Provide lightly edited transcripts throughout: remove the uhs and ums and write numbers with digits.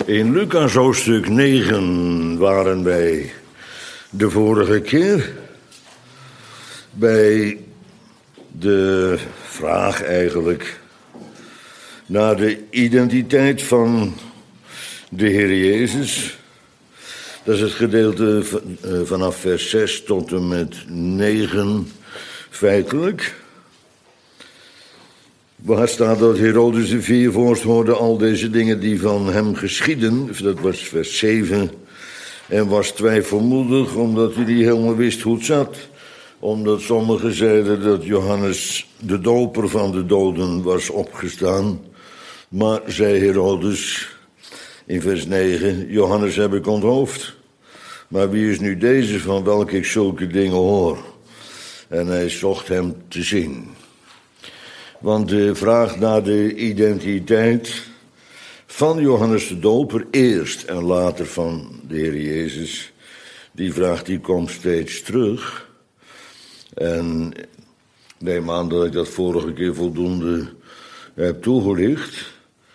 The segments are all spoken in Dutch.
In Lucas hoofdstuk 9 waren wij de vorige keer bij de vraag eigenlijk naar de identiteit van de Heer Jezus. Dat is het gedeelte vanaf vers 6 tot en met 9 feitelijk. Waar staat dat Herodes de Viervorst hoorde al deze dingen die van hem geschieden. Dat was vers 7. En was twijfelmoedig omdat hij niet helemaal wist hoe het zat. Omdat sommigen zeiden dat Johannes de doper van de doden was opgestaan. Maar zei Herodes in vers 9, Johannes heb ik onthoofd. Maar wie is nu deze van welke ik zulke dingen hoor? En hij zocht hem te zien. Want de vraag naar de identiteit van Johannes de Doper, eerst en later van de Heer Jezus, die vraag die komt steeds terug. En neem aan dat ik dat vorige keer voldoende heb toegelicht.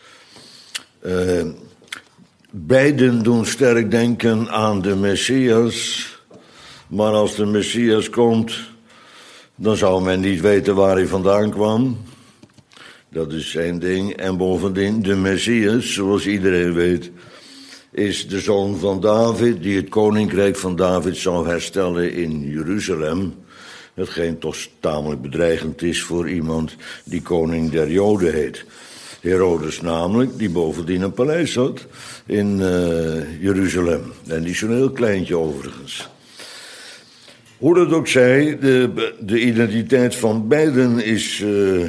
Beiden doen sterk denken aan de Messias, maar als de Messias komt, dan zou men niet weten waar hij vandaan kwam. Dat is zijn ding. En bovendien, de Messias, zoals iedereen weet, is de zoon van David, die het koninkrijk van David zou herstellen in Jeruzalem. Hetgeen toch tamelijk bedreigend is voor iemand die koning der Joden heet. Herodes namelijk, die bovendien een paleis had in Jeruzalem. En die is zo'n heel kleintje overigens. Hoe dat ook zij, de identiteit van beiden is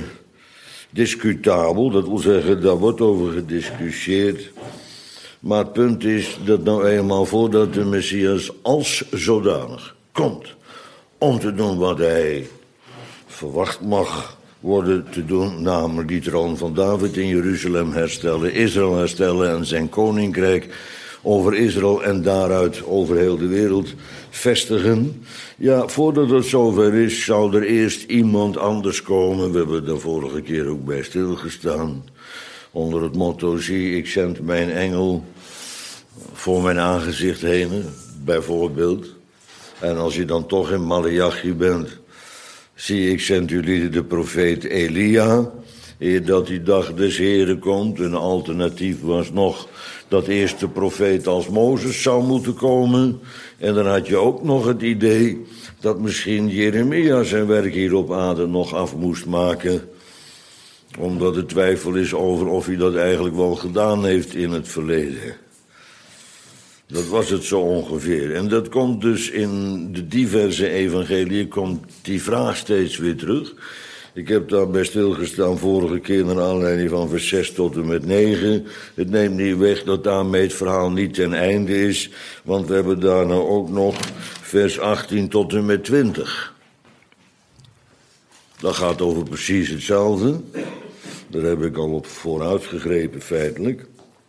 discutabel. Dat wil zeggen, daar wordt over gediscussieerd. Maar het punt is dat nou eenmaal voordat de Messias als zodanig komt om te doen wat hij verwacht mag worden te doen, namelijk die troon van David in Jeruzalem herstellen, Israël herstellen en zijn koninkrijk over Israël en daaruit over heel de wereld vestigen. Ja, voordat het zover is, zou er eerst iemand anders komen. We hebben daar vorige keer ook bij stilgestaan. Onder het motto, zie, ik zend mijn engel voor mijn aangezicht heen, bijvoorbeeld. En als je dan toch in Maleachi bent, zie, ik zend jullie de profeet Elia, eer dat die dag des Heren komt. Een alternatief was nog dat eerst de profeet als Mozes zou moeten komen. En dan had je ook nog het idee dat misschien Jeremia zijn werk hier op aarde nog af moest maken, omdat er twijfel is over of hij dat eigenlijk wel gedaan heeft in het verleden. Dat was het zo ongeveer. En dat komt dus in de diverse evangeliën, komt die vraag steeds weer terug. Ik heb daarbij stilgestaan vorige keer naar aanleiding van vers 6 tot en met 9. Het neemt niet weg dat daarmee het verhaal niet ten einde is, want we hebben daarna ook nog vers 18 tot en met 20. Dat gaat over precies hetzelfde. Daar heb ik al op vooruit gegrepen feitelijk.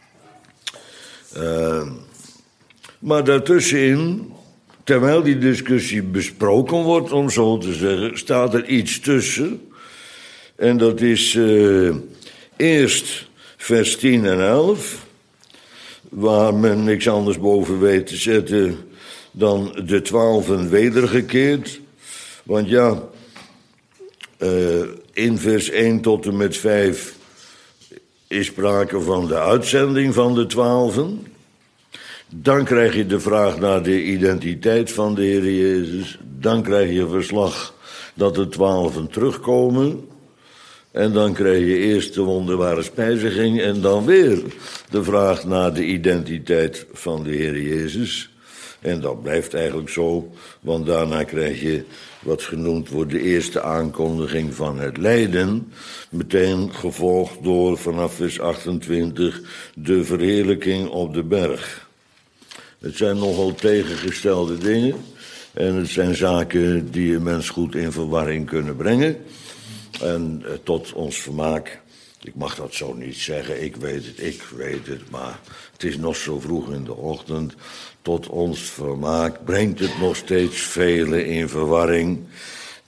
Maar daartussenin, terwijl die discussie besproken wordt, om zo te zeggen, staat er iets tussen. En dat is eerst vers 10 en 11, waar men niks anders boven weet te zetten dan de 12 wedergekeerd. Want ja, in vers 1 tot en met 5 is sprake van de uitzending van de 12. Dan krijg je de vraag naar de identiteit van de Heer Jezus. Dan krijg je verslag dat de 12 terugkomen. En dan krijg je eerst de wonderbare spijziging en dan weer de vraag naar de identiteit van de Heer Jezus. En dat blijft eigenlijk zo, want daarna krijg je wat genoemd wordt de eerste aankondiging van het lijden. Meteen gevolgd door vanaf vers 28 de verheerlijking op de berg. Het zijn nogal tegengestelde dingen en het zijn zaken die een mens goed in verwarring kunnen brengen. En tot ons vermaak, ik mag dat zo niet zeggen, ik weet het, maar het is nog zo vroeg in de ochtend. Tot ons vermaak brengt het nog steeds velen in verwarring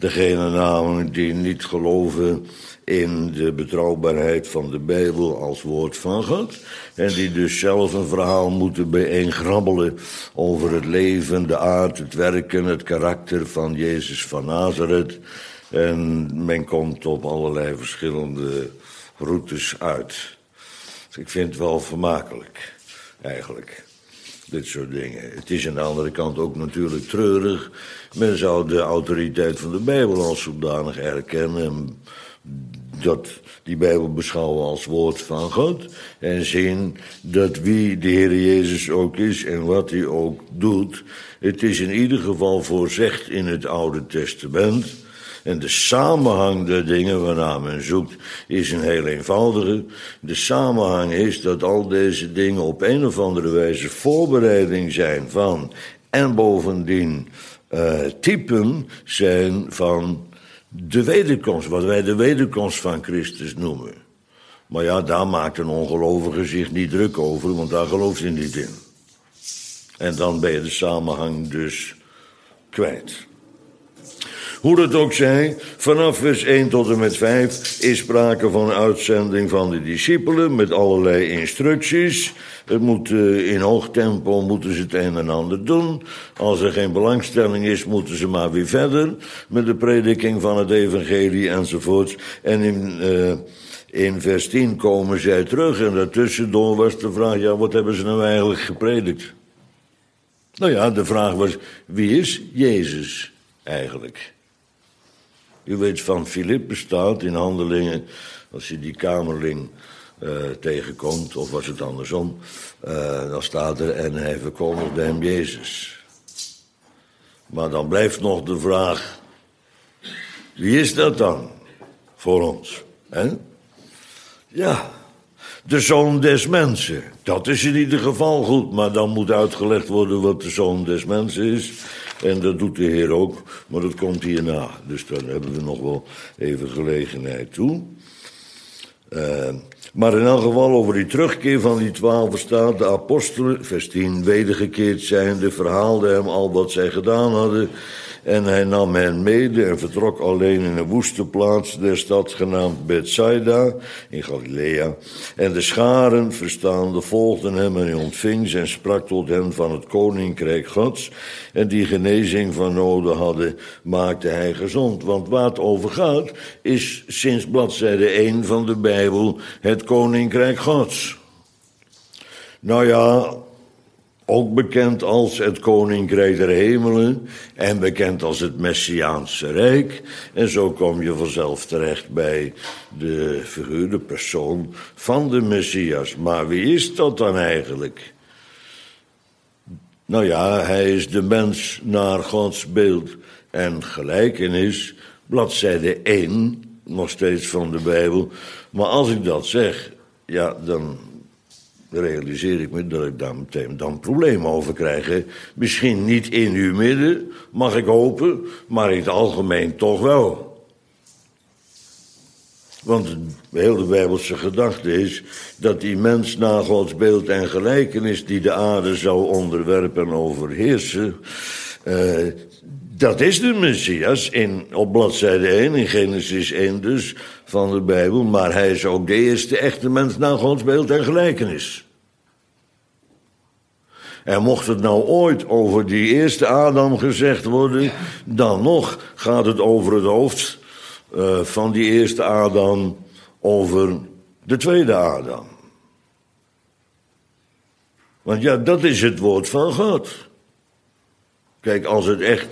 Degene namelijk die niet geloven in de betrouwbaarheid van de Bijbel als woord van God. En die dus zelf een verhaal moeten bijeengrabbelen over het leven, de aard, het werken, het karakter van Jezus van Nazareth. En men komt op allerlei verschillende routes uit. Dus ik vind het wel vermakelijk, eigenlijk. Dit soort dingen. Het is aan de andere kant ook natuurlijk treurig. Men zou de autoriteit van de Bijbel als zodanig erkennen. En dat die Bijbel beschouwen als woord van God. En zien dat wie de Heer Jezus ook is en wat hij ook doet. Het is in ieder geval voorzegd in het Oude Testament. En de samenhang der dingen waarnaar men zoekt is een heel eenvoudige. De samenhang is dat al deze dingen op een of andere wijze voorbereiding zijn van en bovendien typen zijn van de wederkomst, wat wij de wederkomst van Christus noemen. Maar ja, daar maakt een ongelovige zich niet druk over, want daar gelooft hij niet in. En dan ben je de samenhang dus kwijt. Hoe dat ook zij, vanaf vers 1 tot en met 5 is sprake van een uitzending van de discipelen met allerlei instructies. Het moet in hoog tempo moeten ze het een en ander doen. Als er geen belangstelling is, moeten ze maar weer verder met de prediking van het evangelie enzovoort. En in vers 10 komen zij terug en daartussendoor was de vraag, ja, wat hebben ze nou eigenlijk gepredikt? Nou ja, de vraag was, wie is Jezus eigenlijk? U weet van Filippus staat in Handelingen, als je die kamerling tegenkomt, of was het andersom, dan staat er en hij verkondigde hem Jezus. Maar dan blijft nog de vraag, wie is dat dan voor ons? Hè? Ja, de Zoon des Mensen. Dat is in ieder geval goed, maar dan moet uitgelegd worden wat de Zoon des Mensen is. En dat doet de Heer ook, maar dat komt hierna. Dus daar hebben we nog wel even gelegenheid toe. Maar in elk geval over die terugkeer van die 12 staat, de apostelen, vers 10, wedergekeerd zijnde, verhaalden hem al wat zij gedaan hadden. En hij nam hen mede en vertrok alleen in een woeste plaats der stad genaamd Bethsaida in Galilea. En de scharen, verstaande, volgden hem en hij ontving ze en sprak tot hen van het koninkrijk Gods. En die genezing van noden hadden, maakte hij gezond. Want waar het over gaat, is sinds bladzijde 1 van de Bijbel het koninkrijk Gods. Nou ja, ook bekend als het koninkrijk der hemelen en bekend als het Messiaanse Rijk. En zo kom je vanzelf terecht bij de figuur, de persoon van de Messias. Maar wie is dat dan eigenlijk? Nou ja, hij is de mens naar Gods beeld en gelijkenis, bladzijde 1, nog steeds van de Bijbel. Maar als ik dat zeg, ja, dan realiseer ik me dat ik daar meteen dan problemen over krijg. Hè? Misschien niet in uw midden, mag ik hopen, maar in het algemeen toch wel. Want de hele Bijbelse gedachte is dat die mens naar Gods beeld en gelijkenis die de aarde zou onderwerpen en overheersen, dat is de Messias op bladzijde 1, in Genesis 1 dus, van de Bijbel. Maar hij is ook de eerste echte mens naar Gods beeld en gelijkenis. En mocht het nou ooit over die eerste Adam gezegd worden, dan nog gaat het over het hoofd van die eerste Adam over de tweede Adam. Want ja, dat is het woord van God. Kijk, als het echt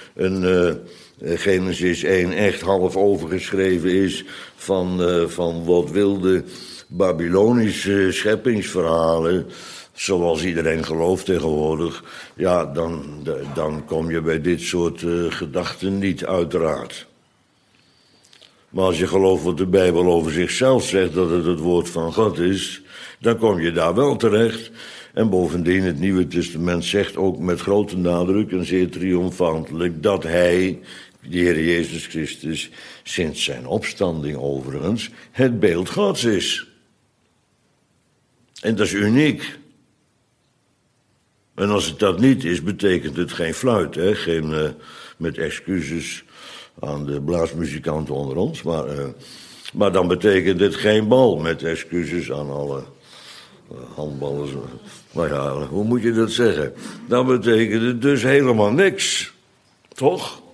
Genesis 1 echt half overgeschreven is van wat wilde Babylonische scheppingsverhalen, zoals iedereen gelooft tegenwoordig, ja, dan kom je bij dit soort gedachten niet, uiteraard. Maar als je gelooft wat de Bijbel over zichzelf zegt, dat het woord van God is, dan kom je daar wel terecht. En bovendien, het Nieuwe Testament zegt ook met grote nadruk en zeer triomfantelijk dat hij, de Heer Jezus Christus, sinds zijn opstanding overigens, het beeld Gods is. En dat is uniek. En als het dat niet is, betekent het geen fluit, hè? Geen, met excuses aan de blaasmuzikanten onder ons. Maar dan betekent het geen bal, met excuses aan alle handballers. Maar ja, hoe moet je dat zeggen? Dan betekent het dus helemaal niks. Toch?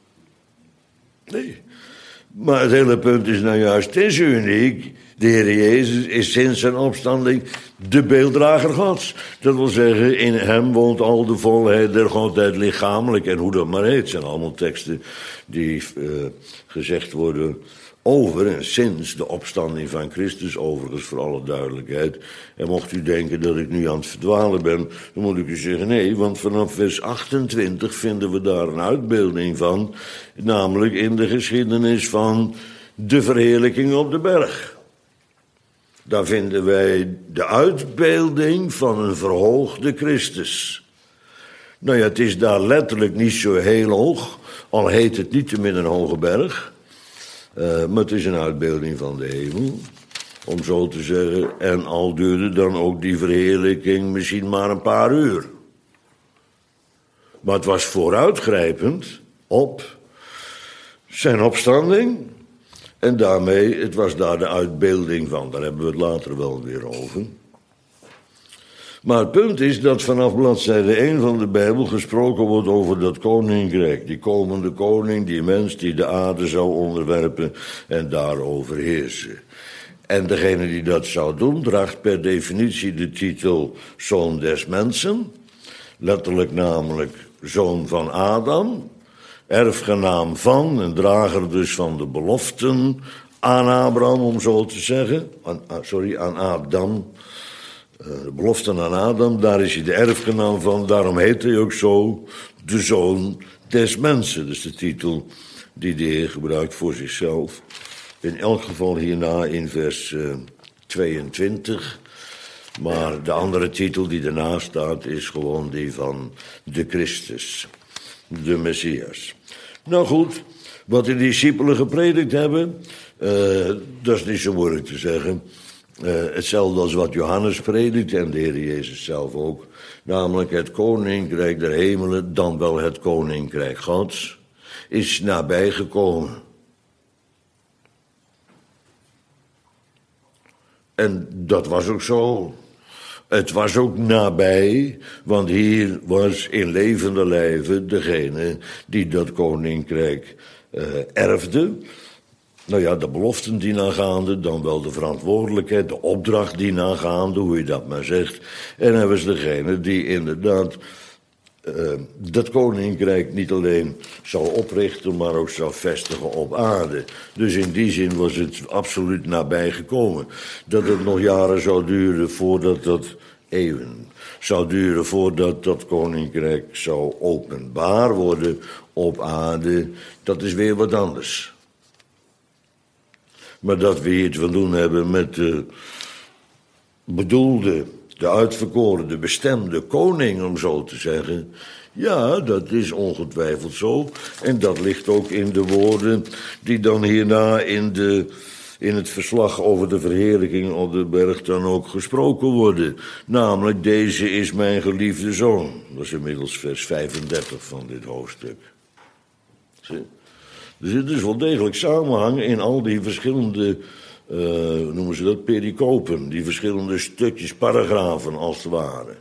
Nee. Maar het hele punt is nou juist, het is uniek. De Heer Jezus is sinds zijn opstanding de beelddrager Gods. Dat wil zeggen, in hem woont al de volheid der Godheid lichamelijk. En hoe dat maar heet, zijn allemaal teksten die gezegd worden over en sinds de opstanding van Christus, overigens voor alle duidelijkheid. En mocht u denken dat ik nu aan het verdwalen ben, dan moet ik u zeggen nee, want vanaf vers 28 vinden we daar een uitbeelding van, namelijk in de geschiedenis van de verheerlijking op de berg. Daar vinden wij de uitbeelding van een verhoogde Christus. Nou ja, het is daar letterlijk niet zo heel hoog, al heet het niettemin een hoge berg. Maar het is een uitbeelding van de hemel, om zo te zeggen. En al duurde dan ook die verheerlijking misschien maar een paar uur. Maar het was vooruitgrijpend op zijn opstanding. En daarmee, het was daar de uitbeelding van. Daar hebben we het later wel weer over. Maar het punt is dat vanaf bladzijde 1 van de Bijbel gesproken wordt over dat koninkrijk. Die komende koning, die mens die de aarde zou onderwerpen en daarover heersen. En degene die dat zou doen, draagt per definitie de titel zoon des mensen. Letterlijk namelijk zoon van Adam. Erfgenaam van en drager dus van de beloften aan Abraham, om zo te zeggen. Aan Adam. De beloften aan Adam, daar is hij de erfgenaam van. Daarom heet hij ook zo de zoon des mensen. Dat is de titel die de Heer gebruikt voor zichzelf. In elk geval hierna in vers 22. Maar de andere titel die ernaast staat is gewoon die van de Christus. De Messias. Nou goed, wat de discipelen gepredikt hebben, dat is niet zo moeilijk te zeggen. Hetzelfde als wat Johannes predikt en de Heer Jezus zelf ook. Namelijk het koninkrijk der hemelen, dan wel het koninkrijk Gods, is nabijgekomen. En dat was ook zo. Het was ook nabij, want hier was in levende lijve degene die dat koninkrijk erfde. Nou ja, de beloften die nagaande, dan wel de verantwoordelijkheid, de opdracht die nagaande, hoe je dat maar zegt. En hij was degene die inderdaad dat koninkrijk niet alleen zou oprichten, maar ook zou vestigen op aarde. Dus in die zin was het absoluut nabijgekomen. Dat het nog jaren zou duren voordat dat, eeuwen, zou duren voordat dat koninkrijk zou openbaar worden op aarde, dat is weer wat anders. Maar dat we hier te doen hebben met de bedoelde, de uitverkoren, de bestemde koning, om zo te zeggen. Ja, dat is ongetwijfeld zo. En dat ligt ook in de woorden die dan hierna in het verslag over de verheerlijking op de berg dan ook gesproken worden. Namelijk, deze is mijn geliefde zoon. Dat is inmiddels vers 35 van dit hoofdstuk. Zie? Er zit dus wel degelijk samenhang in al die verschillende, noemen ze dat, pericopen. Die verschillende stukjes, paragrafen als het ware.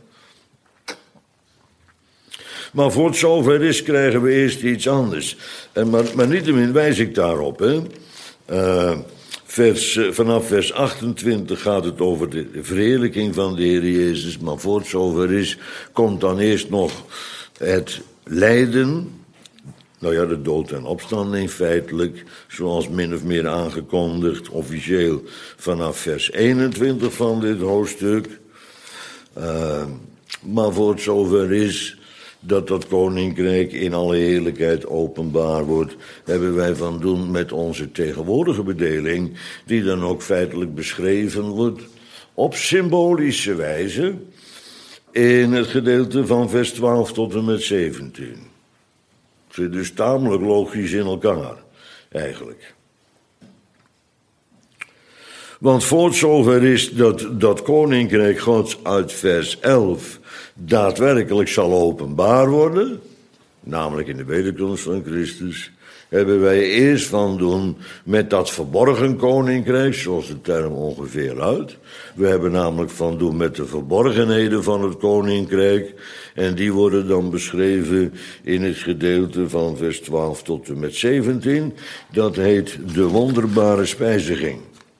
Maar voor het zover is, krijgen we eerst iets anders. Maar niettemin wijs ik daarop. Hè. Vanaf vers 28 gaat het over de verheerlijking van de Heer Jezus. Maar voor het zover is, komt dan eerst nog het lijden. Nou ja, de dood en opstanding feitelijk, zoals min of meer aangekondigd, officieel vanaf vers 21 van dit hoofdstuk. Maar voor het zover is dat dat koninkrijk in alle heerlijkheid openbaar wordt, hebben wij van doen met onze tegenwoordige bedeling, die dan ook feitelijk beschreven wordt op symbolische wijze in het gedeelte van vers 12 tot en met 17. Het zit dus tamelijk logisch in elkaar, eigenlijk. Want voor het zover is dat koninkrijk Gods uit vers 11 daadwerkelijk zal openbaar worden, namelijk in de wederkomst van Christus, hebben wij eerst van doen met dat verborgen koninkrijk, zoals de term ongeveer luidt. We hebben namelijk van doen met de verborgenheden van het koninkrijk. En die worden dan beschreven in het gedeelte van vers 12 tot en met 17. Dat heet de wonderbare spijziging.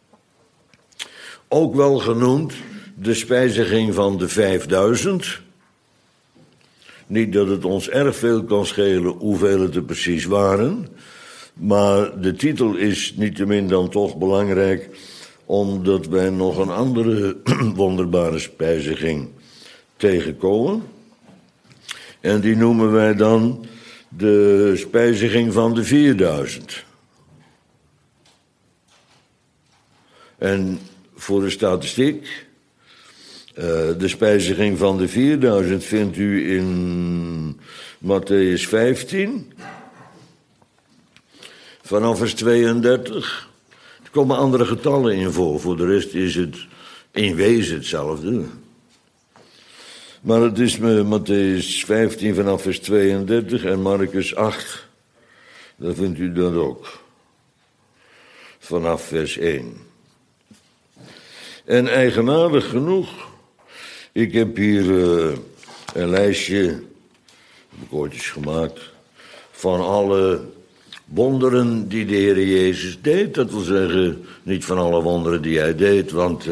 Ook wel genoemd de spijziging van de 5000. Niet dat het ons erg veel kan schelen hoeveel het er precies waren. Maar de titel is niettemin dan toch belangrijk, omdat wij nog een andere wonderbare spijziging tegenkomen. En die noemen wij dan de spijziging van de 4000. En voor de statistiek, de spijziging van de 4000 vindt u in Mattheüs 15, vanaf vers 32. Er komen andere getallen in voor de rest is het in wezen hetzelfde. Maar het is Mattheüs 15 vanaf vers 32 en Marcus 8, daar vindt u dat ook, vanaf vers 1. En eigenaardig genoeg, ik heb hier een lijstje, heb ik ooit eens gemaakt, van alle wonderen die de Heer Jezus deed. Dat wil zeggen, niet van alle wonderen die hij deed, want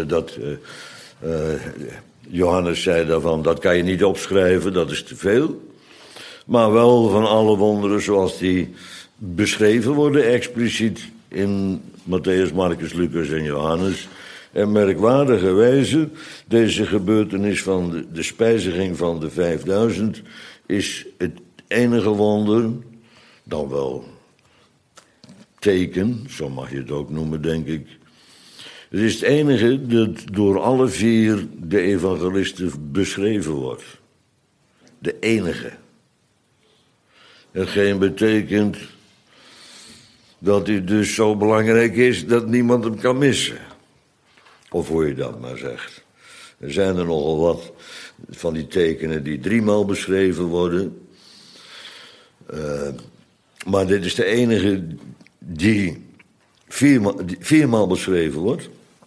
Johannes zei daarvan, dat kan je niet opschrijven, dat is te veel. Maar wel van alle wonderen zoals die beschreven worden expliciet in Mattheüs, Marcus, Lucas en Johannes. En merkwaardigerwijze, deze gebeurtenis van de spijziging van de 5000 is het enige wonder, dan wel teken, zo mag je het ook noemen, denk ik. Het is het enige dat door alle 4 de evangelisten beschreven wordt. De enige. Hetgeen betekent dat hij dus zo belangrijk is dat niemand hem kan missen. Of hoe je dat maar zegt. Er zijn er nogal wat van die tekenen die 3 maal beschreven worden. Maar dit is de enige die 4 maal beschreven wordt.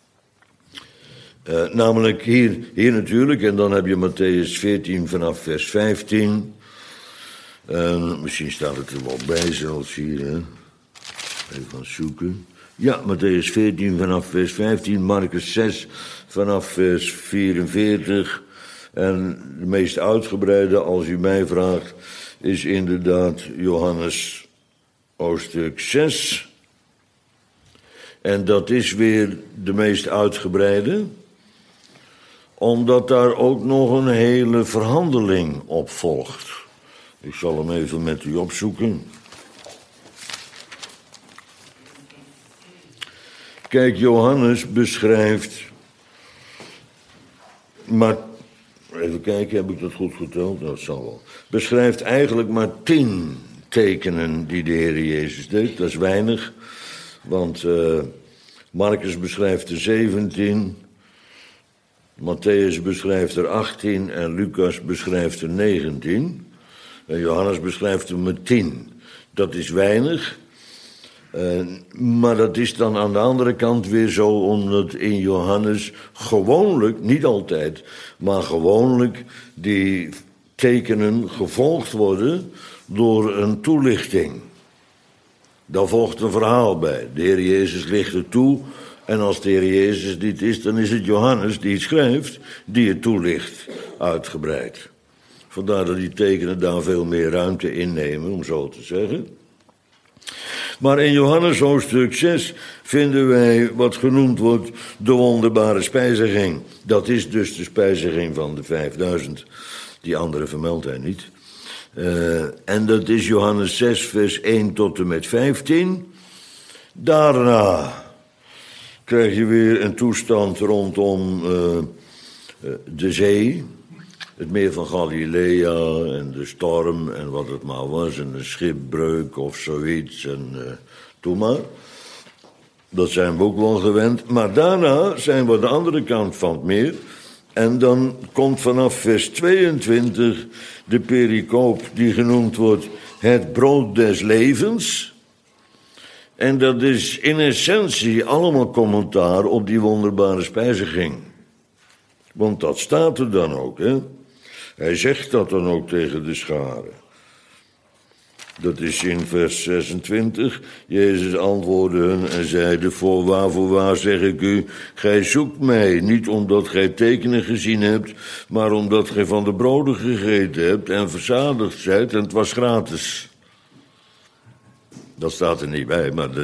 Namelijk hier natuurlijk, en dan heb je Mattheüs 14 vanaf vers 15. Misschien staat het er wel bij zelfs hier. Hè? Even gaan zoeken. Ja, Mattheüs 14 vanaf vers 15, Marcus 6 vanaf vers 44. En de meest uitgebreide, als u mij vraagt, is inderdaad Johannes hoofdstuk 6. En dat is weer de meest uitgebreide, omdat daar ook nog een hele verhandeling op volgt. Ik zal hem even met u opzoeken. Kijk, Johannes beschrijft, maar even kijken, heb ik dat goed geteld? Dat zal wel. Beschrijft eigenlijk maar 10 tekenen die de Heer Jezus deed. Dat is weinig, want Marcus beschrijft er 17, Mattheüs beschrijft er 18 en Lucas beschrijft er 19. En Johannes beschrijft er maar 10. Dat is weinig. Maar dat is dan aan de andere kant weer zo, omdat in Johannes gewoonlijk, niet altijd, maar gewoonlijk die tekenen gevolgd worden door een toelichting. Daar volgt een verhaal bij. De Heer Jezus licht het toe en als de Heer Jezus dit is, dan is het Johannes die het schrijft, die het toelicht uitgebreid. Vandaar dat die tekenen daar veel meer ruimte innemen, om zo te zeggen. Maar in Johannes hoofdstuk 6 vinden wij wat genoemd wordt de wonderbare spijziging. Dat is dus de spijziging van de 5000. Die andere vermeldt hij niet. En dat is Johannes 6 vers 1 tot en met 15. Daarna krijg je weer een toestand rondom de zee. Het meer van Galilea en de storm en wat het maar was. En een schipbreuk of zoiets. En doe maar. Dat zijn we ook wel gewend. Maar daarna zijn we aan de andere kant van het meer. En dan komt vanaf vers 22 de pericoop die genoemd wordt het brood des levens. En dat is in essentie allemaal commentaar op die wonderbare spijziging. Want dat staat er dan ook, hè. Hij zegt dat dan ook tegen de scharen. Dat is in vers 26. Jezus antwoordde hun en zeide: voorwaar zeg ik u, gij zoekt mij, niet omdat gij tekenen gezien hebt, maar omdat gij van de broden gegeten hebt en verzadigd zijt, en het was gratis. Dat staat er niet bij, maar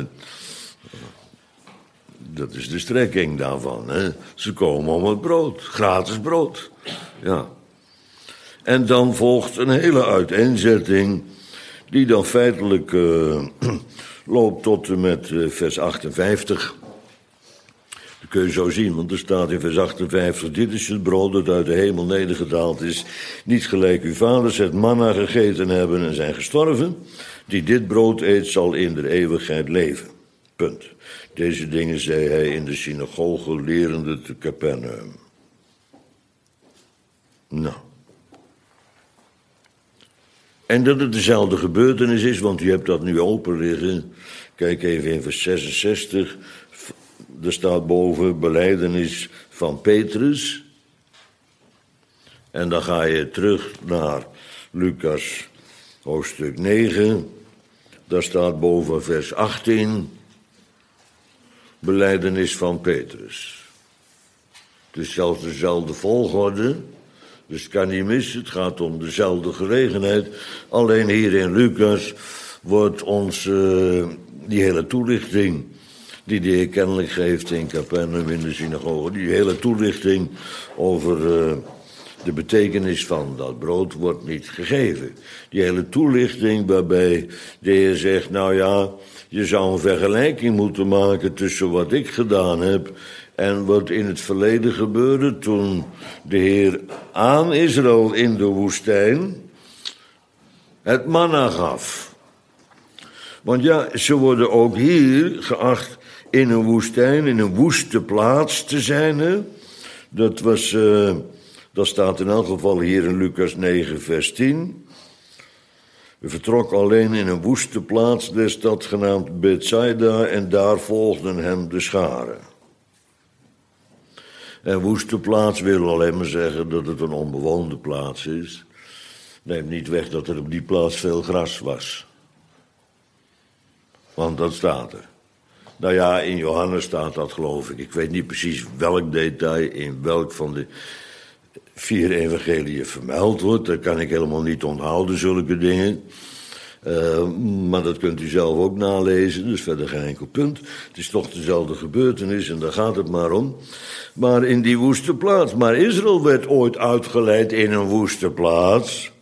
dat is de strekking daarvan. Hè? Ze komen om het brood, gratis brood. Ja. En dan volgt een hele uiteenzetting die dan feitelijk loopt tot en met vers 58. Dat kun je zo zien, want er staat in vers 58... dit is het brood dat uit de hemel nedergedaald is. Niet gelijk uw vaders het manna gegeten hebben en zijn gestorven. Die dit brood eet, zal in de eeuwigheid leven. Punt. Deze dingen zei hij in de synagoge lerende te Capernaum. Nou. En dat het dezelfde gebeurtenis is, want u hebt dat nu open liggen. Kijk even in vers 66. Er staat boven belijdenis van Petrus. En dan ga je terug naar Lucas hoofdstuk 9. Daar staat boven vers 18. Belijdenis van Petrus. Het is zelfs dezelfde volgorde. Dus het kan niet missen, het gaat om dezelfde gelegenheid. Alleen hier in Lucas wordt ons die hele toelichting die de Heer kennelijk geeft in Capernaum in de synagoge, die hele toelichting over de betekenis van dat brood wordt niet gegeven. Die hele toelichting waarbij de Heer zegt, nou ja, je zou een vergelijking moeten maken tussen wat ik gedaan heb en wat in het verleden gebeurde toen de Heer aan Israël in de woestijn het manna gaf. Want ja, ze worden ook hier geacht in een woestijn, in een woeste plaats te zijn. Hè? Dat staat in elk geval hier in Lucas 9 vers 10. Hij vertrok alleen in een woeste plaats der stad genaamd Bethsaida en daar volgden hem de scharen. En woeste plaats wil alleen maar zeggen dat het een onbewoonde plaats is. Neemt niet weg dat er op die plaats veel gras was. Want dat staat er. Nou ja, in Johannes staat dat, geloof ik. Ik weet niet precies welk detail in welk van de 4 evangeliën vermeld wordt. Dat kan ik helemaal niet onthouden, zulke dingen. Maar dat kunt u zelf ook nalezen, dus verder geen enkel punt. Het is toch dezelfde gebeurtenis en daar gaat het maar om. Maar in die woeste plaats. Maar Israël werd ooit uitgeleid in een woeste plaats.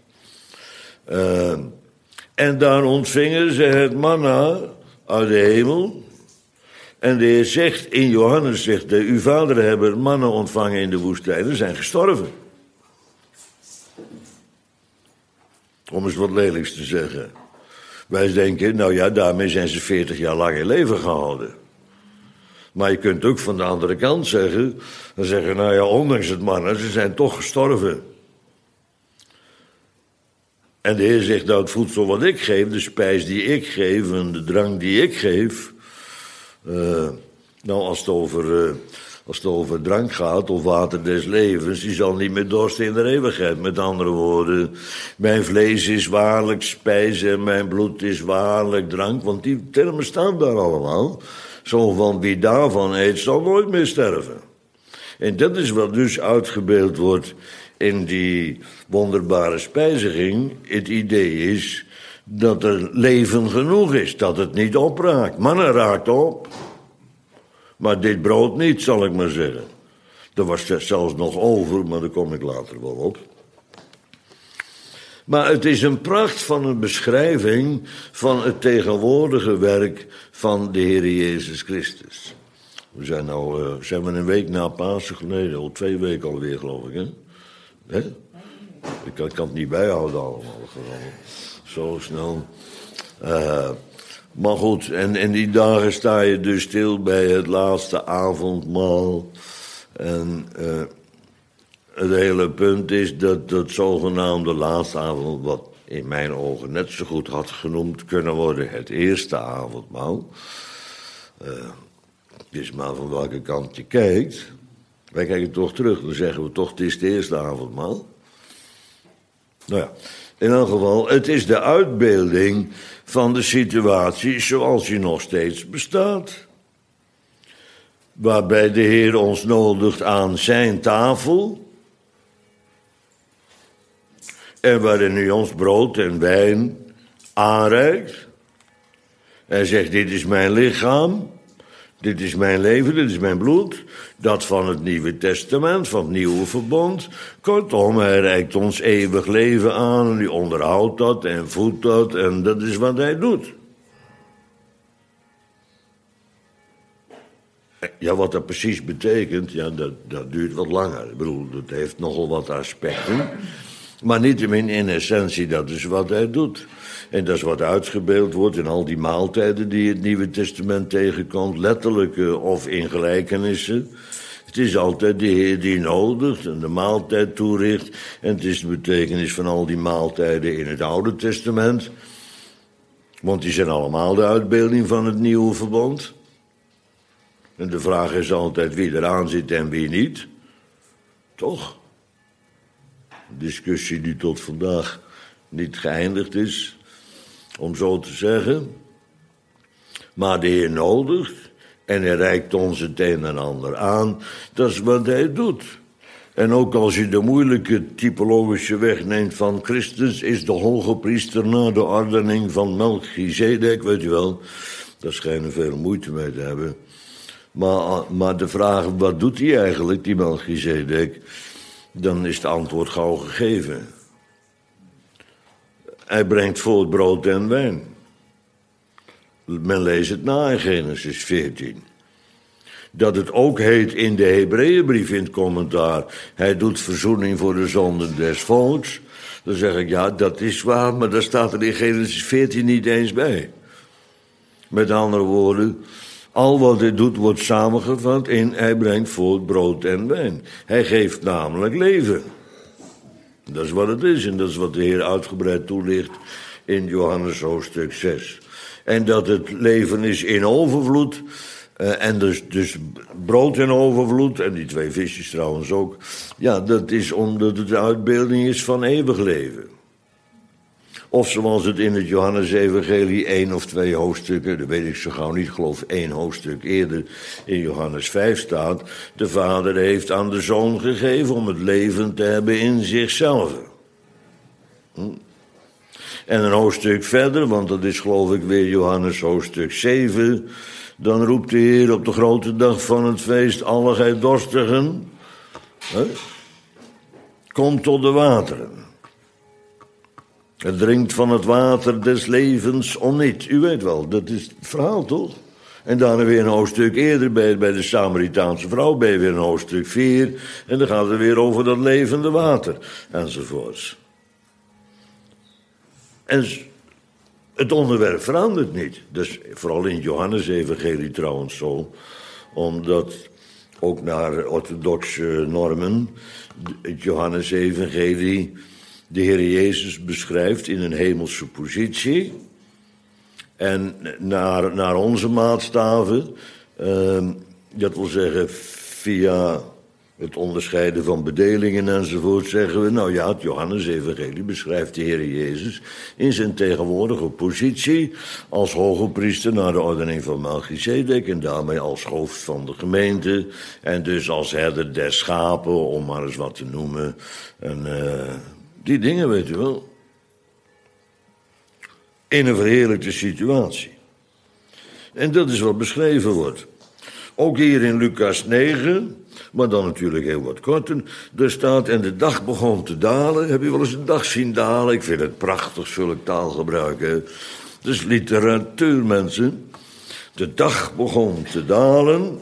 En daar ontvingen ze het manna uit de hemel. En de Heer zegt in Johannes, zegt uw vaderen hebben het manna ontvangen in de woestijn en zijn gestorven. Om eens wat lelijks te zeggen. Wij denken, nou ja, daarmee zijn ze 40 jaar lang in leven gehouden. Maar je kunt ook van de andere kant zeggen, nou ja, ondanks het manna, ze zijn toch gestorven. En de Heer zegt, nou het voedsel wat ik geef, de spijs die ik geef en de drank die ik geef. Nou, als het over drank gaat, of water des levens, die zal niet meer dorsten in de eeuwigheid. Met andere woorden, mijn vlees is waarlijk spijs en mijn bloed is waarlijk drank. Want die termen staan daar allemaal. Zo van wie daarvan eet, zal nooit meer sterven. En dat is wat dus uitgebeeld wordt in die wonderbare spijziging. Het idee is dat er leven genoeg is, dat het niet opraakt. Manna raakt op. Maar dit brood niet, zal ik maar zeggen. Er was zelfs nog over, maar daar kom ik later wel op. Maar het is een pracht van een beschrijving van het tegenwoordige werk van de Heer Jezus Christus. We zijn zijn we een week na Pasen geleden, al 2 weken alweer, geloof ik, hè? Ik kan het niet bijhouden allemaal, gewoon. Zo snel. Maar goed, en in die dagen sta je dus stil bij het laatste avondmaal. En het hele punt is dat het zogenaamde laatste avond, wat in mijn ogen net zo goed had genoemd kunnen worden het eerste avondmaal. Het is maar van welke kant je kijkt. Wij kijken toch terug, dan zeggen we toch het is het eerste avondmaal. Nou ja, in elk geval, het is de uitbeelding van de situatie zoals die nog steeds bestaat. Waarbij de Heer ons nodigt aan zijn tafel. En waarin hij ons brood en wijn aanreikt. Hij zegt, dit is mijn lichaam, dit is mijn leven, dit is mijn bloed. Dat van het Nieuwe Testament, van het Nieuwe Verbond. Kortom, hij reikt ons eeuwig leven aan en hij onderhoudt dat en voedt dat en dat is wat hij doet. Ja, wat dat precies betekent, ja, dat duurt wat langer. Ik bedoel, dat heeft nogal wat aspecten. Maar niettemin in essentie, dat is wat hij doet. En dat is wat uitgebeeld wordt in al die maaltijden die het Nieuwe Testament tegenkomt. Letterlijke of in gelijkenissen. Het is altijd de Heer die nodigt en de maaltijd toericht. En het is de betekenis van al die maaltijden in het Oude Testament. Want die zijn allemaal de uitbeelding van het Nieuwe Verbond. En de vraag is altijd wie eraan zit en wie niet. Toch? Een discussie die tot vandaag niet geëindigd is, om zo te zeggen. Maar de Heer nodigt en hij reikt ons het een en ander aan. Dat is wat hij doet. En ook als je de moeilijke typologische weg neemt van Christus, is de hoge priester na de ordening van Melchizedek, weet je wel. Daar schijnen veel moeite mee te hebben. Maar de vraag, wat doet hij eigenlijk, die Melchizedek? Dan is het antwoord gauw gegeven. Hij brengt voort brood en wijn. Men leest het na in Genesis 14. Dat het ook heet in de Hebreeënbrief in het commentaar. Hij doet verzoening voor de zonden des volks. Dan zeg ik, ja, dat is waar, maar daar staat er in Genesis 14 niet eens bij. Met andere woorden, al wat hij doet wordt samengevat in hij brengt voort brood en wijn. Hij geeft namelijk leven. Dat is wat het is en dat is wat de Heer uitgebreid toelicht in Johannes hoofdstuk 6. En dat het leven is in overvloed en dus brood in overvloed en die 2 visjes trouwens ook. Ja, dat is omdat het de uitbeelding is van eeuwig leven. Of zoals het in het Johannes-evangelie 1 of 2 hoofdstukken, dat weet ik zo gauw niet, ik geloof 1 hoofdstuk eerder in Johannes 5 staat. De Vader heeft aan de Zoon gegeven om het leven te hebben in zichzelf. En een hoofdstuk verder, want dat is geloof ik weer Johannes hoofdstuk 7. Dan roept de Heer op de grote dag van het feest alle gij dorstigen. Kom tot de wateren. Het drinkt van het water des levens onniet. U weet wel, dat is het verhaal toch? En daarna weer een hoofdstuk eerder bij de Samaritaanse vrouw, bij weer een hoofdstuk 4. En dan gaat het weer over dat levende water, enzovoorts. En het onderwerp verandert niet. Dus vooral in Johannes-evangelie trouwens zo. Omdat ook naar orthodoxe normen het Johannes-evangelie de Heer Jezus beschrijft in een hemelse positie. En naar onze maatstaven, dat wil zeggen via het onderscheiden van bedelingen enzovoort, zeggen we, nou ja, het Johannes-evangelie beschrijft de Heer Jezus in zijn tegenwoordige positie als hoge priester naar de ordening van Melchizedek en daarmee als hoofd van de gemeente en dus als herder der schapen, om maar eens wat te noemen. En die dingen, weet u wel. In een verheerlijkte situatie. En dat is wat beschreven wordt. Ook hier in Lucas 9, maar dan natuurlijk heel wat korter. Er staat, en de dag begon te dalen. Heb je wel eens een dag zien dalen? Ik vind het prachtig, zulk taalgebruik. Hè? Dat is literatuur, mensen. De dag begon te dalen.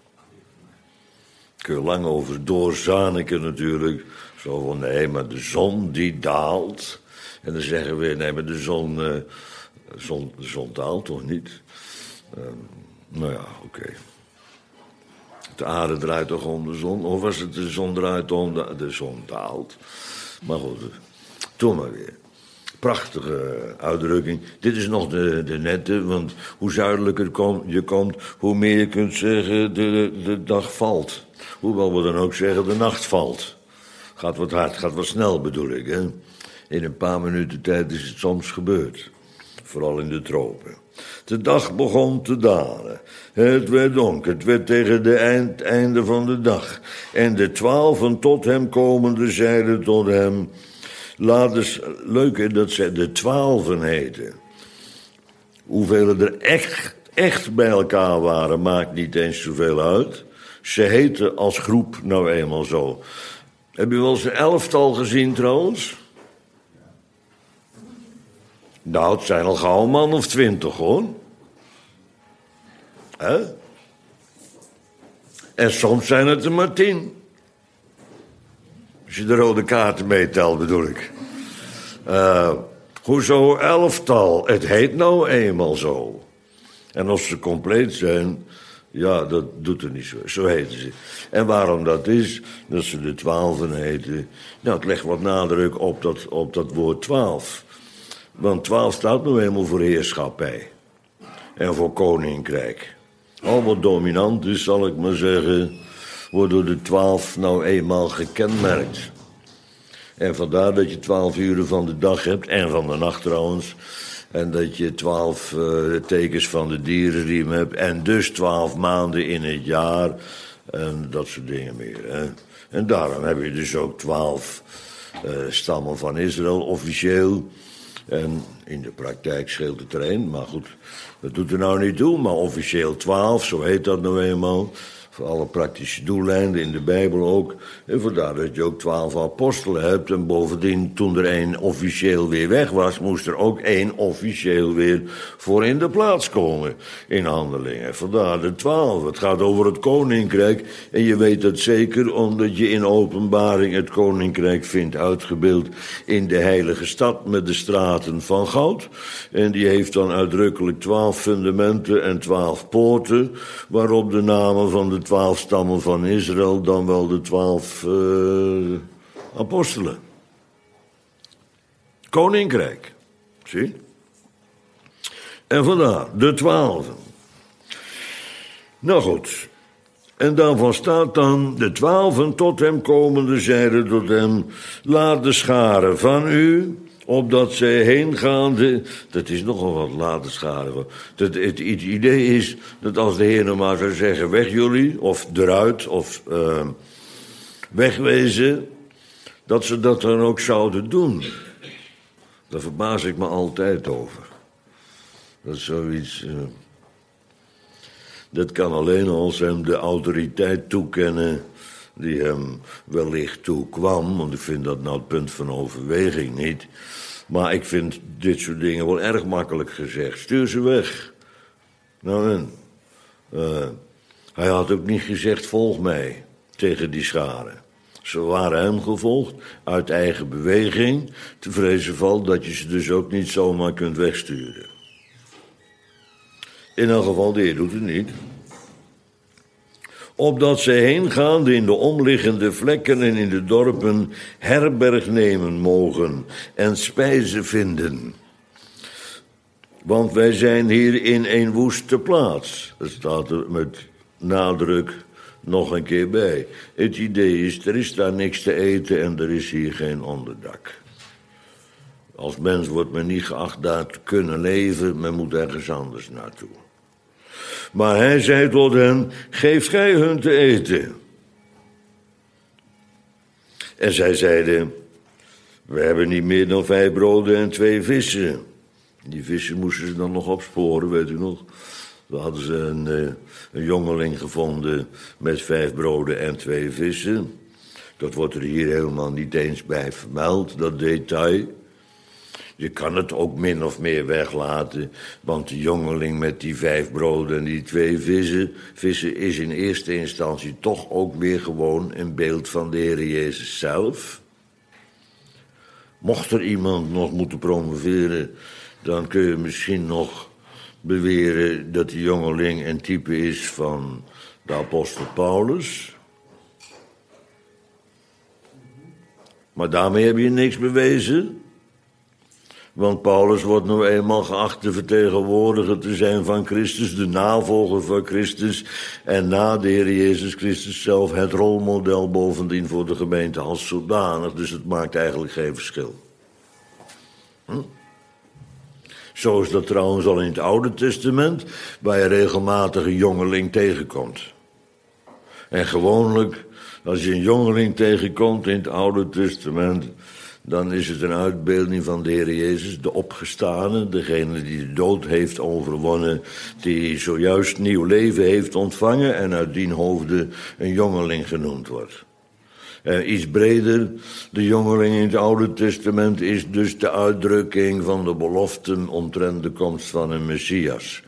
Kun je lang over doorzaniken natuurlijk. Zo van, nee, maar de zon die daalt. En dan zeggen we, nee, maar de zon daalt toch niet? Nou ja, oké. De aarde draait toch om de zon? Of was het de zon draait om de zon daalt? Maar goed, toen maar weer. Prachtige uitdrukking. Dit is nog de nette, want hoe zuidelijker je komt, hoe meer je kunt zeggen de dag valt. Hoewel we dan ook zeggen de nacht valt. Gaat wat hard, gaat wat snel bedoel ik. Hè? In een paar minuten tijd is het soms gebeurd. Vooral in de tropen. De dag begon te dalen. Het werd donker, het werd tegen het einde van de dag. En de 12 tot hem komende zeiden tot hem... Leuk hè, dat zij de 12 heten. Hoeveel er echt bij elkaar waren, maakt niet eens zoveel uit. Ze heten als groep nou eenmaal zo. Heb je wel eens een elftal gezien trouwens? Nou, het zijn al gauw een man of 20 hoor. Hè? En soms zijn het er maar 10. Als je de rode kaarten meetelt, bedoel ik. Hoezo elftal? Het heet nou eenmaal zo. En als ze compleet zijn, ja, dat doet er niet zo. Zo heten ze. En waarom dat is, dat ze de 12 heten... Nou, het legt wat nadruk op dat woord 12. Want 12 staat nou eenmaal voor heerschappij. En voor koninkrijk. Al wat dominant is, zal ik maar zeggen... wordt door de 12 nou eenmaal gekenmerkt. En vandaar dat je 12 uren van de dag hebt, en van de nacht trouwens... en dat je 12 tekens van de dierenriem hebt... en dus 12 maanden in het jaar... en dat soort dingen meer. Hè. En daarom heb je dus ook 12 stammen van Israël, officieel... En in de praktijk scheelt het er één, maar goed, dat doet er nou niet toe. Maar officieel 12, zo heet dat nou eenmaal. Voor alle praktische doeleinden, in de Bijbel ook. En vandaar dat je ook 12 apostelen hebt. En bovendien, toen er één officieel weer weg was... moest er ook één officieel weer voor in de plaats komen in Handelingen. Vandaar de 12. Het gaat over het koninkrijk. En je weet dat zeker omdat je in Openbaring het koninkrijk vindt uitgebeeld... in de heilige stad met de straten van goud. En die heeft dan uitdrukkelijk 12 fundamenten en 12 poorten... waarop de namen van de 12 stammen van Israël, dan wel de 12 apostelen. Koninkrijk. Zie? En vandaar, de 12. Nou goed. En daarvan staat dan, de 12 tot hem komende zeiden tot hem... laat de scharen van u... opdat zij heengaande... Dat is nogal wat laten scharen. Het idee is dat als de Heer nou maar zou zeggen... weg jullie, of eruit, of wegwezen... dat ze dat dan ook zouden doen. Daar verbaas ik me altijd over. Dat is zoiets... dat kan alleen als hem de autoriteit toekennen... die hem wellicht toekwam. Want ik vind dat nou het punt van overweging niet... Maar ik vind dit soort dingen wel erg makkelijk gezegd. Stuur ze weg. Nou en? Hij had ook niet gezegd, volg mij, tegen die scharen. Ze waren hem gevolgd, uit eigen beweging. Te vrezen valt dat je ze dus ook niet zomaar kunt wegsturen. In elk geval, de Heer doet het niet. Opdat zij heengaande in de omliggende vlekken en in de dorpen herberg nemen mogen en spijze vinden. Want wij zijn hier in een woeste plaats. Dat staat er met nadruk nog een keer bij. Het idee is, er is daar niks te eten en er is hier geen onderdak. Als mens wordt men niet geacht daar te kunnen leven, men moet ergens anders naartoe. Maar hij zei tot hen, geeft gij hun te eten. En zij zeiden, we hebben niet meer dan 5 broden en 2 vissen. Die vissen moesten ze dan nog opsporen, weet u nog. Dan hadden ze een jongeling gevonden met 5 broden en 2 vissen. Dat wordt er hier helemaal niet eens bij vermeld, dat detail. Je kan het ook min of meer weglaten, want de jongeling met die 5 broden en die 2 vissen is in eerste instantie toch ook weer gewoon een beeld van de Heer Jezus zelf. Mocht er iemand nog moeten promoveren, dan kun je misschien nog beweren dat die jongeling een type is van de apostel Paulus. Maar daarmee heb je niks bewezen. Want Paulus wordt nou eenmaal geacht de vertegenwoordiger te zijn van Christus, de navolger van Christus. En na de Heer Jezus Christus zelf het rolmodel bovendien voor de gemeente als zodanig. Dus het maakt eigenlijk geen verschil. Zo is dat trouwens al in het Oude Testament, waar je regelmatig een jongeling tegenkomt. En gewoonlijk, als je een jongeling tegenkomt in het Oude Testament, dan is het een uitbeelding van de Heer Jezus, de opgestane, degene die de dood heeft overwonnen, die zojuist nieuw leven heeft ontvangen en uit dien hoofde een jongeling genoemd wordt. Iets breder, de jongeling in het Oude Testament is dus de uitdrukking van de beloften omtrent de komst van een Messias.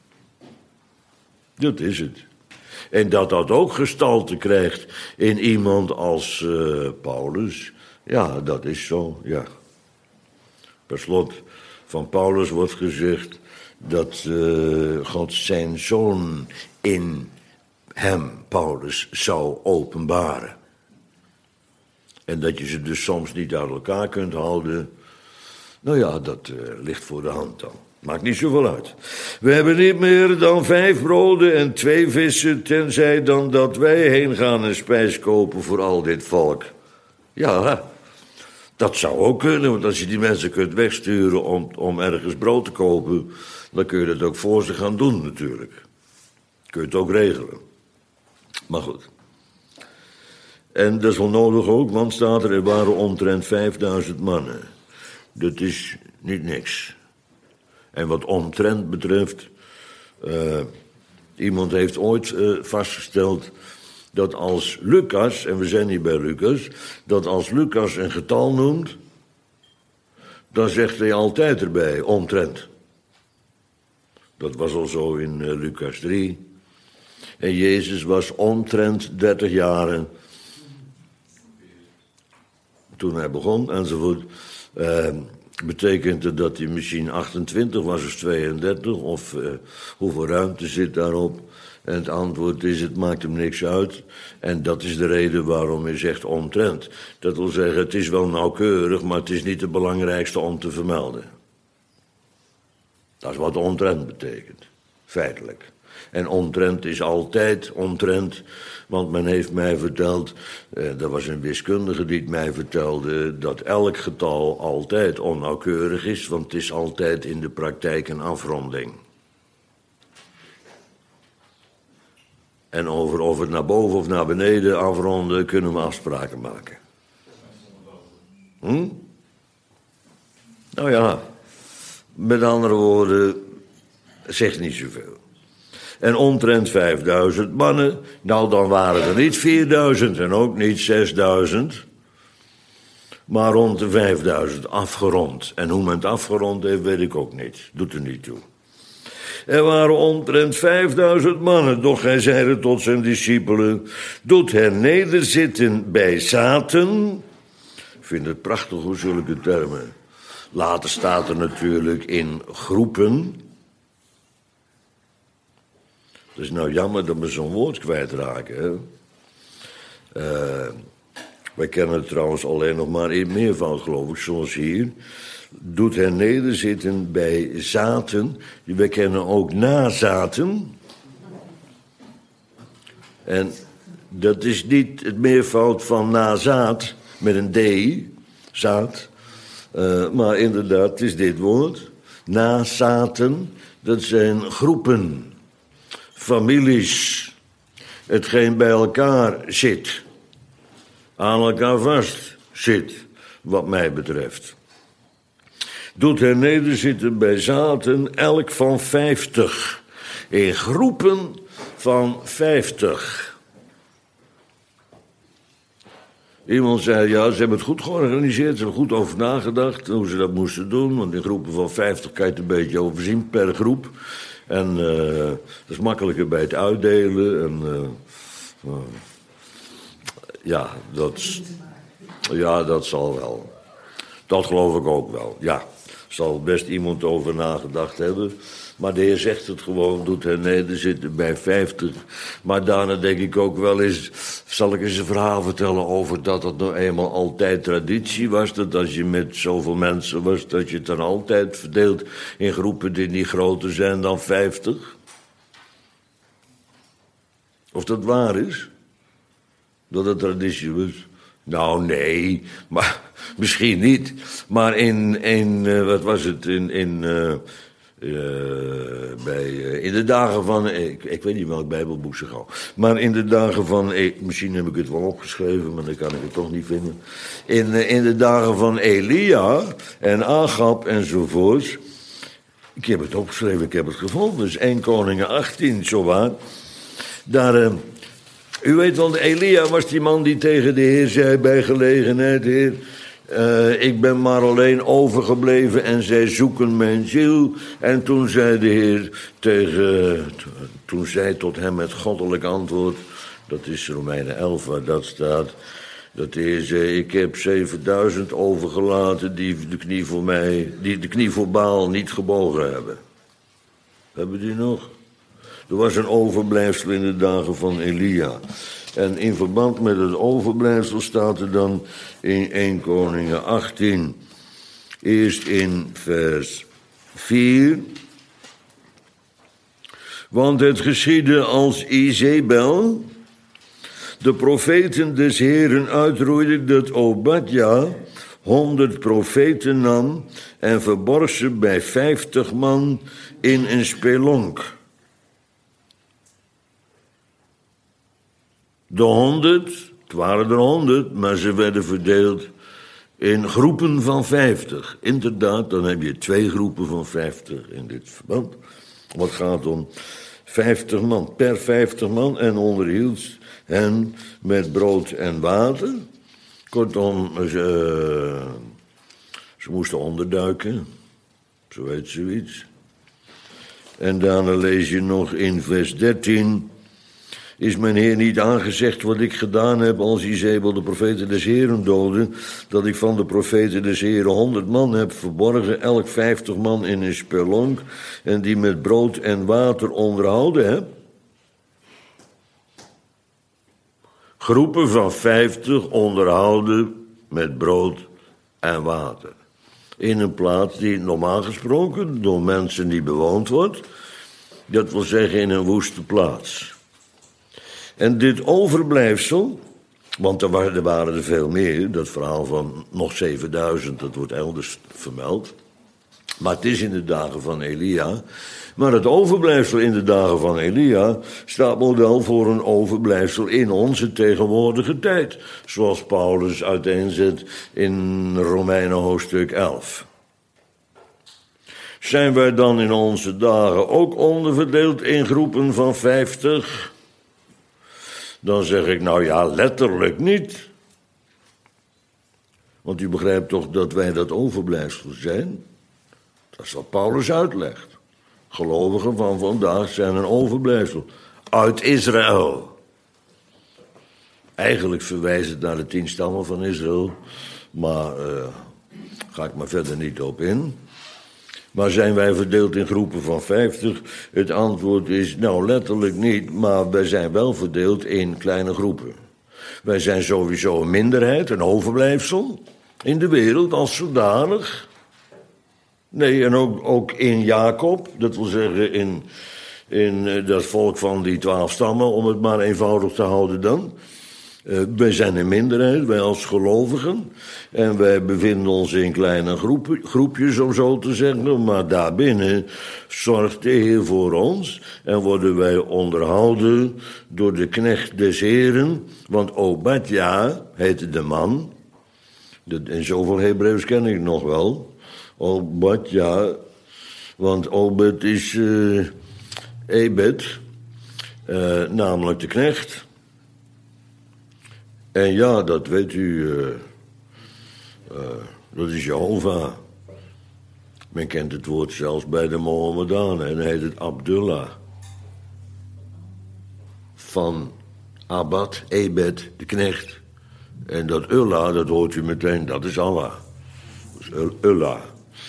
Dat is het. En dat ook gestalte krijgt in iemand als Paulus, ja, dat is zo, ja. Per slot van Paulus wordt gezegd dat God zijn zoon in hem, Paulus, zou openbaren. En dat je ze dus soms niet uit elkaar kunt houden. Nou ja, dat ligt voor de hand dan. Maakt niet zoveel uit. We hebben niet meer dan 5 broden en 2 vissen, tenzij dan dat wij heen gaan en spijs kopen voor al dit volk. Ja, dat zou ook kunnen, want als je die mensen kunt wegsturen om ergens brood te kopen, dan kun je dat ook voor ze gaan doen natuurlijk. Kun je het ook regelen. Maar goed. En dat is wel nodig ook, want staat er waren omtrent 5000 mannen. Dat is niet niks. En wat omtrent betreft, iemand heeft ooit vastgesteld dat als Lucas, en we zijn hier bij Lucas, dat als Lucas een getal noemt, dan zegt hij altijd erbij, omtrent. Dat was al zo in Lucas 3. En Jezus was omtrent 30 jaren toen hij begon enzovoort. Betekent het dat hij misschien 28 was of 32? Of hoeveel ruimte zit daarop? En het antwoord is, het maakt hem niks uit. En dat is de reden waarom hij zegt omtrent. Dat wil zeggen, het is wel nauwkeurig, maar het is niet het belangrijkste om te vermelden. Dat is wat omtrent betekent, feitelijk. En omtrent is altijd omtrent, want men heeft mij verteld, er was een wiskundige die het mij vertelde, dat elk getal altijd onnauwkeurig is, want het is altijd in de praktijk een afronding. En over of het naar boven of naar beneden afronden, kunnen we afspraken maken. Nou ja, met andere woorden, zegt niet zoveel. En omtrent 5000 mannen, nou dan waren er niet 4000 en ook niet 6000, maar rond de 5000 afgerond. En hoe men het afgerond heeft, weet ik ook niet, doet er niet toe. Er waren omtrent 5000 mannen, doch hij zeide tot zijn discipelen, doet hen nederzitten bij zaten. Ik vind het prachtig hoe zulke termen. Later staat er natuurlijk in groepen. Het is nou jammer dat we zo'n woord kwijtraken. Wij kennen het trouwens alleen nog maar in meervoud, geloof ik, zoals hier. Doet hen nederzitten bij zaten. Wij kennen ook nazaten. En dat is niet het meervoud van nazaat, met een D, zaad. Maar inderdaad, het is dit woord. Nazaten, dat zijn groepen. Families, hetgeen bij elkaar zit, aan elkaar vast zit, wat mij betreft. Doet hen nederzitten bij zaten, elk van 50, in groepen van 50. Iemand zei, ja, ze hebben het goed georganiseerd, ze hebben goed over nagedacht hoe ze dat moesten doen, want in groepen van 50 kan je het een beetje overzien per groep. En dat is makkelijker bij het uitdelen. En ja, dat zal wel. Dat geloof ik ook wel, ja. Zal best iemand over nagedacht hebben. Maar de Heer zegt het gewoon, doet hen nederzitten bij 50. Maar daarna denk ik ook wel eens, zal ik eens een verhaal vertellen over dat het nou eenmaal altijd traditie was. Dat als je met zoveel mensen was, dat je het dan altijd verdeelt in groepen die niet groter zijn dan 50. Of dat waar is? Dat het traditie was? Nou, nee, maar misschien niet. Maar wat was het, in de dagen van, ik weet niet welk Bijbelboek ze gauw. Maar in de dagen van, misschien heb ik het wel opgeschreven, maar dan kan ik het toch niet vinden. In de dagen van Elia en Agab enzovoorts. Ik heb het opgeschreven, ik heb het gevonden. Dus 1 Koningen 18, zowaar. Daar, u weet wel, Elia was die man die tegen de Heer zei bij gelegenheid: Heer, ik ben maar alleen overgebleven en zij zoeken mijn ziel. En toen zei de Heer toen zei tot hem het goddelijk antwoord, dat is Romeinen 11 waar dat staat, dat de Heer zei: ik heb 7000 overgelaten die de knie voor Baal niet gebogen hebben. Hebben die nog? Er was een overblijfsel in de dagen van Elia. En in verband met het overblijfsel staat er dan in 1 Koningen 18... eerst in vers 4... want het geschiedde als Izebel de profeten des Heeren uitroeide, dat Obadja 100 profeten nam en verborg ze bij 50 man in een spelonk. De 100, het waren er 100, maar ze werden verdeeld in groepen van 50. Inderdaad, dan heb je 2 groepen van 50 in dit verband. Wat gaat om 50 man, per 50 man, en onderhield hen met brood en water. Kortom, ze moesten onderduiken, zo heet zoiets. En daarna lees je nog in vers 13... is mijn Heer niet aangezegd wat ik gedaan heb als Izebel de profeten des Heeren doodde, dat ik van de profeten des Heeren 100 man heb verborgen, elk 50 man in een spelonk, en die met brood en water onderhouden heb? Groepen van 50 onderhouden met brood en water. In een plaats die normaal gesproken door mensen niet bewoond wordt, dat wil zeggen in een woeste plaats. En dit overblijfsel, want er waren er veel meer, dat verhaal van nog 7000, dat wordt elders vermeld. Maar het is in de dagen van Elia. Maar het overblijfsel in de dagen van Elia staat model voor een overblijfsel in onze tegenwoordige tijd. Zoals Paulus uiteenzet in Romeinen hoofdstuk 11. Zijn wij dan in onze dagen ook onderverdeeld in groepen van 50? Dan zeg ik, nou ja, letterlijk niet. Want u begrijpt toch dat wij dat overblijfsel zijn? Dat is wat Paulus uitlegt. Gelovigen van vandaag zijn een overblijfsel uit Israël. Eigenlijk verwijst het naar de 10 stammen van Israël. Maar ga ik maar verder niet op in. Maar zijn wij verdeeld in groepen van 50? Het antwoord is, nou letterlijk niet, maar wij zijn wel verdeeld in kleine groepen. Wij zijn sowieso een minderheid, een overblijfsel in de wereld als zodanig. Nee, en ook in Jacob, dat wil zeggen in dat volk van die 12 stammen, om het maar eenvoudig te houden dan. Wij zijn een minderheid, wij als gelovigen. En wij bevinden ons in kleine groepjes, om zo te zeggen. Maar daarbinnen zorgt de Heer voor ons. En worden wij onderhouden door de knecht des Heren. Want Obadja heette de man. En zoveel Hebreeuws ken ik nog wel. Obadja. Want Obed is Ebed. Namelijk de knecht. En ja, dat weet u, dat is Jehovah. Men kent het woord zelfs bij de Mohammedanen en heet het Abdullah. Van Abad, Ebed, de knecht. En dat Ullah, dat hoort u meteen, dat is Allah. Ulla.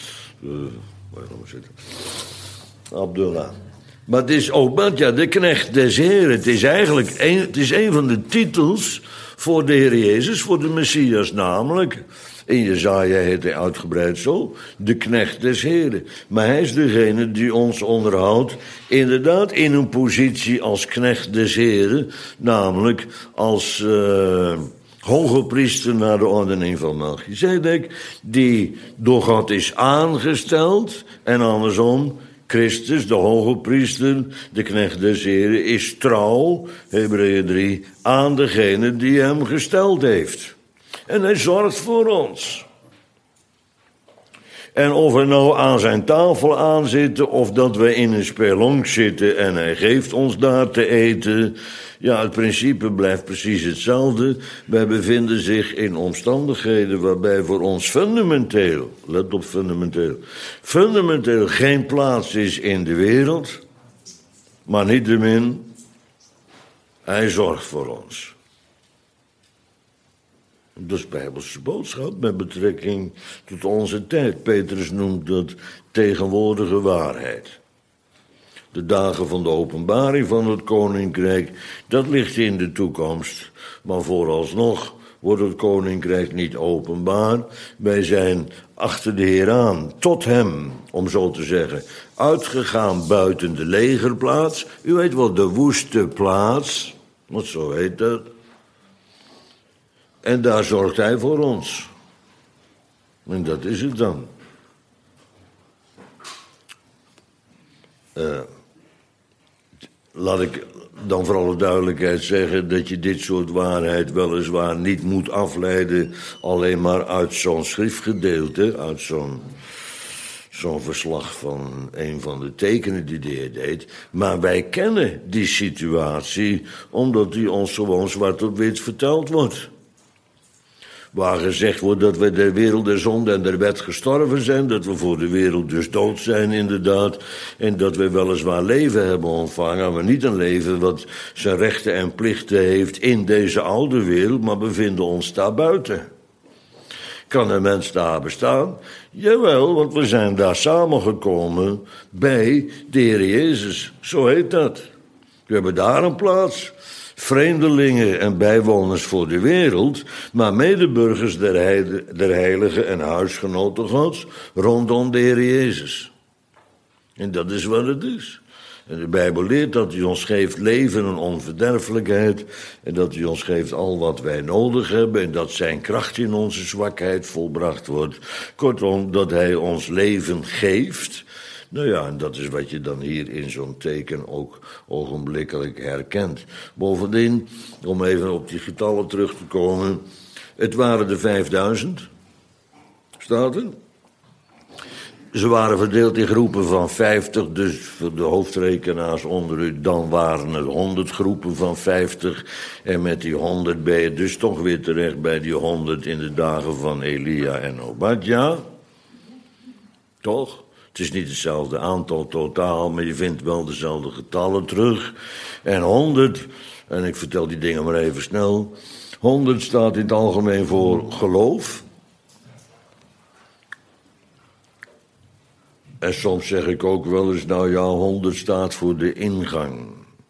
Abdullah. Maar het is Obadja, de knecht des Heren. Het is eigenlijk een van de titels voor de Heer Jezus, voor de Messias namelijk. In Jesaja heet hij uitgebreid zo, de knecht des Heren. Maar hij is degene die ons onderhoudt, inderdaad in een positie als knecht des Heren, namelijk als hoge priester naar de ordening van Melchizedek, die door God is aangesteld, en andersom, Christus, de hoge priester, de knecht des Heren, is trouw, Hebreeën 3, aan degene die hem gesteld heeft. En hij zorgt voor ons. En of we nou aan zijn tafel aanzitten, of dat we in een spelonk zitten en hij geeft ons daar te eten, ja, het principe blijft precies hetzelfde. Wij bevinden zich in omstandigheden waarbij voor ons fundamenteel, let op fundamenteel geen plaats is in de wereld, maar niettemin, hij zorgt voor ons. Dat is Bijbelse boodschap met betrekking tot onze tijd. Petrus noemt dat tegenwoordige waarheid. De dagen van de openbaring van het koninkrijk, dat ligt in de toekomst. Maar vooralsnog wordt het koninkrijk niet openbaar. Wij zijn achter de Heer aan, tot hem, om zo te zeggen, uitgegaan buiten de legerplaats. U weet wel, de woeste plaats, want zo heet dat. En daar zorgt hij voor ons. En dat is het dan. Laat ik dan voor alle duidelijkheid zeggen dat je dit soort waarheid weliswaar niet moet afleiden alleen maar uit zo'n schriftgedeelte, uit zo'n verslag van een van de tekenen die de Heer deed. Maar wij kennen die situatie omdat die ons gewoon zwart op wit verteld wordt. Waar gezegd wordt dat we der wereld der zonde en der wet gestorven zijn, dat we voor de wereld dus dood zijn inderdaad, en dat we weliswaar leven hebben ontvangen, maar niet een leven wat zijn rechten en plichten heeft in deze oude wereld, maar bevinden ons daar buiten. Kan een mens daar bestaan? Jawel, want we zijn daar samengekomen bij de Heer Jezus, zo heet dat. We hebben daar een plaats. Vreemdelingen en bijwoners voor de wereld, maar medeburgers der heiligen en huisgenoten Gods rondom de Heer Jezus. En dat is wat het is. En de Bijbel leert dat hij ons geeft leven en onverderfelijkheid, en dat hij ons geeft al wat wij nodig hebben, en dat zijn kracht in onze zwakheid volbracht wordt. Kortom, dat hij ons leven geeft. Nou ja, en dat is wat je dan hier in zo'n teken ook ogenblikkelijk herkent. Bovendien, om even op die getallen terug te komen, het waren er 5000, staat er. Ze waren verdeeld in groepen van 50, dus voor de hoofdrekenaars onder u, dan waren er 100 groepen van 50. En met die 100 ben je dus toch weer terecht bij die 100 in de dagen van Elia en Obadja. Toch? Het is niet hetzelfde aantal totaal, maar je vindt wel dezelfde getallen terug. En 100, en ik vertel die dingen maar even snel. 100 staat in het algemeen voor geloof. En soms zeg ik ook wel eens, nou ja, 100 staat voor de ingang.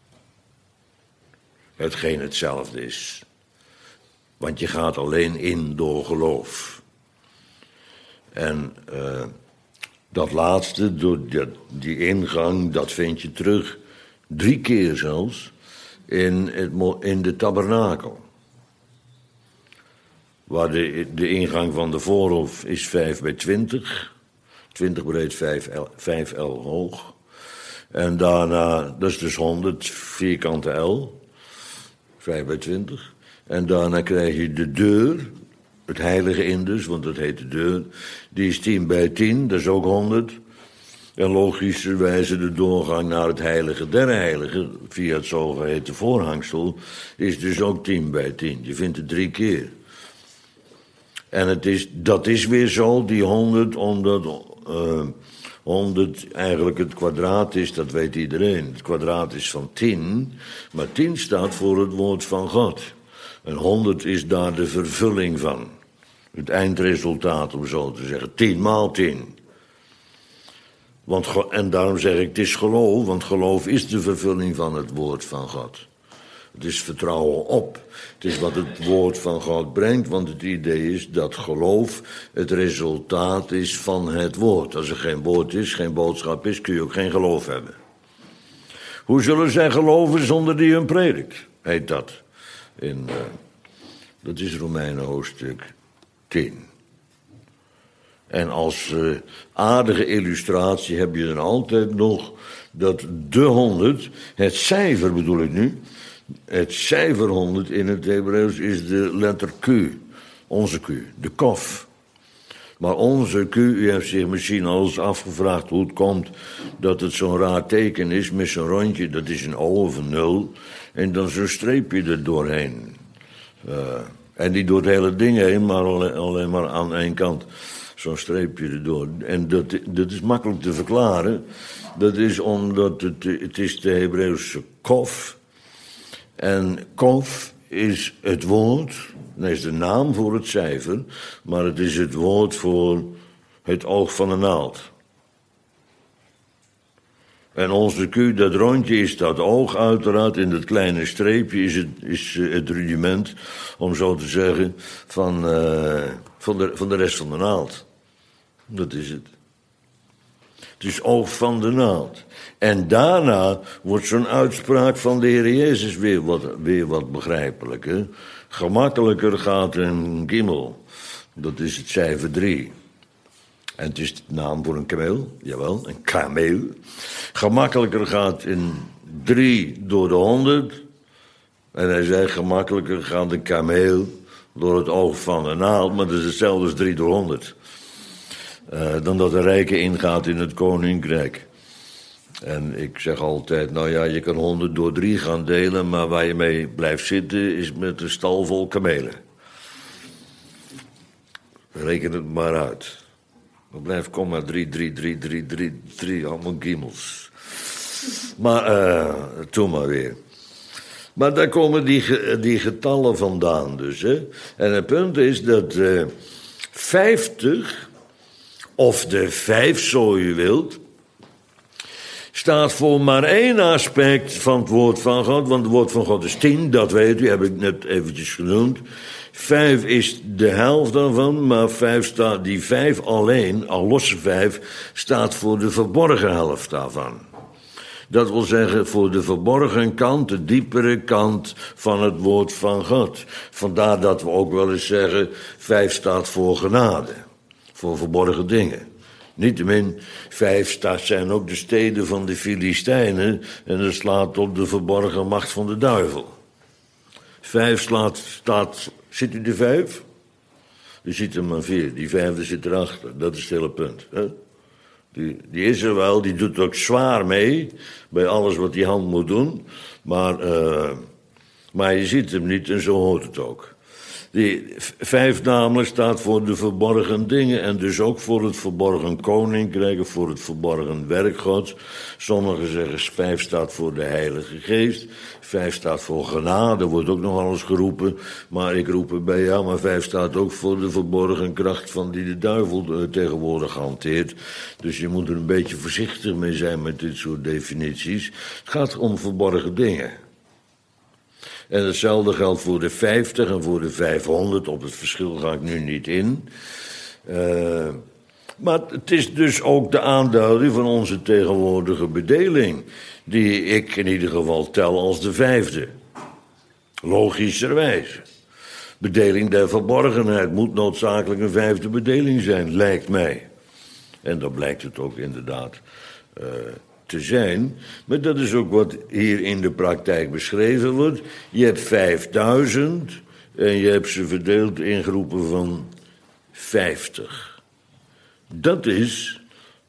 Hetgeen hetzelfde is. Want je gaat alleen in door geloof. En dat laatste, door die ingang, dat vind je terug 3 keer zelfs in de tabernakel. Waar de ingang van de voorhof is 5 bij 20. 20 breed, 5 L hoog. En daarna, dat is dus 100 vierkante L. 5 bij 20. En daarna krijg je de deur, het heilige in dus, want dat heet de deur. Die is 10 bij 10, dat is ook 100. En logischerwijze de doorgang naar het heilige der heiligen, via het zogeheten voorhangsel, is dus ook 10 bij 10. Je vindt het 3 keer. En dat is weer zo, die 100, omdat 100 eigenlijk het kwadraat is, dat weet iedereen. Het kwadraat is van 10, maar 10 staat voor het woord van God. En 100 is daar de vervulling van. Het eindresultaat, om zo te zeggen. 10 maal 10. En daarom zeg ik, het is geloof, want geloof is de vervulling van het woord van God. Het is vertrouwen op. Het is wat het woord van God brengt, want het idee is dat geloof het resultaat is van het woord. Als er geen woord is, geen boodschap is, kun je ook geen geloof hebben. Hoe zullen zij geloven zonder die hun predikt? Heet dat. Dat is Romeinen hoofdstuk 10. En als aardige illustratie heb je dan altijd nog dat de 100, het cijfer bedoel ik nu, het cijfer 100 in het Hebreeuws is de letter Q, onze Q, de kof. Maar onze Q, u heeft zich misschien al eens afgevraagd hoe het komt dat het zo'n raar teken is met zo'n rondje, dat is een O of een 0, en dan zo'n streepje er doorheen. En niet door het hele ding heen, maar alleen maar aan één kant. Zo'n streepje erdoor. En dat is makkelijk te verklaren. Dat is omdat het is de Hebreeuwse kof. En kof is het woord, dat is de naam voor het cijfer, maar het is het woord voor het oog van de naald. En onze Q, dat rondje is dat oog uiteraard, en dat kleine streepje is het rudiment, om zo te zeggen, van de rest van de naald. Dat is het. Het is oog van de naald. En daarna wordt zo'n uitspraak van de Heer Jezus weer wat begrijpelijker. Gemakkelijker gaat een gimel. Dat is het cijfer 3. En het is de naam voor een kameel. Jawel, een kameel. Gemakkelijker gaat een 3 door de 100. En hij zei, gemakkelijker gaat een kameel door het oog van de naald. Maar dat is hetzelfde als 3 door 100. Dan dat de rijke ingaat in het koninkrijk. En ik zeg altijd, nou ja, je kan 100 door 3 gaan delen, maar waar je mee blijft zitten is met een stal vol kamelen. Reken het maar uit. Dan blijft 3, allemaal giemels. Maar, toen maar weer. Maar daar komen die getallen vandaan dus, hè. En het punt is dat 50... of de 5, zo u wilt, staat voor maar één aspect van het woord van God. Want het woord van God is 10, dat weet u, heb ik net eventjes genoemd. 5 is de helft daarvan, maar die 5 alleen, al losse 5, staat voor de verborgen helft daarvan. Dat wil zeggen voor de verborgen kant, de diepere kant van het woord van God. Vandaar dat we ook wel eens zeggen, 5 staat voor genade. Voor verborgen dingen. Niettemin, 5 zijn ook de steden van de Filistijnen. En dat slaat op de verborgen macht van de duivel. 5 staat. Ziet u de 5? U ziet er maar 4. Die 5e zit erachter. Dat is het hele punt. Hè? Die is er wel, die doet ook zwaar mee. Bij alles wat die hand moet doen. Maar je ziet hem niet en zo hoort het ook. Die 5 namelijk staat voor de verborgen dingen en dus ook voor het verborgen koninkrijk, voor het verborgen werk Gods. Sommigen zeggen 5 staat voor de Heilige Geest, 5 staat voor genade, wordt ook nog wel eens geroepen. Maar ik roep erbij, ja, maar 5 staat ook voor de verborgen kracht van die de duivel tegenwoordig hanteert. Dus je moet er een beetje voorzichtig mee zijn met dit soort definities. Het gaat om verborgen dingen. En hetzelfde geldt voor de 50 en voor de 500. Op het verschil ga ik nu niet in. Maar het is dus ook de aanduiding van onze tegenwoordige bedeling. Die ik in ieder geval tel als de 5e. Logischerwijs. Bedeling der verborgenheid moet noodzakelijk een 5e bedeling zijn, lijkt mij. En dan blijkt het ook inderdaad te zijn. Maar dat is ook wat hier in de praktijk beschreven wordt. Je hebt 5000 en je hebt ze verdeeld in groepen van 50. Dat is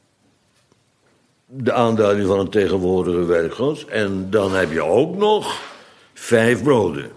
de aanduiding van het tegenwoordige werk Gods. En dan heb je ook nog 5 broden.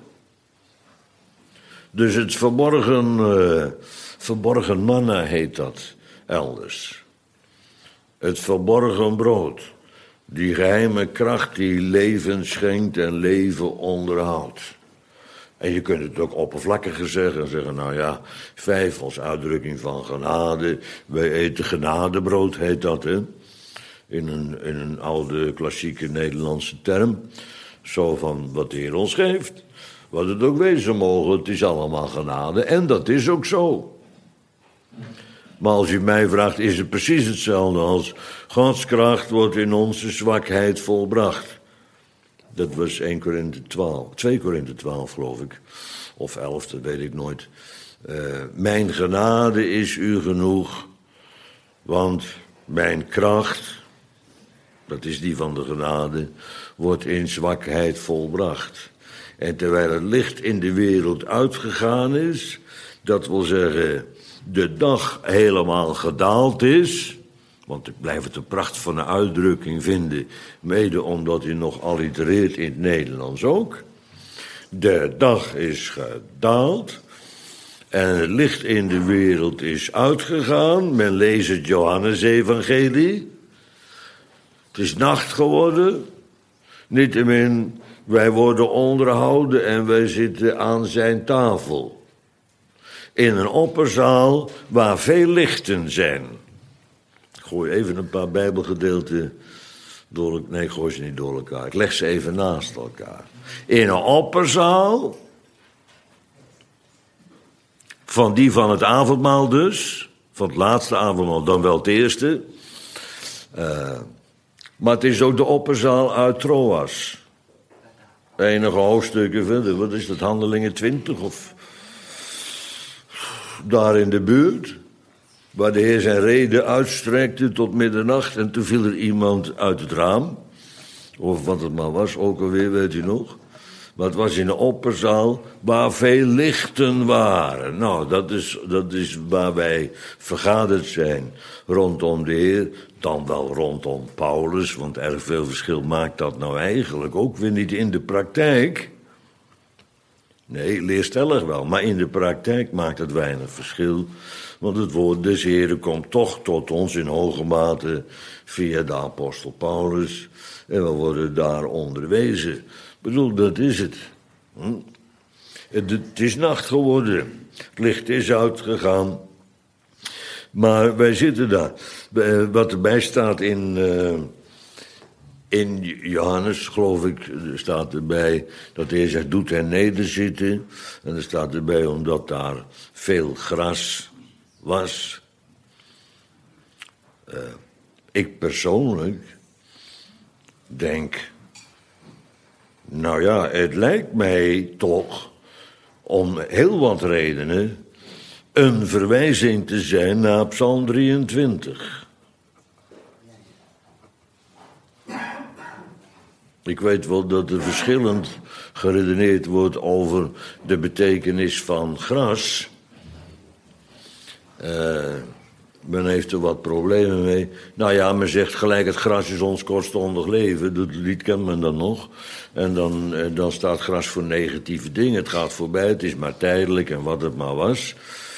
Dus het verborgen manna heet dat elders. Het verborgen brood. Die geheime kracht die leven schenkt en leven onderhoudt. En je kunt het ook oppervlakkiger zeggen en zeggen, nou ja, 5 als uitdrukking van genade. Wij eten genadebrood, heet dat, hè? In een oude klassieke Nederlandse term. Zo van wat de Heer ons geeft. Wat het ook wezen mogen, het is allemaal genade. En dat is ook zo. Maar als u mij vraagt, is het precies hetzelfde als Gods kracht wordt in onze zwakheid volbracht. Dat was 2 Korinthe 12 geloof ik. Of 11, dat weet ik nooit. Mijn genade is u genoeg, want mijn kracht, dat is die van de genade, wordt in zwakheid volbracht. En terwijl het licht in de wereld uitgegaan is, dat wil zeggen, de dag helemaal gedaald is, want ik blijf het een pracht van een uitdrukking vinden, mede omdat hij nog allitereert in het Nederlands ook. De dag is gedaald en het licht in de wereld is uitgegaan. Men leest het Johannes-evangelie. Het is nacht geworden. Niettemin, wij worden onderhouden en wij zitten aan zijn tafel. In een opperzaal waar veel lichten zijn. Ik gooi even een paar Bijbelgedeelten door. Nee, ik gooi ze niet door elkaar. Ik leg ze even naast elkaar. In een opperzaal. Van die van het avondmaal dus. Van het laatste avondmaal, dan wel het eerste. Maar het is ook de opperzaal uit Troas. Enige hoofdstukken verder. Wat is dat, Handelingen 20 of daar in de buurt? Waar de Heer zijn rede uitstrekte tot middernacht. En toen viel er iemand uit het raam. Of wat het maar was, ook alweer, weet u nog. Maar het was in een opperzaal waar veel lichten waren. Nou, dat is waar wij vergaderd zijn rondom de Heer. Dan wel rondom Paulus, want erg veel verschil maakt dat nou eigenlijk ook weer niet in de praktijk. Nee, leerstellig wel, maar in de praktijk maakt het weinig verschil. Want het woord des Heren komt toch tot ons in hoge mate via de apostel Paulus. En we worden daar onderwezen. Ik bedoel, dat is het. Het is nacht geworden. Het licht is uitgegaan. Maar wij zitten daar. Wat erbij staat in Johannes, geloof ik, staat erbij dat de Heer zegt, doet hen nederzitten. En er staat erbij omdat daar veel gras was. Ik persoonlijk denk, nou ja, het lijkt mij toch om heel wat redenen een verwijzing te zijn naar Psalm 23. Ik weet wel dat er verschillend geredeneerd wordt over de betekenis van gras. Men heeft er wat problemen mee. Nou ja, men zegt gelijk het gras is ons kortstondig leven. Dat lied kent men dan nog. En dan staat gras voor negatieve dingen. Het gaat voorbij, het is maar tijdelijk en wat het maar was.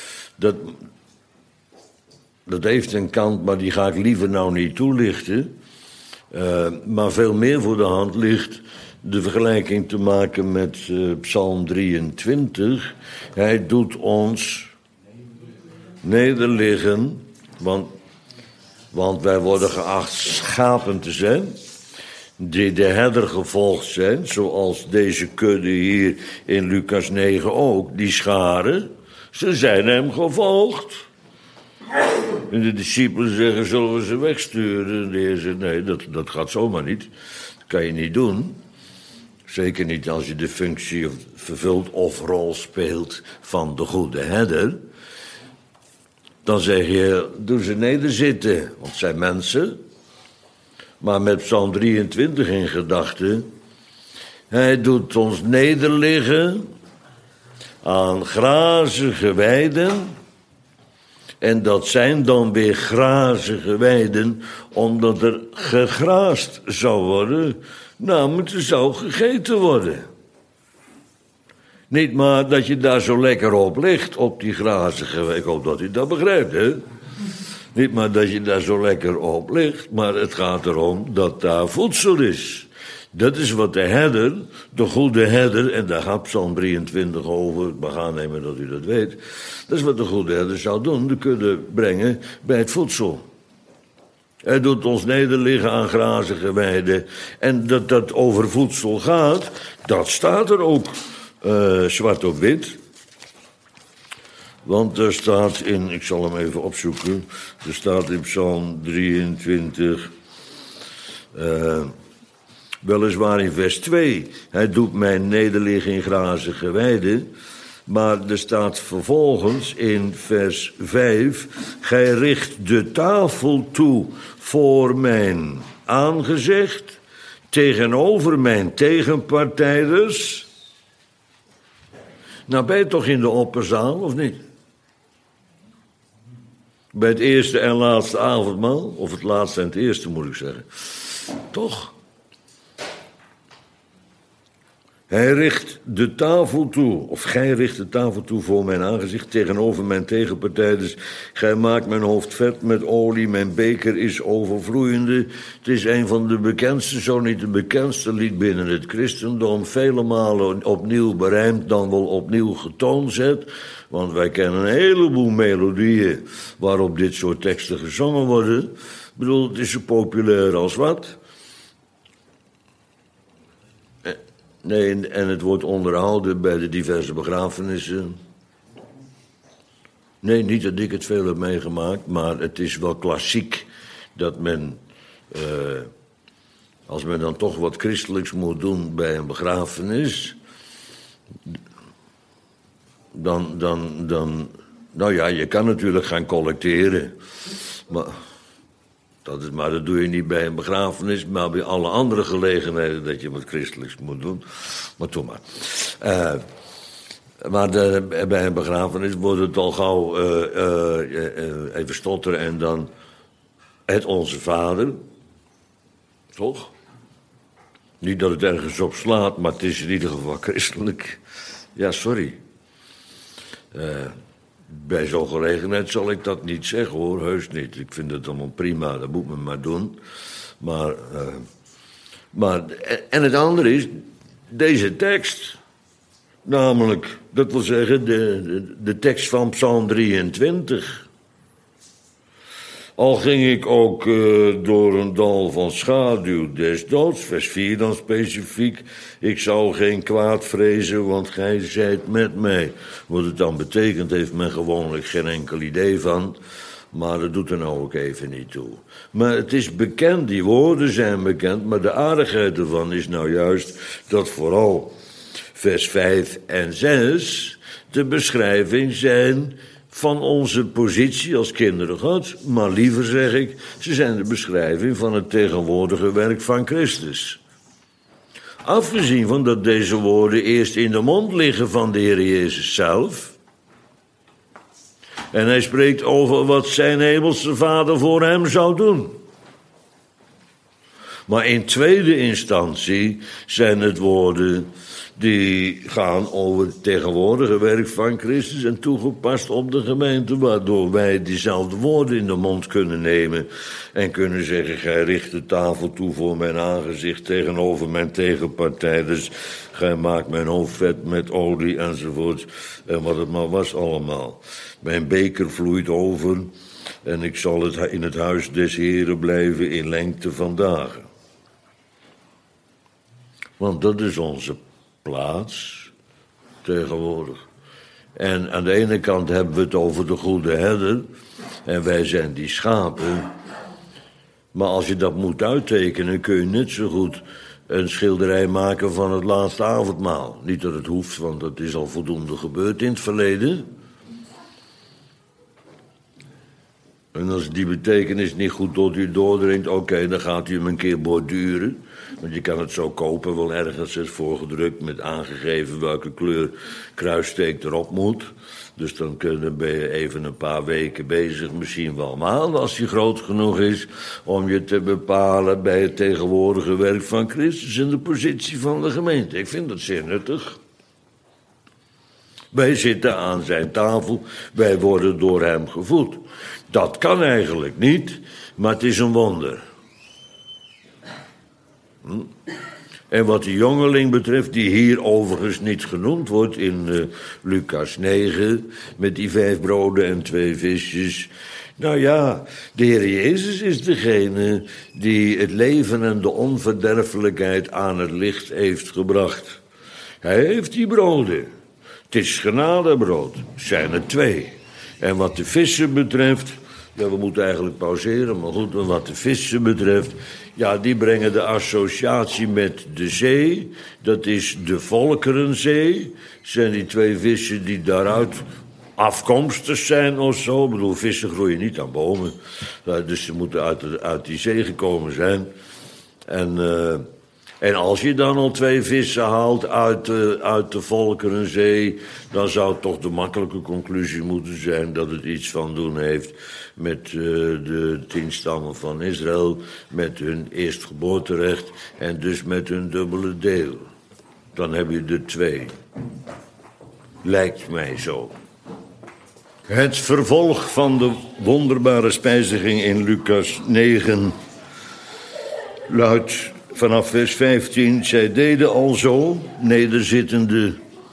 Dat heeft een kant, maar die ga ik liever nou niet toelichten. Maar veel meer voor de hand ligt de vergelijking te maken met Psalm 23. Hij doet ons nederliggen, want wij worden geacht schapen te zijn, die de herder gevolgd zijn, zoals deze kudde hier in Lucas 9 ook, die scharen, ze zijn hem gevolgd. En de discipelen zeggen, zullen we ze wegsturen? En de Heer zegt, nee, dat gaat zomaar niet. Dat kan je niet doen. Zeker niet als je de functie vervult of rol speelt van de goede herder. Dan zeg je, doe ze nederzitten, want het zijn mensen. Maar met Psalm 23 in gedachten, hij doet ons nederliggen aan grazige weiden. En dat zijn dan weer grazige weiden, omdat er gegraast zou worden, namelijk er zou gegeten worden. Niet maar dat je daar zo lekker op ligt, op die grazige weiden. Ik hoop dat u dat begrijpt, hè? Niet maar dat je daar zo lekker op ligt, maar het gaat erom dat daar voedsel is. Dat is wat de herder, de goede herder, en daar gaat Psalm 23 over, ik mag aannemen dat u dat weet. Dat is wat de goede herder zou doen, de kudde brengen bij het voedsel. Hij doet ons nederliggen aan grazige weiden. En dat dat over voedsel gaat, dat staat er ook zwart op wit. Want er staat in, ik zal hem even opzoeken, er staat in Psalm 23, weliswaar in vers 2, hij doet mij nederliggen in grazige weiden. Maar er staat vervolgens in vers 5, gij richt de tafel toe voor mijn aangezicht, tegenover mijn tegenpartijders. Nou, ben je toch in de opperzaal, of niet? Bij het eerste en laatste avondmaal, of het laatste en het eerste moet ik zeggen. Toch? Hij richt de tafel toe, of gij richt de tafel toe voor mijn aangezicht, tegenover mijn tegenpartijders. Gij maakt mijn hoofd vet met olie, mijn beker is overvloeiende. Het is een van de bekendste, zo niet de bekendste lied binnen het christendom. Vele malen opnieuw berijmd, dan wel opnieuw getoonzet. Want wij kennen een heleboel melodieën waarop dit soort teksten gezongen worden. Ik bedoel, het is zo populair als wat. Nee, en het wordt onderhouden bij de diverse begrafenissen. Nee, niet dat ik het veel heb meegemaakt, maar het is wel klassiek dat men, als men dan toch wat christelijks moet doen bij een begrafenis, dan, nou ja, je kan natuurlijk gaan collecteren, maar dat doe je niet bij een begrafenis, maar bij alle andere gelegenheden dat je wat christelijks moet doen. Maar toch maar. Maar bij een begrafenis wordt het al gauw even stotteren en dan het Onze Vader. Toch? Niet dat het ergens op slaat, maar het is in ieder geval christelijk. Ja, sorry. Bij zo'n gelegenheid zal ik dat niet zeggen, hoor. Heus niet. Ik vind het allemaal prima. Dat moet men maar doen. Maar en het andere is, deze tekst. Namelijk, dat wil zeggen, de tekst van Psalm 23. Al ging ik ook door een dal van schaduw des doods, vers 4 dan specifiek. Ik zou geen kwaad vrezen, want gij zijt met mij. Wat het dan betekent, heeft men gewoonlijk geen enkel idee van. Maar dat doet er nou ook even niet toe. Maar het is bekend, die woorden zijn bekend, maar de aardigheid ervan is nou juist dat vooral vers 5 en 6 de beschrijving zijn van onze positie als kinderen Gods, maar liever zeg ik, ze zijn de beschrijving van het tegenwoordige werk van Christus. Afgezien van dat deze woorden eerst in de mond liggen van de Heer Jezus zelf. En hij spreekt over wat zijn hemelse Vader voor hem zou doen. Maar in tweede instantie zijn het woorden die gaan over het tegenwoordige werk van Christus en toegepast op de gemeente, waardoor wij diezelfde woorden in de mond kunnen nemen en kunnen zeggen, gij richt de tafel toe voor mijn aangezicht tegenover mijn tegenpartijders, gij maakt mijn hoofd vet met olie enzovoort, en wat het maar was allemaal. Mijn beker vloeit over en ik zal in het huis des Heren blijven in lengte van dagen. Want dat is onze plaats tegenwoordig. En aan de ene kant hebben we het over de goede herder en wij zijn die schapen. Maar als je dat moet uittekenen, kun je net zo goed een schilderij maken van het laatste avondmaal. Niet dat het hoeft, want dat is al voldoende gebeurd in het verleden. En als die betekenis niet goed tot u doordringt, oké, dan gaat u hem een keer borduren. Want je kan het zo kopen, wel ergens is voorgedrukt met aangegeven welke kleur kruissteek erop moet. Dus dan ben je even een paar weken bezig, misschien wel maanden als die groot genoeg is, om je te bepalen bij het tegenwoordige werk van Christus en de positie van de gemeente. Ik vind dat zeer nuttig. Wij zitten aan zijn tafel, wij worden door hem gevoed. Dat kan eigenlijk niet, maar het is een wonder. En wat de jongeling betreft, die hier overigens niet genoemd wordt in Lucas 9... met die 5 broden en 2 visjes. Nou ja, de Heer Jezus is degene die het leven en de onverderfelijkheid aan het licht heeft gebracht. Hij heeft die broden. Het is genadebrood, zijn er 2. En wat de vissen betreft, ja, we moeten eigenlijk pauzeren, maar goed, wat de vissen betreft, ja, die brengen de associatie met de zee. Dat is de Volkerenzee. Zijn die 2 vissen die daaruit afkomstig zijn of zo. Ik bedoel, vissen groeien niet aan bomen. Dus ze moeten uit die zee gekomen zijn. En als je dan al 2 vissen haalt uit de Volkerenzee, dan zou het toch de makkelijke conclusie moeten zijn dat het iets van doen heeft met de 10 stammen van Israël, met hun eerstgeboorterecht en dus met hun dubbele deel. Dan heb je er 2. Lijkt mij zo. Het vervolg van de wonderbare spijziging in Lucas 9 luidt vanaf vers 15. Zij deden alzo, nederzittende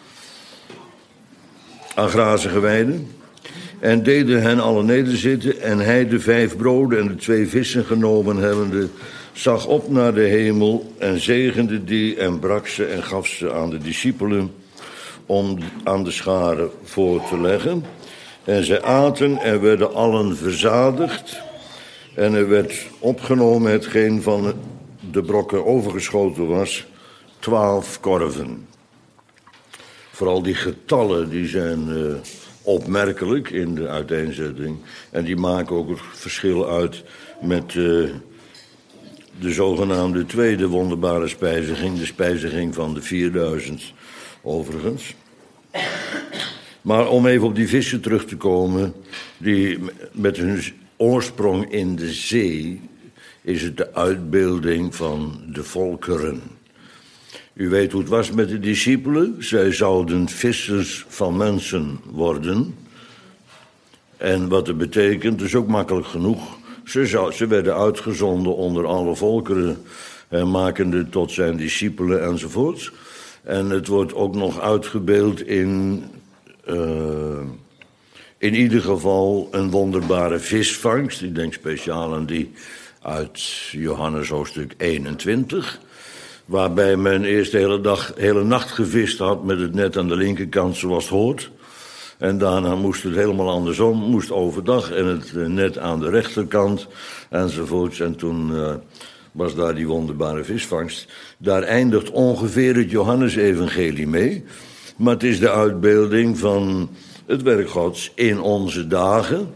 agrazige weiden, en deden hen allen nederzitten, en hij de 5 broden en de 2 vissen genomen hebbende, zag op naar de hemel en zegende die en brak ze en gaf ze aan de discipelen om aan de scharen voor te leggen. En zij aten en werden allen verzadigd. En er werd opgenomen hetgeen van de brokken overgeschoten was, 12 korven. Vooral die getallen die zijn opmerkelijk in de uiteenzetting. En die maken ook het verschil uit met de zogenaamde tweede wonderbare spijziging. De spijziging van de 4000 overigens. Maar om even op die vissen terug te komen, die met hun oorsprong in de zee, is het de uitbeelding van de volkeren. U weet hoe het was met de discipelen. Zij zouden vissers van mensen worden. En wat het betekent, is ook makkelijk genoeg. Ze werden uitgezonden onder alle volkeren, makende tot zijn discipelen enzovoort. En het wordt ook nog uitgebeeld in ieder geval een wonderbare visvangst. Ik denk speciaal aan die uit Johannes hoofdstuk 21... waarbij men eerst de hele nacht gevist had met het net aan de linkerkant zoals het hoort. En daarna moest het helemaal andersom, moest overdag en het net aan de rechterkant enzovoorts. En toen was daar die wonderbare visvangst. Daar eindigt ongeveer het Johannesevangelie mee. Maar het is de uitbeelding van het werk Gods in onze dagen,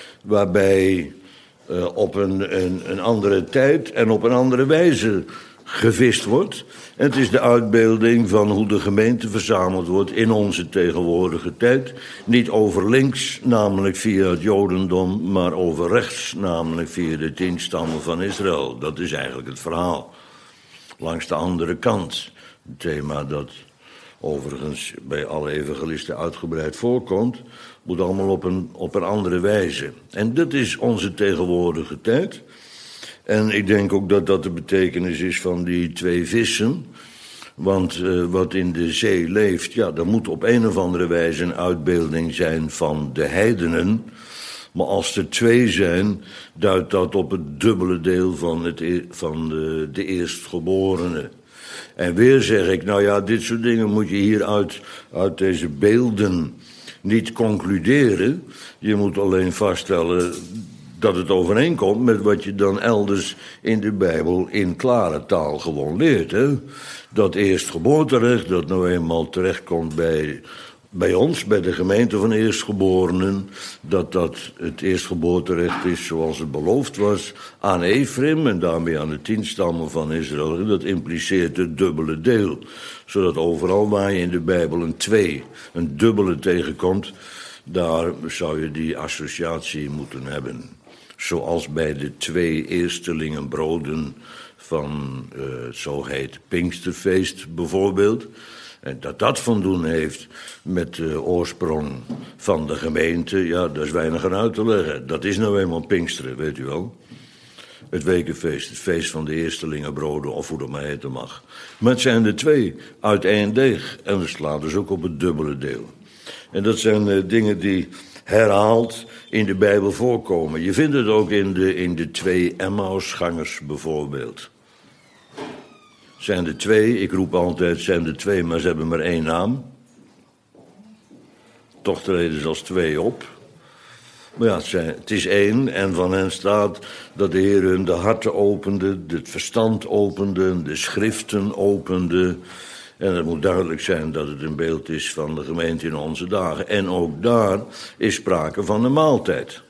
waarbij op een andere tijd en op een andere wijze gevist wordt. En het is de uitbeelding van hoe de gemeente verzameld wordt in onze tegenwoordige tijd. Niet over links, namelijk via het Jodendom, maar over rechts, namelijk via de 10 stammen van Israël. Dat is eigenlijk het verhaal. Langs de andere kant. Een thema dat overigens bij alle evangelisten uitgebreid voorkomt, moet allemaal op een andere wijze. En dat is onze tegenwoordige tijd. En ik denk ook dat dat de betekenis is van die 2 vissen. Want wat in de zee leeft, ja, dat moet op een of andere wijze een uitbeelding zijn van de heidenen. Maar als er 2 zijn, duidt dat op het dubbele deel van de eerstgeborene. En weer zeg ik, nou ja, dit soort dingen moet je hier uit deze beelden niet concluderen. Je moet alleen vaststellen dat het overeenkomt met wat je dan elders in de Bijbel in klare taal gewoon leert. Hè? Dat eerstgeboorterecht, dat nou eenmaal terechtkomt bij ons, bij de gemeente van eerstgeborenen, dat het eerstgeboorterecht is zoals het beloofd was aan Efraim en daarmee aan de 10 stammen van Israël. Dat impliceert het dubbele deel. Zodat overal waar je in de Bijbel een dubbele tegenkomt, daar zou je die associatie moeten hebben. Zoals bij de 2 eerstelingen broden van het zogeheten Pinksterfeest bijvoorbeeld. En dat van doen heeft met de oorsprong van de gemeente, ja, daar is weinig aan uit te leggen. Dat is nou eenmaal Pinksteren, weet u wel. Het wekenfeest, het feest van de eerstelingenbroden, of hoe dat maar heten mag. Maar het zijn er 2 uit 1 deeg. En dat slaat dus ook op het dubbele deel. En dat zijn dingen die herhaald in de Bijbel voorkomen. Je vindt het ook in de 2 Emmausgangers bijvoorbeeld. Zijn er 2, ik roep altijd, zijn er 2, maar ze hebben maar 1 naam. Toch treden ze als 2 op. Maar ja, het is 1 en van hen staat dat de Heer hun de harten opende, het verstand opende, de schriften opende. En het moet duidelijk zijn dat het een beeld is van de gemeente in onze dagen. En ook daar is sprake van een maaltijd.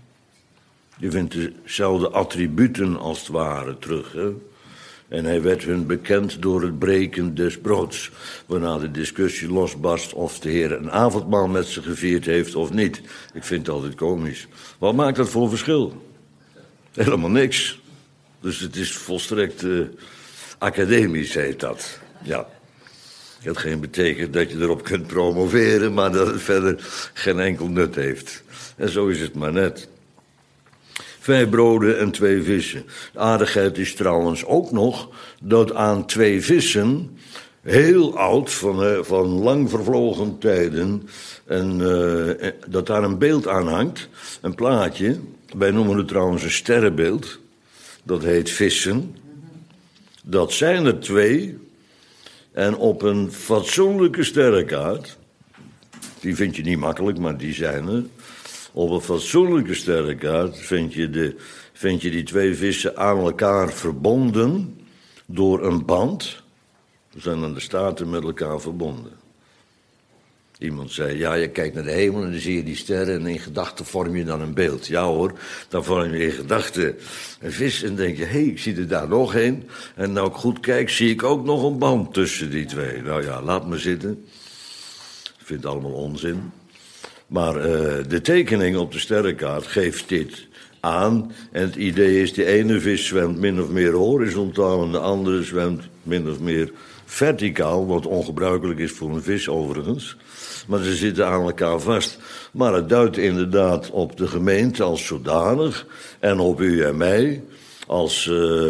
Je vindt dezelfde attributen als het ware terug, hè? En hij werd hun bekend door het breken des broods. Waarna de discussie losbarst of de Heer een avondmaal met ze gevierd heeft of niet. Ik vind het altijd komisch. Wat maakt dat voor verschil? Helemaal niks. Dus het is volstrekt academisch, heet dat. Ja. Hetgeen betekent dat je erop kunt promoveren, maar dat het verder geen enkel nut heeft. En zo is het maar net. 5 broden en 2 vissen. De aardigheid is trouwens ook nog dat aan 2 vissen, heel oud, van lang vervlogen tijden, en dat daar een beeld aan hangt, een plaatje. Wij noemen het trouwens een sterrenbeeld. Dat heet vissen. Dat zijn er 2. En op een fatsoenlijke sterrenkaart, die vind je niet makkelijk, maar die zijn er. Op een fatsoenlijke sterrenkaart vind je die 2 vissen aan elkaar verbonden door een band. Ze zijn dan de staarten met elkaar verbonden. Iemand zei, ja, je kijkt naar de hemel en dan zie je die sterren en in gedachten vorm je dan een beeld. Ja hoor, dan vorm je in gedachten een vis en denk je, hé, ik zie er daar nog een. En nou ik goed kijk, zie ik ook nog een band tussen die 2. Nou ja, laat me zitten. Ik vind het allemaal onzin. Maar de tekening op de sterrenkaart geeft dit aan. En het idee is, de ene vis zwemt min of meer horizontaal en de andere zwemt min of meer verticaal, wat ongebruikelijk is voor een vis overigens. Maar ze zitten aan elkaar vast. Maar het duidt inderdaad op de gemeente als zodanig en op u en mij als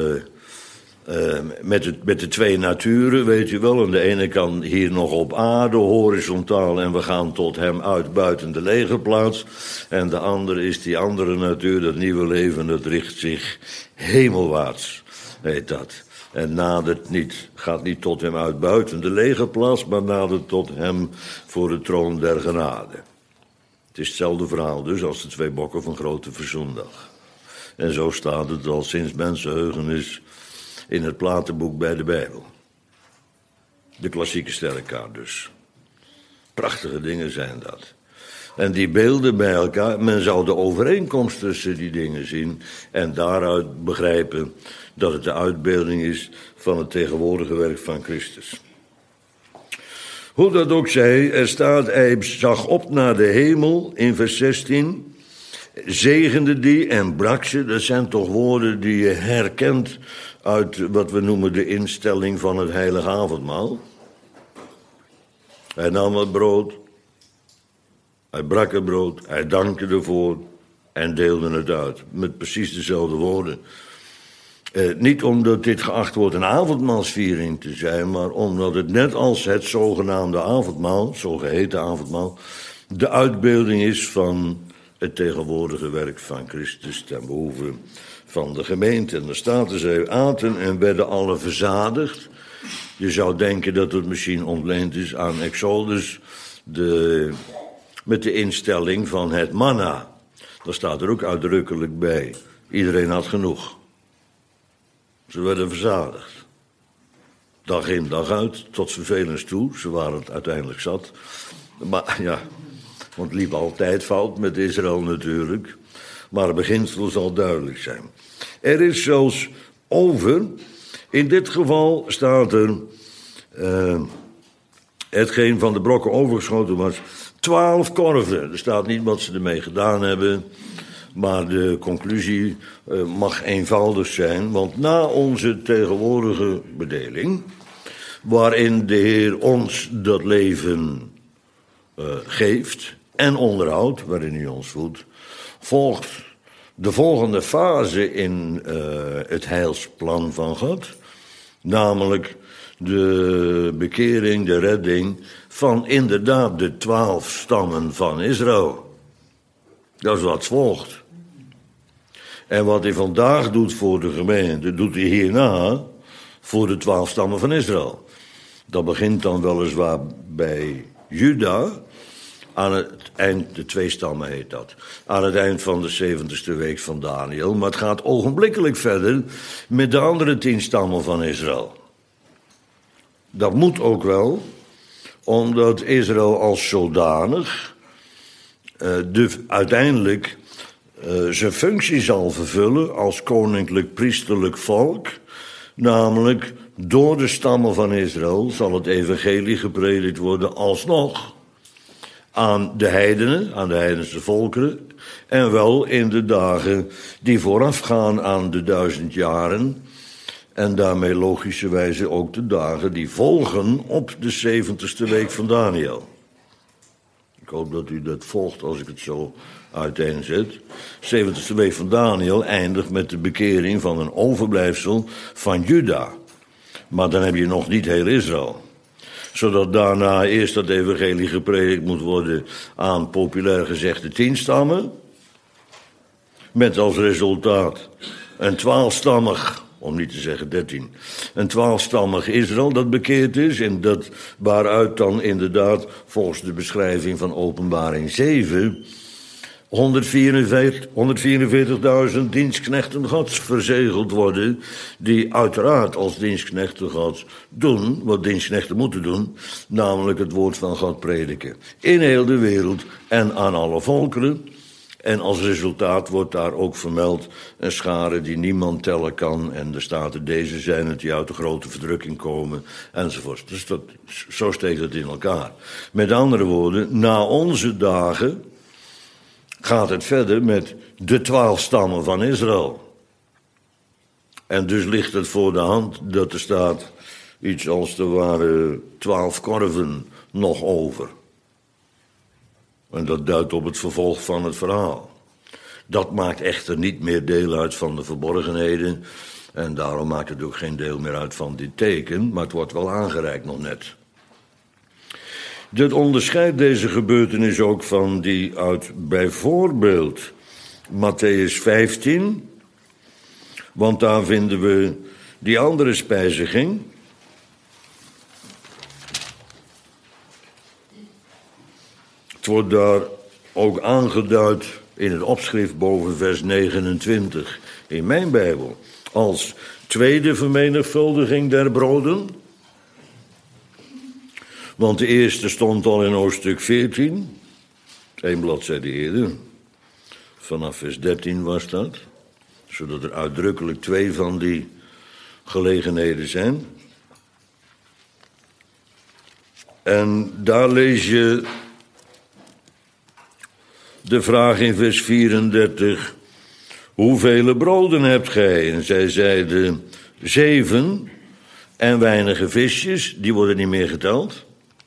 met de 2 naturen, weet je wel. Aan de ene kant hier nog op aarde, horizontaal, en we gaan tot hem uit buiten de legerplaats. En de andere is die andere natuur, dat nieuwe leven, dat richt zich hemelwaarts, heet dat. En nadert niet, gaat niet tot hem uit buiten de legerplaats, maar nadert tot hem voor de troon der genade. Het is hetzelfde verhaal dus als de 2 bokken van Grote Verzoendag. En zo staat het al sinds mensenheugenis in het platenboek bij de Bijbel. De klassieke sterrenkaart dus. Prachtige dingen zijn dat. En die beelden bij elkaar, men zou de overeenkomst tussen die dingen zien en daaruit begrijpen dat het de uitbeelding is van het tegenwoordige werk van Christus. Hoe dat ook zij, er staat, hij zag op naar de hemel in vers 16, zegende die en brak ze. Dat zijn toch woorden die je herkent uit wat we noemen de instelling van het heilige avondmaal. Hij nam het brood, hij brak het brood, hij dankte ervoor en deelde het uit. Met precies dezelfde woorden. Niet omdat dit geacht wordt een avondmaalsviering te zijn, maar omdat het net als het zogenaamde avondmaal, zogeheten avondmaal, de uitbeelding is van het tegenwoordige werk van Christus ten behoeve van de gemeente. En daar staat er, zij aten en werden alle verzadigd. Je zou denken dat het misschien ontleend is aan Exodus, met de instelling van het manna. Daar staat er ook uitdrukkelijk bij. Iedereen had genoeg. Ze werden verzadigd. Dag in, dag uit, tot vervelens toe. Ze waren het uiteindelijk zat. Maar ja, want het liep altijd fout met Israël natuurlijk. Maar het beginsel zal duidelijk zijn. Er is zelfs over, in dit geval staat er, hetgeen van de brokken overgeschoten was, 12 korven. Er staat niet wat ze ermee gedaan hebben, maar de conclusie mag eenvoudig zijn. Want na onze tegenwoordige bedeling, waarin de Heer ons dat leven geeft en onderhoudt, waarin hij ons voedt, volgt de volgende fase in het heilsplan van God, namelijk de bekering, de redding van inderdaad de 12 stammen van Israël. Dat is wat volgt. En wat hij vandaag doet voor de gemeente, doet hij hierna voor de 12 stammen van Israël. Dat begint dan weliswaar bij Juda, aan het eind, de 2 stammen heet dat, aan het eind van de 70ste week van Daniel. Maar het gaat ogenblikkelijk verder met de andere 10 stammen van Israël. Dat moet ook wel, omdat Israël als zodanig uiteindelijk zijn functie zal vervullen als koninklijk priesterlijk volk. Namelijk, door de stammen van Israël zal het evangelie gepredikt worden alsnog aan de heidenen, aan de heidense volkeren, en wel in de dagen die voorafgaan aan de 1000 jaren, en daarmee logischerwijze ook de dagen die volgen op de 70ste week van Daniel. Ik hoop dat u dat volgt als ik het zo uiteenzet. 70ste week van Daniel eindigt met de bekering van een overblijfsel van Juda. Maar dan heb je nog niet heel Israël. Zodat daarna eerst dat evangelie gepredikt moet worden aan populair gezegd de 10 stammen. Met als resultaat een 12-stammig, om niet te zeggen 13, een 12-stammig Israël dat bekeerd is. En dat waaruit dan inderdaad volgens de beschrijving van Openbaring 7... 144.000 dienstknechten Gods verzegeld worden, die uiteraard als dienstknechten Gods doen wat dienstknechten moeten doen, namelijk het woord van God prediken. In heel de wereld en aan alle volkeren. En als resultaat wordt daar ook vermeld een schare die niemand tellen kan. En er staat er, deze zijn het die uit de grote verdrukking komen, enzovoort. Dus zo steekt het in elkaar. Met andere woorden, na onze dagen gaat het verder met de 12 stammen van Israël. En dus ligt het voor de hand dat er staat iets als er waren 12 korven nog over. En dat duidt op het vervolg van het verhaal. Dat maakt echter niet meer deel uit van de verborgenheden. En daarom maakt het ook geen deel meer uit van dit teken. Maar het wordt wel aangereikt nog net. Dit onderscheidt deze gebeurtenis ook van die uit bijvoorbeeld Mattheüs 15. Want daar vinden we die andere spijziging. Het wordt daar ook aangeduid in het opschrift boven vers 29 in mijn Bijbel. Als tweede vermenigvuldiging der broden. Want de eerste stond al in hoofdstuk 14. 1 bladzijde eerder. Vanaf vers 13 was dat. Zodat er uitdrukkelijk 2 van die gelegenheden zijn. En daar lees je de vraag in vers 34. Hoeveel broden hebt gij? En zij zeiden 7 en weinige visjes. Die worden niet meer geteld.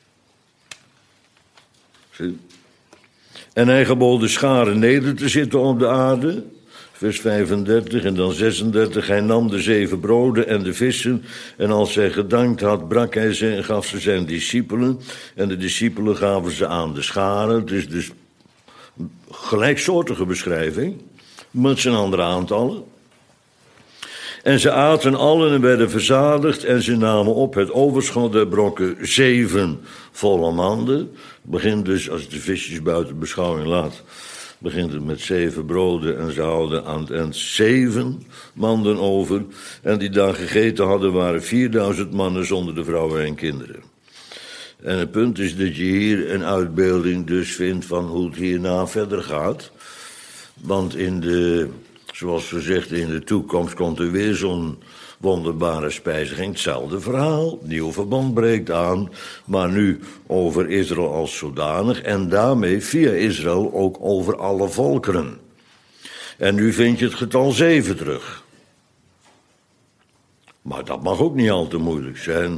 En hij gebood de schare neder te zitten op de aarde. Vers 35 en dan 36. Hij nam de 7 broden en de vissen. En als hij gedankt had, brak hij ze en gaf ze zijn discipelen. En de discipelen gaven ze aan de schare. Het is dus een gelijksoortige beschrijving. Met zijn andere aantallen. En ze aten allen en werden verzadigd. En ze namen op het overschot der brokken 7 volle manden. Het begint dus, als de visjes buiten beschouwing laat, begint het met 7 broden. En ze houden aan het eind 7 manden over. En die daar gegeten hadden waren 4000 mannen zonder de vrouwen en kinderen. En het punt is dat je hier een uitbeelding dus vindt van hoe het hierna verder gaat. Want zoals gezegd, in de toekomst komt er weer zo'n wonderbare spijziging. Hetzelfde verhaal, het nieuwe verbond breekt aan, maar nu over Israël als zodanig en daarmee via Israël ook over alle volkeren. En nu vind je het getal 7 terug. Maar dat mag ook niet al te moeilijk zijn,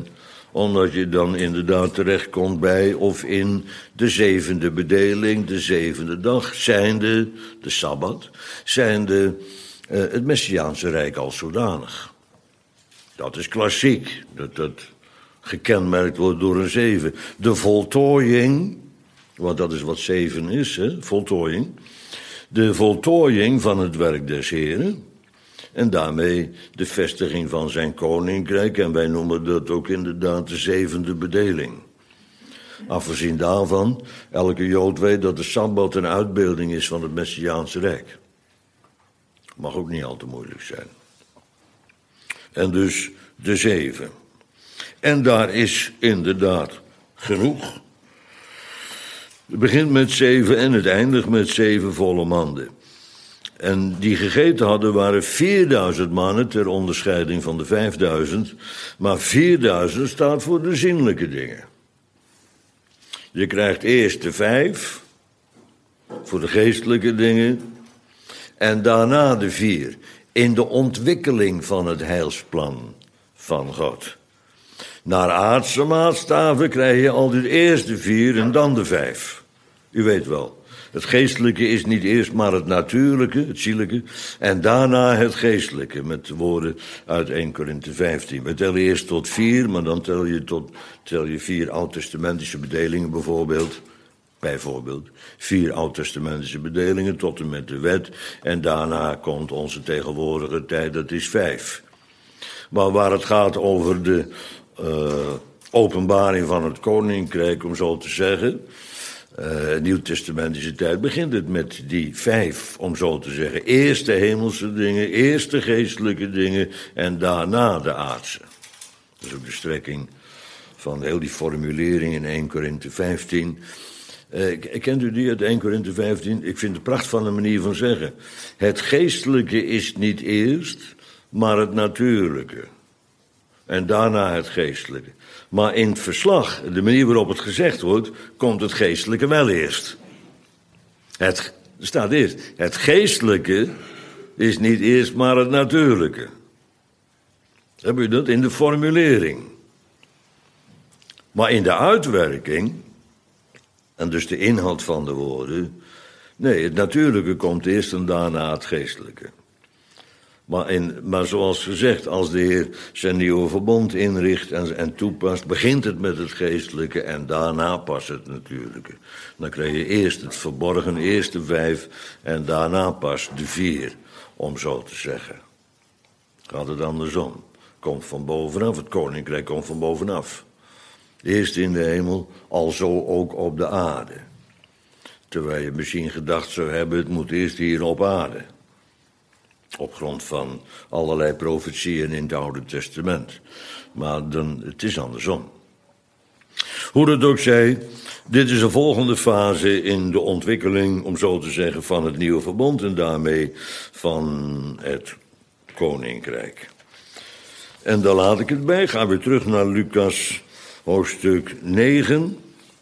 Omdat je dan inderdaad terechtkomt bij of in de zevende bedeling, de zevende dag, zijnde de Sabbat, zijnde het Messiaanse Rijk als zodanig. Dat is klassiek, dat gekenmerkt wordt door een 7. De voltooiing, want dat is wat 7 is, hè, voltooiing. De voltooiing van het werk des Heren. En daarmee de vestiging van zijn koninkrijk. En wij noemen dat ook inderdaad de zevende bedeling. Afgezien daarvan, elke Jood weet dat de Sabbat een uitbeelding is van het Messiaanse Rijk. Mag ook niet al te moeilijk zijn. En dus de 7. En daar is inderdaad genoeg. Het begint met 7 en het eindigt met 7 volle manden. En die gegeten hadden waren 4000 mannen ter onderscheiding van de 5000. Maar 4000 staat voor de zinnelijke dingen. Je krijgt eerst de 5 voor de geestelijke dingen. En daarna de 4 in de ontwikkeling van het heilsplan van God. Naar aardse maatstaven krijg je altijd eerst de 4 en dan de 5. U weet wel. Het geestelijke is niet eerst maar het natuurlijke, het zielijke, en daarna het geestelijke, met de woorden uit 1 Korinthe 15. We tellen eerst tot 4, maar dan tel je 4 oud-testamentische bedelingen bijvoorbeeld. 4 oud-testamentische bedelingen tot en met de wet, en daarna komt onze tegenwoordige tijd, dat is 5. Maar waar het gaat over de openbaring van het koninkrijk, om zo te zeggen, nieuwtestamentische tijd, begint het met die 5, om zo te zeggen. Eerst de hemelse dingen, eerst de geestelijke dingen en daarna de aardse. Dat is ook de strekking van heel die formulering in 1 Korinthe 15. Kent u die uit 1 Korinthe 15? Ik vind het pracht van een manier van zeggen. Het geestelijke is niet eerst, maar het natuurlijke. En daarna het geestelijke. Maar in het verslag, de manier waarop het gezegd wordt, komt het geestelijke wel eerst. Er staat eerst. Het geestelijke is niet eerst, maar het natuurlijke. Heb u dat? In de formulering. Maar in de uitwerking, en dus de inhoud van de woorden, nee, het natuurlijke komt eerst en daarna het geestelijke. Maar zoals gezegd, als de Heer zijn nieuwe verbond inricht en toepast, begint het met het geestelijke en daarna pas het natuurlijke. Dan krijg je eerst het verborgen, eerst de 5 en daarna pas de 4, om zo te zeggen. Gaat het andersom. Komt van bovenaf, het koninkrijk komt van bovenaf. Eerst in de hemel, alzo ook op de aarde. Terwijl je misschien gedacht zou hebben, het moet eerst hier op aarde. Op grond van allerlei profetieën in het Oude Testament. Maar het is andersom. Hoe het ook zij, dit is een volgende fase in de ontwikkeling, om zo te zeggen, van het nieuwe verbond en daarmee van het koninkrijk. En daar laat ik het bij. Gaan we terug naar Lucas hoofdstuk 9.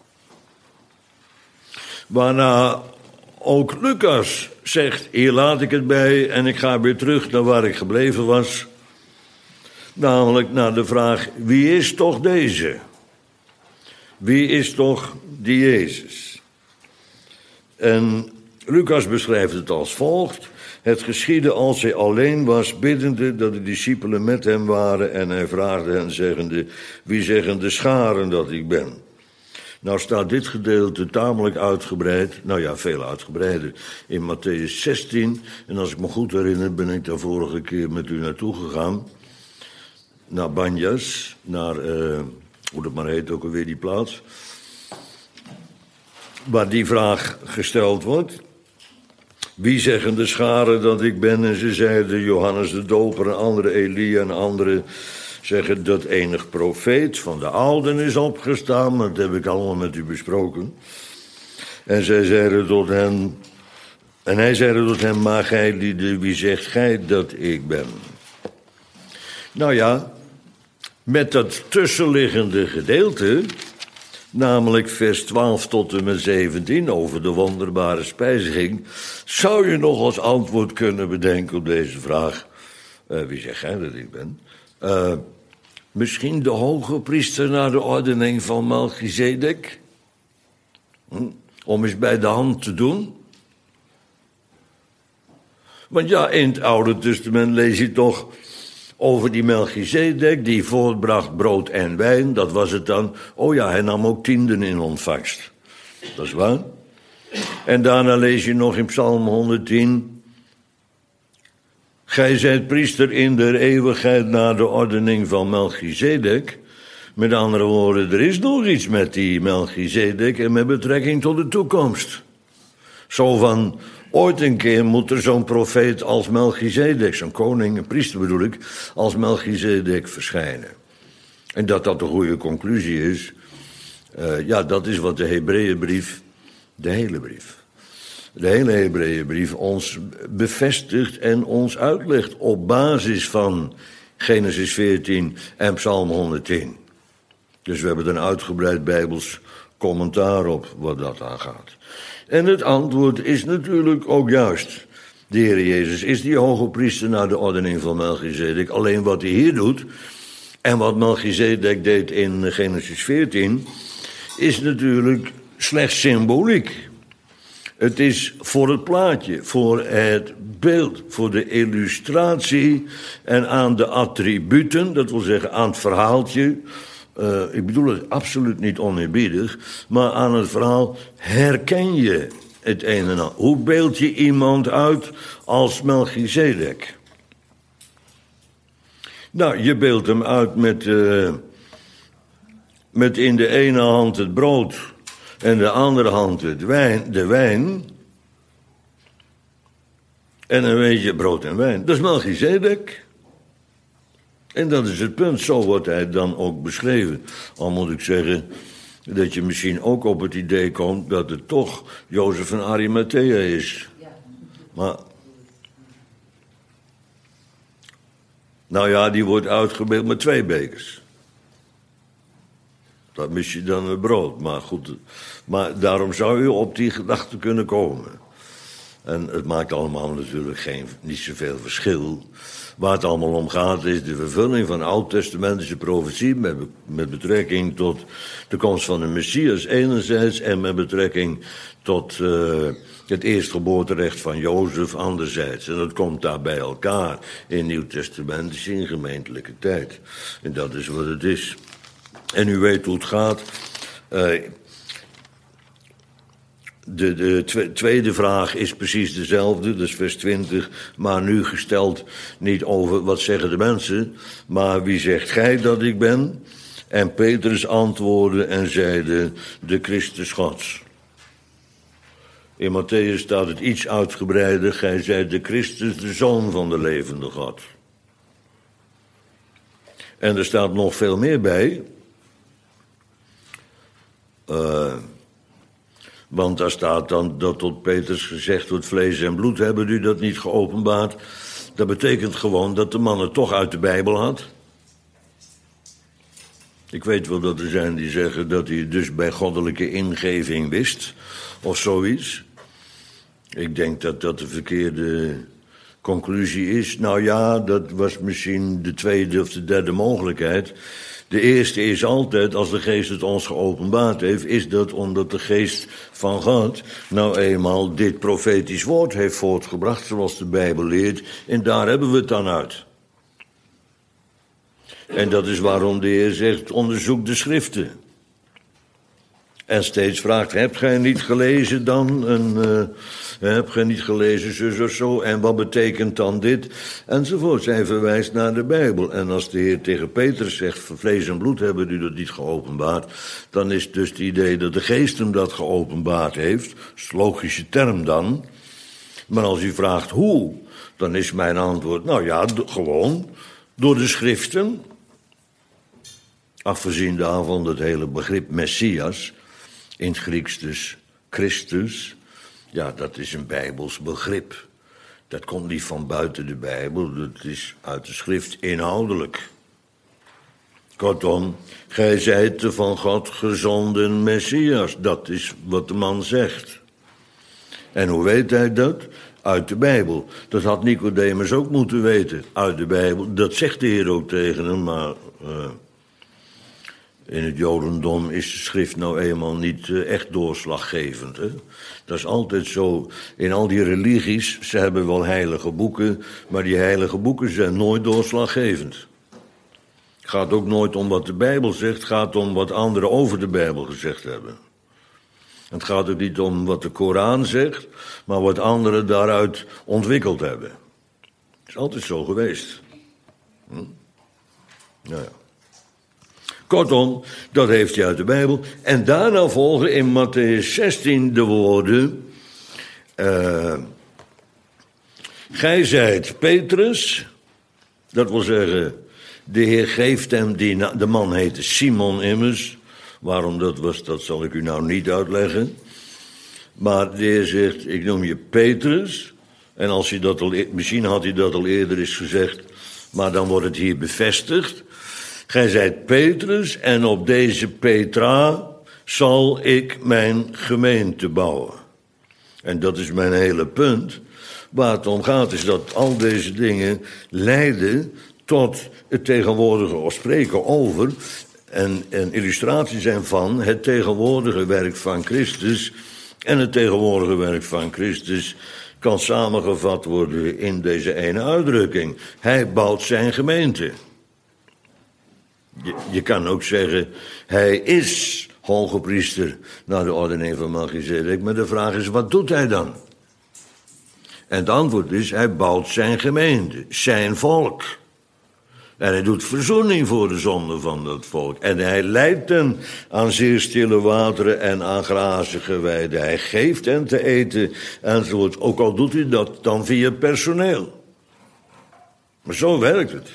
Waarna ook Lucas zegt, hier laat ik het bij en ik ga weer terug naar waar ik gebleven was. Namelijk naar de vraag, wie is toch deze? Wie is toch die Jezus? En Lucas beschrijft het als volgt. Het geschiedde als hij alleen was, biddende dat de discipelen met hem waren en hij vraagde hen zeggende, wie zeggen de scharen dat ik ben? Nou staat dit gedeelte tamelijk uitgebreid, nou ja, veel uitgebreider, in Mattheüs 16. En als ik me goed herinner, ben ik daar vorige keer met u naartoe gegaan. Naar Banjas, naar, hoe dat maar heet ook alweer die plaats. Waar die vraag gesteld wordt. Wie zeggen de scharen dat ik ben? En ze zeiden Johannes de Doper, en andere Elia en andere zeggen dat enig profeet van de ouden is opgestaan. Dat heb ik allemaal met u besproken. En zij zeiden tot hen, en hij zeide tot hen, maar gij lieden, wie zegt gij dat ik ben? Nou ja, met dat tussenliggende gedeelte, namelijk vers 12 tot en met 17 over de wonderbare spijziging, zou je nog als antwoord kunnen bedenken op deze vraag. Wie zegt gij dat ik ben? Misschien de hoge priester naar de ordening van Melchizedek? Om eens bij de hand te doen. Want ja, in het Oude Testament lees je toch over die Melchizedek, die voortbracht brood en wijn. Dat was het dan. Oh ja, hij nam ook tienden in ontvangst. Dat is waar. En daarna lees je nog in Psalm 110... Gij zijt priester in der eeuwigheid naar de ordening van Melchizedek. Met andere woorden, er is nog iets met die Melchizedek en met betrekking tot de toekomst. Zo van, ooit een keer moet er zo'n profeet als Melchizedek, zo'n koning, een priester bedoel ik, als Melchizedek verschijnen. En dat dat de goede conclusie is, ja, dat is wat de Hebreeënbrief, de hele Hebreeënbrief ons bevestigt en ons uitlegt op basis van Genesis 14 en Psalm 110. Dus we hebben een uitgebreid Bijbels commentaar op wat dat aangaat. En het antwoord is natuurlijk ook juist. De Heer Jezus is die hoge priester naar de ordening van Melchizedek. Alleen wat hij hier doet en wat Melchizedek deed in Genesis 14... is natuurlijk slechts symboliek. Het is voor het plaatje, voor het beeld, voor de illustratie en aan de attributen, dat wil zeggen aan het verhaaltje. Ik bedoel het absoluut niet oneerbiedig, maar aan het verhaal herken je het een en ander. Hoe beeld je iemand uit als Melchizedek? Nou, je beeldt hem uit met in de ene hand het brood en de andere hand de wijn. En dan weet je, brood en wijn, dat is Melchizedek. En dat is het punt, zo wordt hij dan ook beschreven. Al moet ik zeggen dat je misschien ook op het idee komt dat het toch Jozef van Arimathea is. Maar, nou ja, die wordt uitgebeeld met 2 bekers. Dat mis je dan het brood, maar goed. Maar daarom zou je op die gedachte kunnen komen. En het maakt allemaal natuurlijk niet zoveel verschil. Waar het allemaal om gaat is de vervulling van oud-testamentische profetie met betrekking tot de komst van de Messias enerzijds en met betrekking tot het eerstgeboorterecht van Jozef anderzijds. En dat komt daar bij elkaar in nieuwtestamentische in gemeentelijke tijd. En dat is wat het is. En u weet hoe het gaat. De tweede vraag is precies dezelfde, dus vers 20, maar nu gesteld niet over wat zeggen de mensen, maar wie zegt gij dat ik ben? En Petrus antwoordde en zeide, de Christus Gods. In Matthäus staat het iets uitgebreider, gij zijt de Christus, de Zoon van de levende God. En er staat nog veel meer bij. Want daar staat dan dat tot Petrus gezegd wordt, vlees en bloed hebben u dat niet geopenbaard. Dat betekent gewoon dat de man het toch uit de Bijbel had. Ik weet wel dat er zijn die zeggen dat hij het dus bij goddelijke ingeving wist, of zoiets. Ik denk dat dat de verkeerde conclusie is. Nou ja, dat was misschien de tweede of de derde mogelijkheid. De eerste is altijd, als de geest het ons geopenbaard heeft, is dat omdat de geest van God nou eenmaal dit profetisch woord heeft voortgebracht, zoals de Bijbel leert, en daar hebben we het dan uit. En dat is waarom de Heer zegt, onderzoek de schriften. En steeds vraagt, hebt gij niet gelezen dan? Hebt gij niet gelezen zus of zo? En wat betekent dan dit? Enzovoort. Zij verwijst naar de Bijbel. En als de Heer tegen Petrus zegt, vlees en bloed hebben u dat niet geopenbaard, dan is dus het idee dat de geest hem dat geopenbaard heeft. Dat is een logische term dan. Maar als u vraagt hoe, dan is mijn antwoord, nou ja, gewoon door de schriften. Afgezien daarvan dat hele begrip Messias, in het Grieks dus Christus, ja, dat is een Bijbels begrip. Dat komt niet van buiten de Bijbel, dat is uit de schrift inhoudelijk. Kortom, gij zijt de van God gezonden Messias, dat is wat de man zegt. En hoe weet hij dat? Uit de Bijbel. Dat had Nicodemus ook moeten weten, uit de Bijbel. Dat zegt de Heer ook tegen hem, maar In het Jodendom is de schrift nou eenmaal niet echt doorslaggevend. Hè? Dat is altijd zo. In al die religies, ze hebben wel heilige boeken, maar die heilige boeken zijn nooit doorslaggevend. Het gaat ook nooit om wat de Bijbel zegt, het gaat om wat anderen over de Bijbel gezegd hebben. Het gaat ook niet om wat de Koran zegt, maar wat anderen daaruit ontwikkeld hebben. Het is altijd zo geweest. Nou ja. Kortom, dat heeft hij uit de Bijbel. En daarna volgen in Mattheüs 16 de woorden: gij zijt Petrus, dat wil zeggen, de Heer geeft hem, de man heette Simon immers. Waarom dat was, dat zal ik u nou niet uitleggen. Maar de Heer zegt, ik noem je Petrus. En als hij dat misschien had hij dat al eerder eens gezegd, maar dan wordt het hier bevestigd. Gij zijt Petrus en op deze Petra zal ik mijn gemeente bouwen. En dat is mijn hele punt. Waar het om gaat is dat al deze dingen leiden tot het tegenwoordige, of spreken over, en illustratie zijn van het tegenwoordige werk van Christus. En het tegenwoordige werk van Christus kan samengevat worden in deze ene uitdrukking. Hij bouwt zijn gemeente. Je kan ook zeggen, hij is hoge priester naar de ordening van Melchizedek. Maar de vraag is, wat doet hij dan? En het antwoord is, hij bouwt zijn gemeente, zijn volk. En hij doet verzoening voor de zonde van dat volk. En hij leidt hen aan zeer stille wateren en aan grazige weiden. Hij geeft hen te eten enzovoort. Ook al doet hij dat dan via personeel. Maar zo werkt het.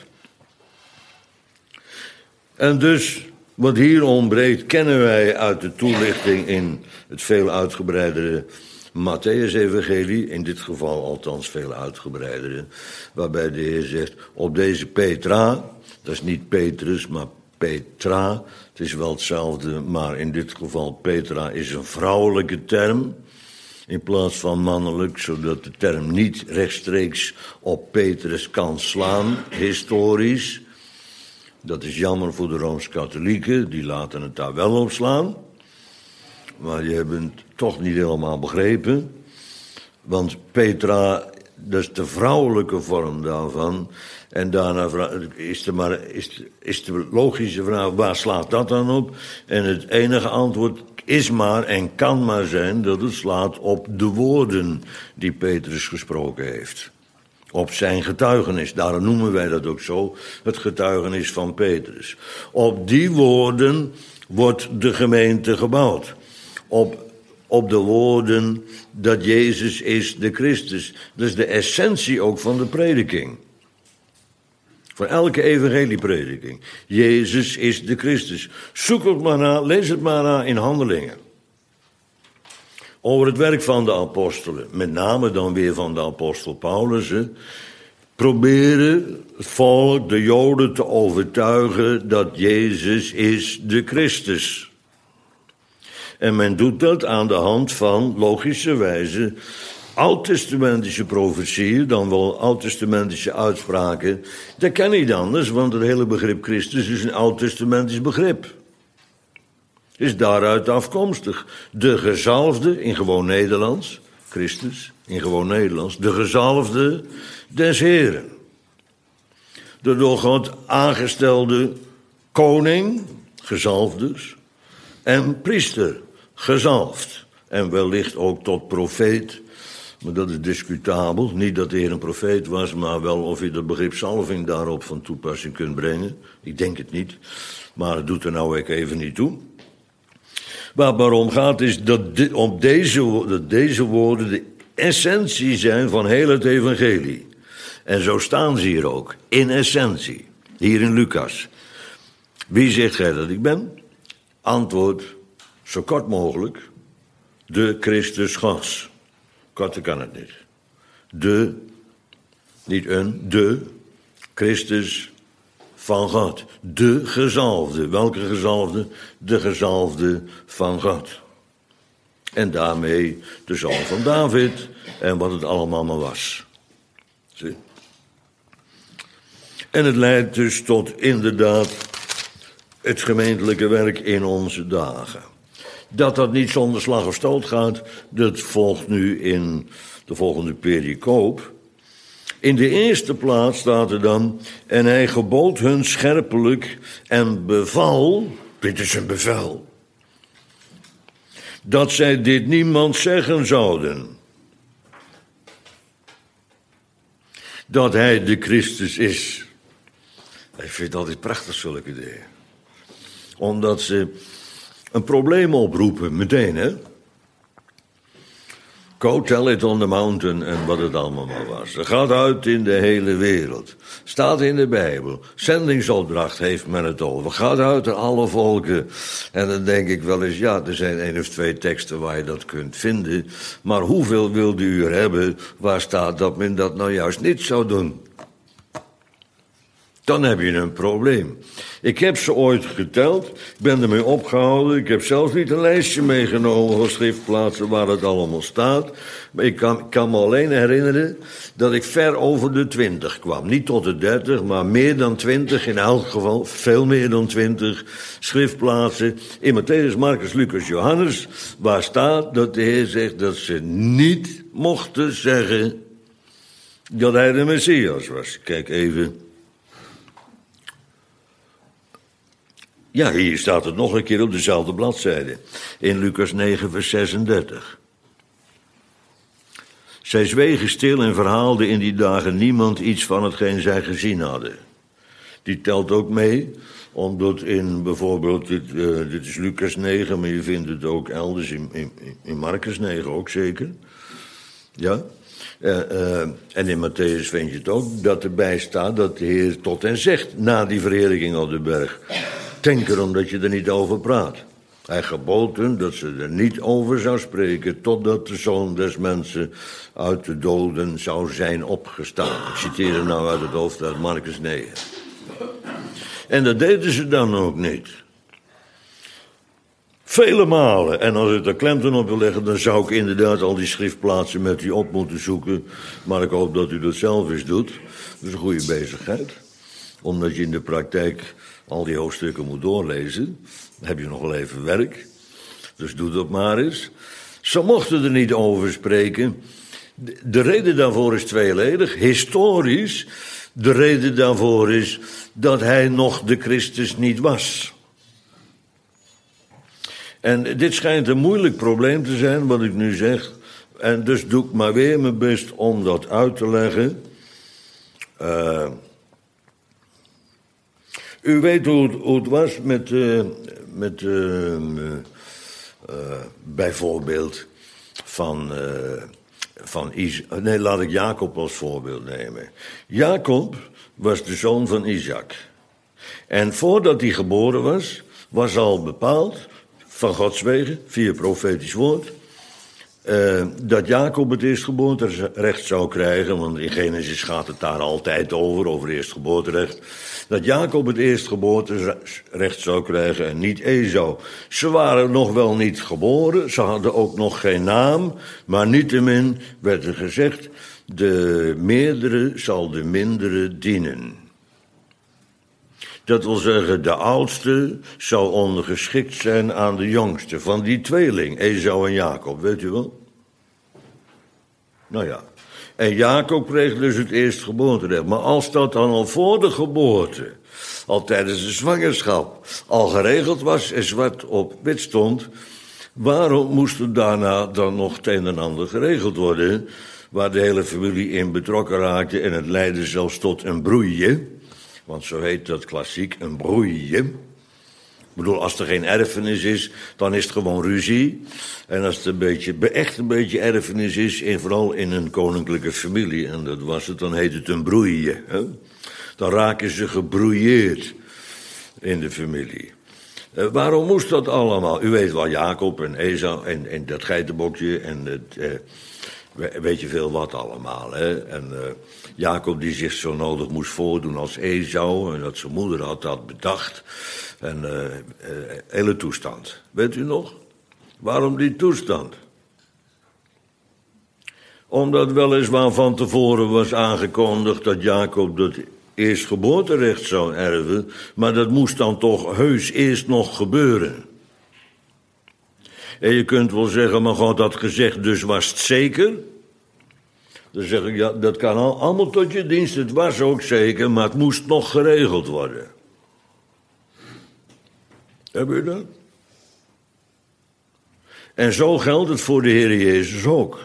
En dus, wat hier ontbreekt, kennen wij uit de toelichting in het veel uitgebreidere Mattheüs-evangelie, in dit geval althans veel uitgebreidere, waarbij de Heer zegt, op deze Petra, dat is niet Petrus, maar Petra, het is wel hetzelfde, maar in dit geval Petra is een vrouwelijke term, in plaats van mannelijk, zodat de term niet rechtstreeks op Petrus kan slaan, historisch. Dat is jammer voor de Rooms-Katholieken, die laten het daar wel op slaan. Maar die hebben het toch niet helemaal begrepen. Want Petra, dat is de vrouwelijke vorm daarvan. En daarna is de logische vraag, waar slaat dat dan op? En het enige antwoord is maar en kan maar zijn dat het slaat op de woorden die Petrus gesproken heeft. Op zijn getuigenis, daarom noemen wij dat ook zo, het getuigenis van Petrus. Op die woorden wordt de gemeente gebouwd. Op de woorden dat Jezus is de Christus. Dat is de essentie ook van de prediking. Voor elke evangelieprediking. Jezus is de Christus. Zoek het maar na, lees het maar na in Handelingen. Over het werk van de apostelen, met name dan weer van de apostel Paulus, proberen het volk, de Joden, te overtuigen dat Jezus is de Christus. En men doet dat aan de hand van, logischerwijze, oud-testamentische profetieën, dan wel oud-testamentische uitspraken. Dat kan niet anders, want het hele begrip Christus is een oud-testamentisch begrip. Is daaruit afkomstig. De gezalfde, in gewoon Nederlands, Christus, in gewoon Nederlands, de gezalfde des Heren. De door God aangestelde koning, gezalfd dus, en priester, gezalfd. En wellicht ook tot profeet, maar dat is discutabel. Niet dat de Heer een profeet was, maar wel of je dat begrip zalving daarop van toepassing kunt brengen. Ik denk het niet, maar het doet er nou ook even niet toe. Waar het om gaat is dat deze woorden de essentie zijn van heel het evangelie. En zo staan ze hier ook, in essentie, hier in Lucas. Wie zegt gij dat ik ben? Antwoord, zo kort mogelijk, de Christus Gods. Korter kan het niet. De Christus van God. De gezalfde. Welke gezalfde? De gezalfde van God. En daarmee de zoon van David en wat het allemaal maar was. Zie? En het leidt dus tot inderdaad het gemeentelijke werk in onze dagen. Dat niet zonder slag of stoot gaat, dat volgt nu in de volgende pericoop. In de eerste plaats staat er dan: en hij gebood hun scherpelijk en beval, dit is een bevel, dat zij dit niemand zeggen zouden. Dat hij de Christus is. Ik vind het altijd prachtig, zulke dingen. Omdat ze een probleem oproepen, meteen, hè. Go tell it on the mountain en wat het allemaal maar was. Het gaat uit in de hele wereld. Staat in de Bijbel. Zendingsopdracht heeft men het over. Gaat uit naar alle volken. En dan denk ik wel eens, ja, er zijn 1 of 2 teksten waar je dat kunt vinden. Maar hoeveel wilde u er hebben waar staat dat men dat nou juist niet zou doen? Dan heb je een probleem. Ik heb ze ooit geteld, ik ben ermee opgehouden. Ik heb zelfs niet een lijstje meegenomen van schriftplaatsen waar het allemaal staat. Maar ik kan me alleen herinneren dat ik ver over de 20 kwam. Niet tot de 30, maar meer dan 20, in elk geval veel meer dan 20 schriftplaatsen. In Mattheüs, Marcus, Lucas, Johannes, waar staat dat de Heer zegt dat ze niet mochten zeggen dat hij de Messias was. Kijk even. Ja, hier staat het nog een keer op dezelfde bladzijde. In Lucas 9, vers 36. Zij zwegen stil en verhaalden in die dagen niemand iets van hetgeen zij gezien hadden. Die telt ook mee, omdat in bijvoorbeeld, dit is Lucas 9, maar je vindt het ook elders in Marcus 9 ook zeker. Ja. En in Mattheüs vind je het ook, dat erbij staat dat de Heer tot hen zegt na die verheerlijking op de berg. Denk erom dat je er niet over praat. Hij gebood hun dat ze er niet over zou spreken, totdat de Zoon des Mensen uit de doden zou zijn opgestaan. Ik citeer hem nou uit het hoofd uit Marcus 9. En dat deden ze dan ook niet. Vele malen. En als ik er klemtoon op wil leggen, dan zou ik inderdaad al die schriftplaatsen met u op moeten zoeken. Maar ik hoop dat u dat zelf eens doet. Dat is een goede bezigheid. Omdat je in de praktijk al die hoofdstukken moet doorlezen. Dan heb je nog wel even werk. Dus doe dat maar eens. Ze mochten er niet over spreken. De reden daarvoor is tweeledig. Historisch, de reden daarvoor is dat hij nog de Christus niet was. En dit schijnt een moeilijk probleem te zijn, wat ik nu zeg. En dus doe ik maar weer mijn best om dat uit te leggen. U weet hoe het was met bijvoorbeeld laat ik Jacob als voorbeeld nemen. Jacob was de zoon van Isaac. En voordat hij geboren was al bepaald, van Gods wegen, via profetisch woord, dat Jacob het eerstgeboorterecht zou krijgen, want in Genesis gaat het daar altijd over eerstgeboorterecht, dat Jacob het eerstgeboorterecht zou krijgen en niet Esau. Ze waren nog wel niet geboren, ze hadden ook nog geen naam, maar niettemin werd er gezegd, de meerdere zal de mindere dienen. Dat wil zeggen, de oudste zou ondergeschikt zijn aan de jongste van die tweeling, Esau en Jacob, weet u wel? Nou ja, en Jacob kreeg dus het eerstgeboorterecht. Maar als dat dan al voor de geboorte, al tijdens de zwangerschap, al geregeld was en zwart op wit stond, waarom moest er daarna dan nog het een en ander geregeld worden, waar de hele familie in betrokken raakte en het leidde zelfs tot een broeie? Want zo heet dat klassiek, een broeie. Ik bedoel, als er geen erfenis is, dan is het gewoon ruzie. En als het echt een beetje erfenis is, en vooral in een koninklijke familie, en dat was het, dan heet het een broeie. Hè? Dan raken ze gebrouilleerd in de familie. Waarom moest dat allemaal? U weet wel, Jacob en Esau en dat geitenbokje en het... weet je veel wat allemaal, hè? En Jacob die zich zo nodig moest voordoen als Esau, en dat zijn moeder had bedacht. En hele toestand. Weet u nog? Waarom die toestand? Omdat weliswaar van tevoren was aangekondigd dat Jacob dat eerst geboorterecht zou erven, maar dat moest dan toch heus eerst nog gebeuren. En je kunt wel zeggen, maar God had gezegd, dus was het zeker? Dan zeg ik, ja, dat kan allemaal tot je dienst, het was ook zeker, maar het moest nog geregeld worden. Heb je dat? En zo geldt het voor de Heer Jezus ook.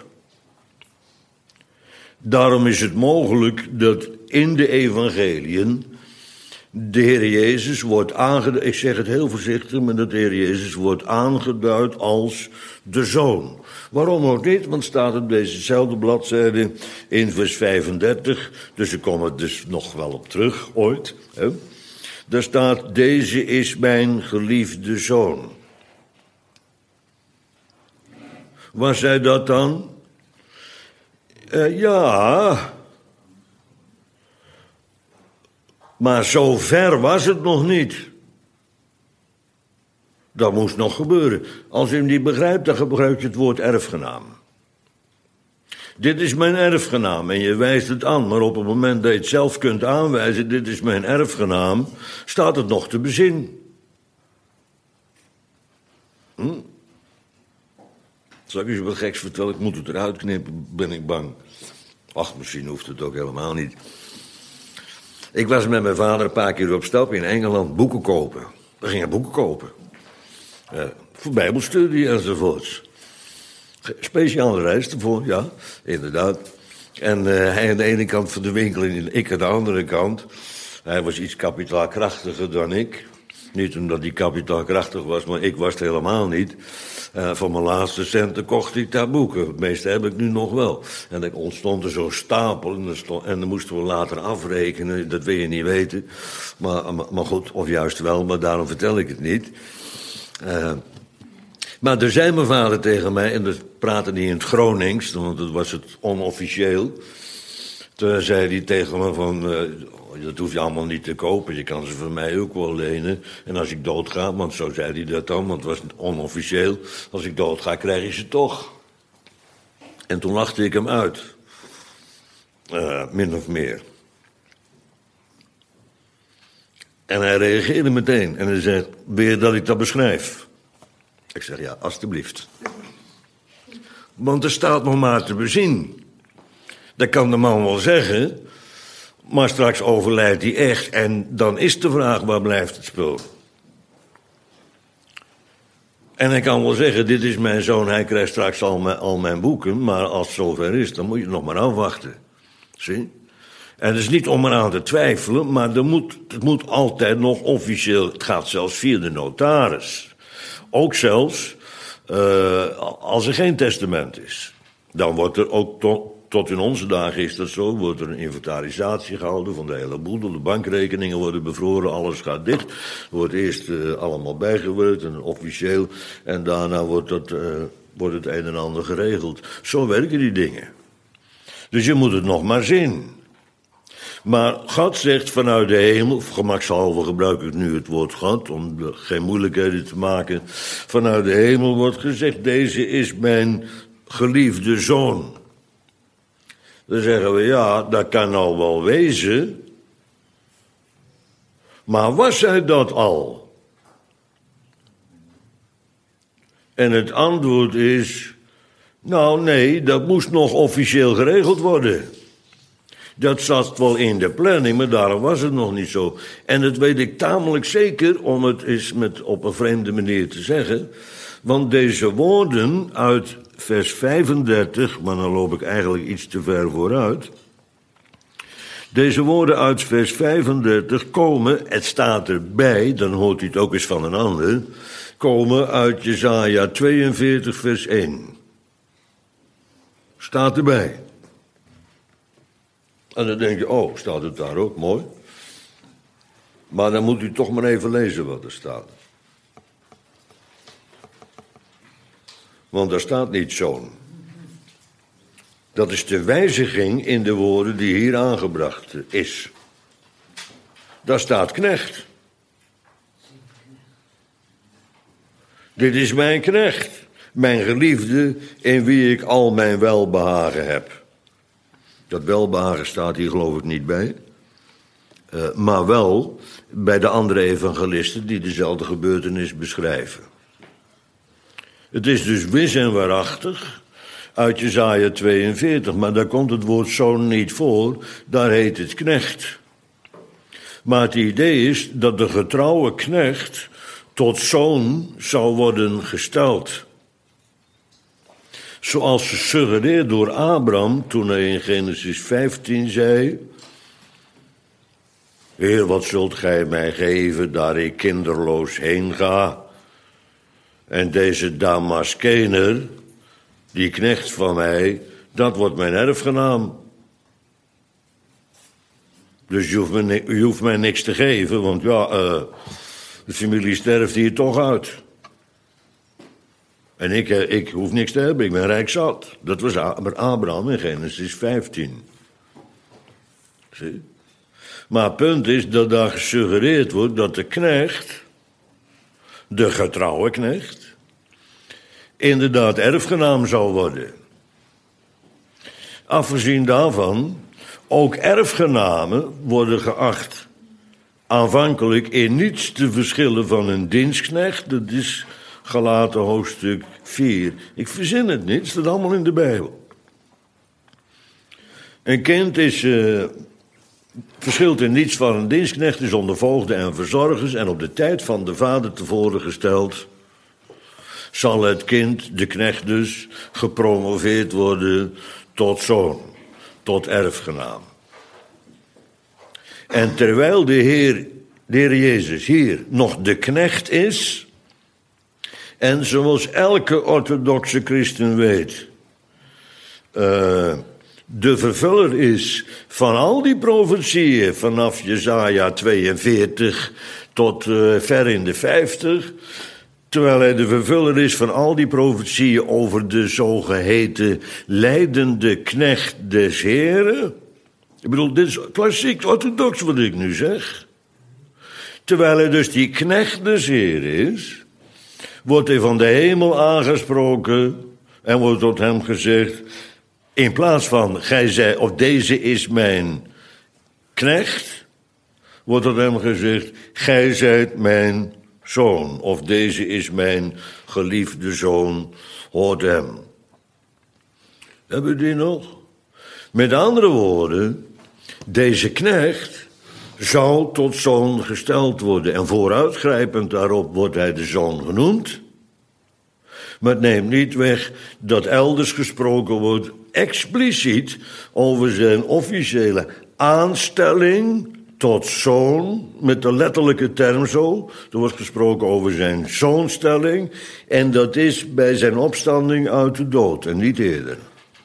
Daarom is het mogelijk dat in de evangeliën de Heer Jezus wordt aangeduid, ik zeg het heel voorzichtig, maar dat de Heer Jezus wordt aangeduid als de Zoon. Waarom ook niet? Want staat op dezezelfde bladzijde in vers 35, dus ik kom er dus nog wel op terug, ooit. Hè? Daar staat, deze is mijn geliefde Zoon. Was hij dat dan? Ja. Maar zo ver was het nog niet. Dat moest nog gebeuren. Als u hem niet begrijpt, dan gebruik je het woord erfgenaam. Dit is mijn erfgenaam en je wijst het aan. Maar op het moment dat je het zelf kunt aanwijzen, dit is mijn erfgenaam, staat het nog te bezien. Zal ik eens wat geks vertellen? Ik moet het eruit knippen, ben ik bang. Ach, misschien hoeft het ook helemaal niet. Ik was met mijn vader een paar keer op stap in Engeland boeken kopen. We gingen boeken kopen. Voor bijbelstudie enzovoorts. Speciale reis ervoor, ja, inderdaad. En hij aan de ene kant van de winkel en ik aan de andere kant. Hij was iets kapitaalkrachtiger dan ik. Niet omdat hij kapitaalkrachtig was, maar ik was het helemaal niet. Van mijn laatste centen kocht ik daar boeken. Het meeste heb ik nu nog wel. En er ontstond er zo'n stapel en dan moesten we later afrekenen. Dat wil je niet weten. Maar goed, of juist wel, maar daarom vertel ik het niet. Maar er zei mijn vader tegen mij, en dat praatte hij in het Gronings, want dat was het onofficieel. Toen zei hij tegen me van, dat hoef je allemaal niet te kopen, je kan ze van mij ook wel lenen. En als ik doodga, want zo zei hij dat dan, want het was onofficieel, als ik doodga krijg je ze toch. En toen lachte ik hem uit, min of meer. En hij reageerde meteen en hij zei, wil je dat ik dat beschrijf? Ik zeg, ja, alstublieft. Want er staat nog maar te bezien. Dat kan de man wel zeggen, maar straks overlijdt hij echt. En dan is de vraag, waar blijft het spul? En hij kan wel zeggen, dit is mijn zoon, hij krijgt straks al mijn boeken. Maar als het zover is, dan moet je nog maar afwachten. Zie? En het is niet om eraan te twijfelen, maar het moet altijd nog officieel, het gaat zelfs via de notaris. Ook zelfs als er geen testament is. Dan wordt er ook tot in onze dagen is dat zo, wordt er een inventarisatie gehouden van de hele boedel. De bankrekeningen worden bevroren, alles gaat dicht. Er wordt eerst allemaal bijgewerkt en officieel. En daarna wordt het een en ander geregeld. Zo werken die dingen. Dus je moet het nog maar zien. Maar God zegt vanuit de hemel, gemakshalve gebruik ik nu het woord God, om geen moeilijkheden te maken. Vanuit de hemel wordt gezegd, deze is mijn geliefde zoon. Dan zeggen we, ja, dat kan al wel wezen. Maar was hij dat al? En het antwoord is, nou nee, dat moest nog officieel geregeld worden. Dat zat wel in de planning, maar daarom was het nog niet zo. En dat weet ik tamelijk zeker, om het eens op een vreemde manier te zeggen. Want deze woorden uit vers 35, maar dan loop ik eigenlijk iets te ver vooruit. Deze woorden uit vers 35 komen, het staat erbij, dan hoort u het ook eens van een ander, komen uit Jesaja 42 vers 1. Staat erbij. En dan denk je, oh, staat het daar ook, mooi. Maar dan moet u toch maar even lezen wat er staat. Want daar staat niet zoon. Dat is de wijziging in de woorden die hier aangebracht is. Daar staat knecht. Dit is mijn knecht, mijn geliefde, in wie ik al mijn welbehagen heb. Dat welbehagen staat hier geloof ik niet bij. Maar wel bij de andere evangelisten die dezelfde gebeurtenis beschrijven. Het is dus wis en waarachtig uit Jesaja 42, maar daar komt het woord zoon niet voor, daar heet het knecht. Maar het idee is dat de getrouwe knecht tot zoon zou worden gesteld. Zoals gesuggereerd door Abraham toen hij in Genesis 15 zei: Heer, wat zult gij mij geven, daar ik kinderloos heen ga? En deze Damaskener, die knecht van mij, dat wordt mijn erfgenaam. Dus je hoeft mij niks te geven, want de familie sterft hier toch uit. En ik hoef niks te hebben, ik ben rijk zat. Dat was Abraham in Genesis 15. Zie? Maar het punt is dat daar gesuggereerd wordt dat de knecht, de getrouwe knecht, inderdaad erfgenaam zou worden. Afgezien daarvan, ook erfgenamen worden geacht aanvankelijk in niets te verschillen van een dienstknecht. Dat is Galaten hoofdstuk 4. Ik verzin het niet, het staat allemaal in de Bijbel. Een kind verschilt in niets van een dienstknecht, is onder voogden en verzorgers en op de tijd van de vader tevoren gesteld, zal het kind, de knecht dus, gepromoveerd worden tot zoon, tot erfgenaam. En terwijl de Heer Jezus hier nog de knecht is, en zoals elke orthodoxe christen weet, de vervuller is van al die profetieën vanaf Jesaja 42 tot ver in de 50, terwijl hij de vervuller is van al die profetieën over de zogeheten lijdende knecht des Heren. Ik bedoel, dit is klassiek orthodox wat ik nu zeg. Terwijl hij dus die knecht des Heren is, wordt hij van de hemel aangesproken en wordt tot hem gezegd, in plaats van, gij zei, of deze is mijn knecht, wordt tot hem gezegd, gij zijt mijn zoon, of deze is mijn geliefde zoon, hoort hem. Hebben we die nog? Met andere woorden, deze knecht zou tot zoon gesteld worden. En vooruitgrijpend daarop wordt hij de zoon genoemd. Maar het neemt niet weg dat elders gesproken wordt expliciet over zijn officiële aanstelling tot zoon, met de letterlijke term zo. Er wordt gesproken over zijn zoonstelling en dat is bij zijn opstanding uit de dood en niet eerder.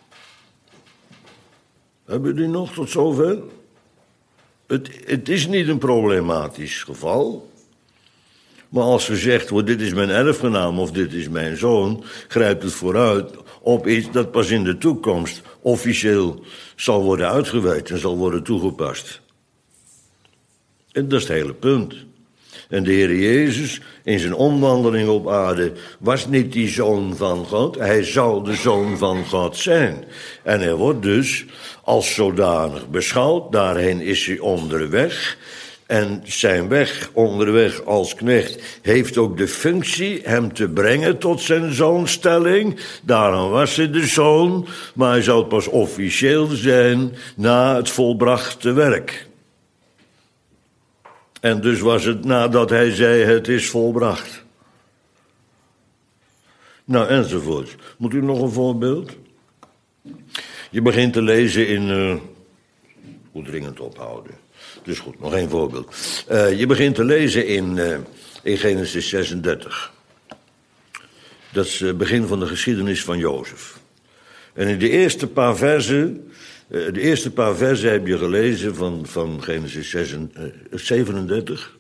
Hebben we die nog tot zover? Het is niet een problematisch geval. Maar als gezegd wordt, dit is mijn erfgenaam of dit is mijn zoon, grijpt het vooruit op iets dat pas in de toekomst officieel zal worden uitgewerkt en zal worden toegepast. En dat is het hele punt. En de Heer Jezus in zijn omwandeling op aarde was niet die zoon van God. Hij zou de zoon van God zijn. En hij wordt dus als zodanig beschouwd. Daarheen is hij onderweg. En zijn weg onderweg als knecht heeft ook de functie hem te brengen tot zijn zoonstelling. Daarom was hij de zoon, maar hij zou pas officieel zijn na het volbrachte werk. En dus was het nadat hij zei, het is volbracht. Nou, enzovoort. Moet u nog een voorbeeld? Je begint te lezen in... Goed dringend ophouden. Dus goed, nog één voorbeeld. Je begint te lezen in Genesis 36. Dat is het begin van de geschiedenis van Jozef. En in de eerste paar versen heb je gelezen van Genesis 37.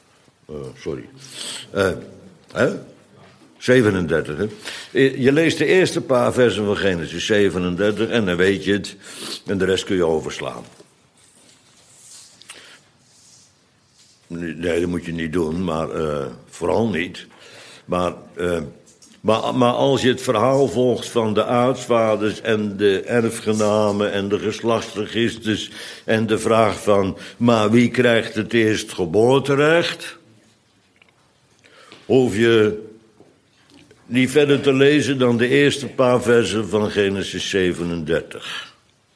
37, hè? Je leest de eerste paar versen van Genesis 37 en dan weet je het. En de rest kun je overslaan. Nee, dat moet je niet doen, maar vooral niet. Maar Maar als je het verhaal volgt van de aartsvaders en de erfgenamen en de geslachtsregisters en de vraag van, maar wie krijgt het eerst geboorterecht? Hoef je niet verder te lezen dan de eerste paar versen van Genesis 37.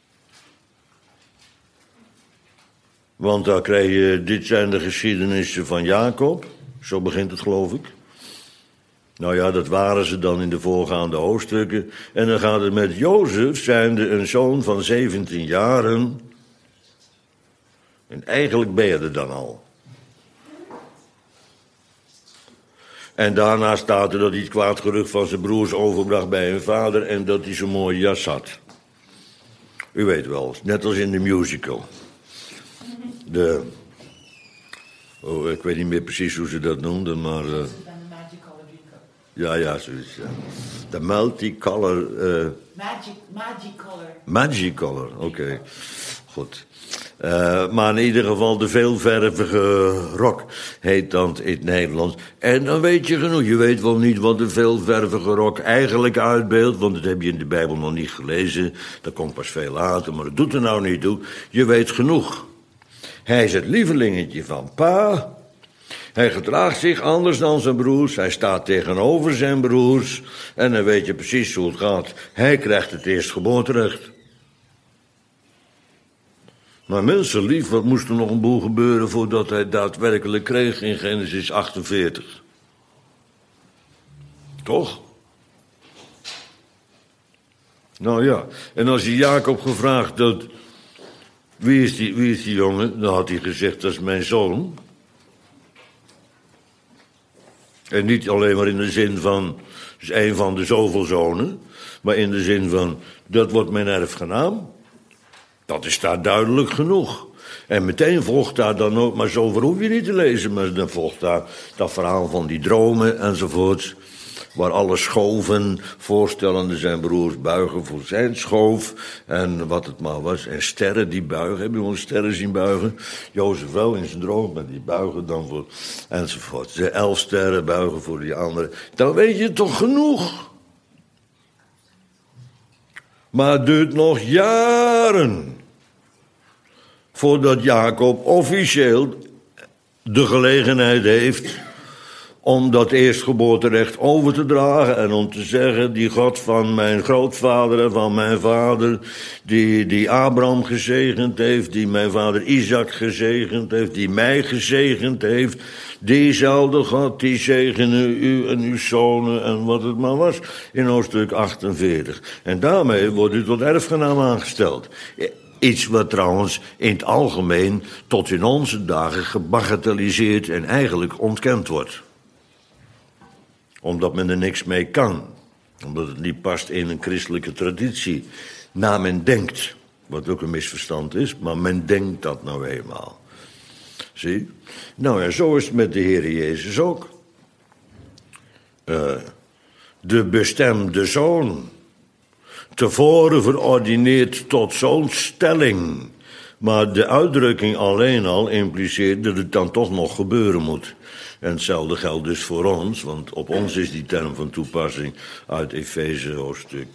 Want daar krijg je, dit zijn de geschiedenissen van Jacob, zo begint het geloof ik. Nou ja, dat waren ze dan in de voorgaande hoofdstukken. En dan gaat het met Jozef, zijnde een zoon van 17 jaren. En eigenlijk ben je er dan al. En daarna staat er dat hij het kwaad gerucht van zijn broers overbracht bij hun vader en dat hij zo'n mooie jas had. U weet wel, net als in de musical. Ik weet niet meer precies hoe ze dat noemden, maar... Ja, zoiets, ja. De multicolor... Magicolor, oké. Goed. Maar in ieder geval de veelvervige rok heet dat in het Nederlands. En dan weet je genoeg. Je weet wel niet wat de veelvervige rok eigenlijk uitbeeldt, want dat heb je in de Bijbel nog niet gelezen. Dat komt pas veel later, maar dat doet er nou niet toe. Je weet genoeg. Hij is het lievelingetje van pa. Hij gedraagt zich anders dan zijn broers. Hij staat tegenover zijn broers. En dan weet je precies hoe het gaat. Hij krijgt het eerstgeboorterecht. Maar mensen lief, wat moest er nog een boel gebeuren voordat hij daadwerkelijk kreeg in Genesis 48? Toch? Nou ja, en als je Jacob gevraagd dat... Wie is die jongen? Dan had hij gezegd, dat is mijn zoon. En niet alleen maar in de zin van, dus een van de zoveel zonen, maar in de zin van, dat wordt mijn erfgenaam. Dat is daar duidelijk genoeg. En meteen volgt daar dan ook, maar zover hoef je niet te lezen, maar dan volgt daar dat verhaal van die dromen enzovoort, waar alle schoven, voorstellende zijn broers, buigen voor zijn schoof, en wat het maar was, en sterren die buigen, heb je wel sterren zien buigen? Jozef wel in zijn droom, maar die buigen dan voor, enzovoort. De 11 sterren buigen voor die anderen. Dan weet je toch genoeg. Maar het duurt nog jaren voordat Jacob officieel de gelegenheid heeft om dat eerstgeboorterecht over te dragen en om te zeggen, die God van mijn grootvader en van mijn vader, die Abraham gezegend heeft, die mijn vader Isaac gezegend heeft, die mij gezegend heeft, diezelfde God, die zegene u en uw zonen en wat het maar was, in hoofdstuk 48. En daarmee wordt u tot erfgenaam aangesteld. Iets wat trouwens in het algemeen tot in onze dagen gebagatelliseerd en eigenlijk ontkend wordt. Omdat men er niks mee kan. Omdat het niet past in een christelijke traditie. Naar men denkt. Wat ook een misverstand is, maar men denkt dat nou eenmaal. Zie? Nou en zo is het met de Heer Jezus ook. De bestemde zoon. Tevoren verordineerd tot zo'n stelling. Maar de uitdrukking alleen al impliceert dat het dan toch nog gebeuren moet. En hetzelfde geldt dus voor ons, want op ons is die term van toepassing uit Efeze hoofdstuk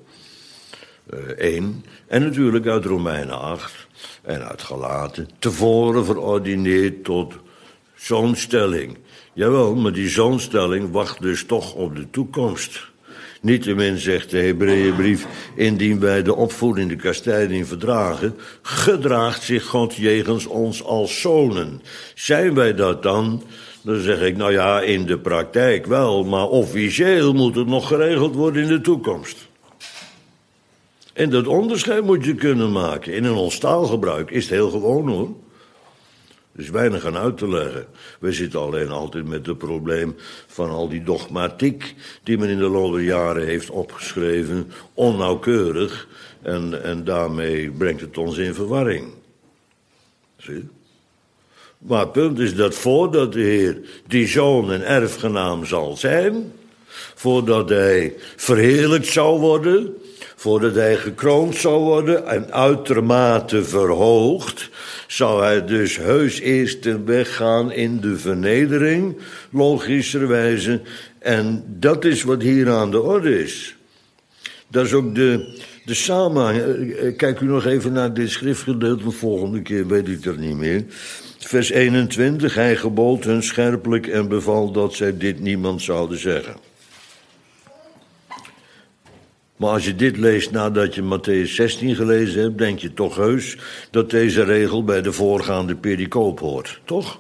1. En natuurlijk uit Romeinen 8 en uit Galaten. Tevoren verordineerd tot zo'n stelling. Jawel, maar die zo'n stelling wacht dus toch op de toekomst. Niettemin zegt de Hebreeënbrief, indien wij de opvoeding, de kastijding verdragen, gedraagt zich God jegens ons als zonen. Zijn wij dat dan? Dan zeg ik, nou ja, in de praktijk wel, maar officieel moet het nog geregeld worden in de toekomst. En dat onderscheid moet je kunnen maken. In ons taalgebruik is het heel gewoon hoor. Er is weinig aan uit te leggen. We zitten alleen altijd met het probleem van al die dogmatiek die men in de loop der jaren heeft opgeschreven, onnauwkeurig, en daarmee brengt het ons in verwarring. Zie je? Maar het punt is dat voordat de Heer die zoon en erfgenaam zal zijn, voordat hij verheerlijkt zou worden, voordat hij gekroond zou worden en uitermate verhoogd, zou hij dus heus eerst ten weg gaan in de vernedering, logischerwijze. En dat is wat hier aan de orde is. Dat is ook de samenhang. Kijk u nog even naar dit schriftgedeelte, de volgende keer weet ik het niet meer. Vers 21, hij gebood hun scherpelijk en beval dat zij dit niemand zouden zeggen. Maar als je dit leest nadat je Mattheüs 16 gelezen hebt, denk je toch heus dat deze regel bij de voorgaande pericoop hoort, toch?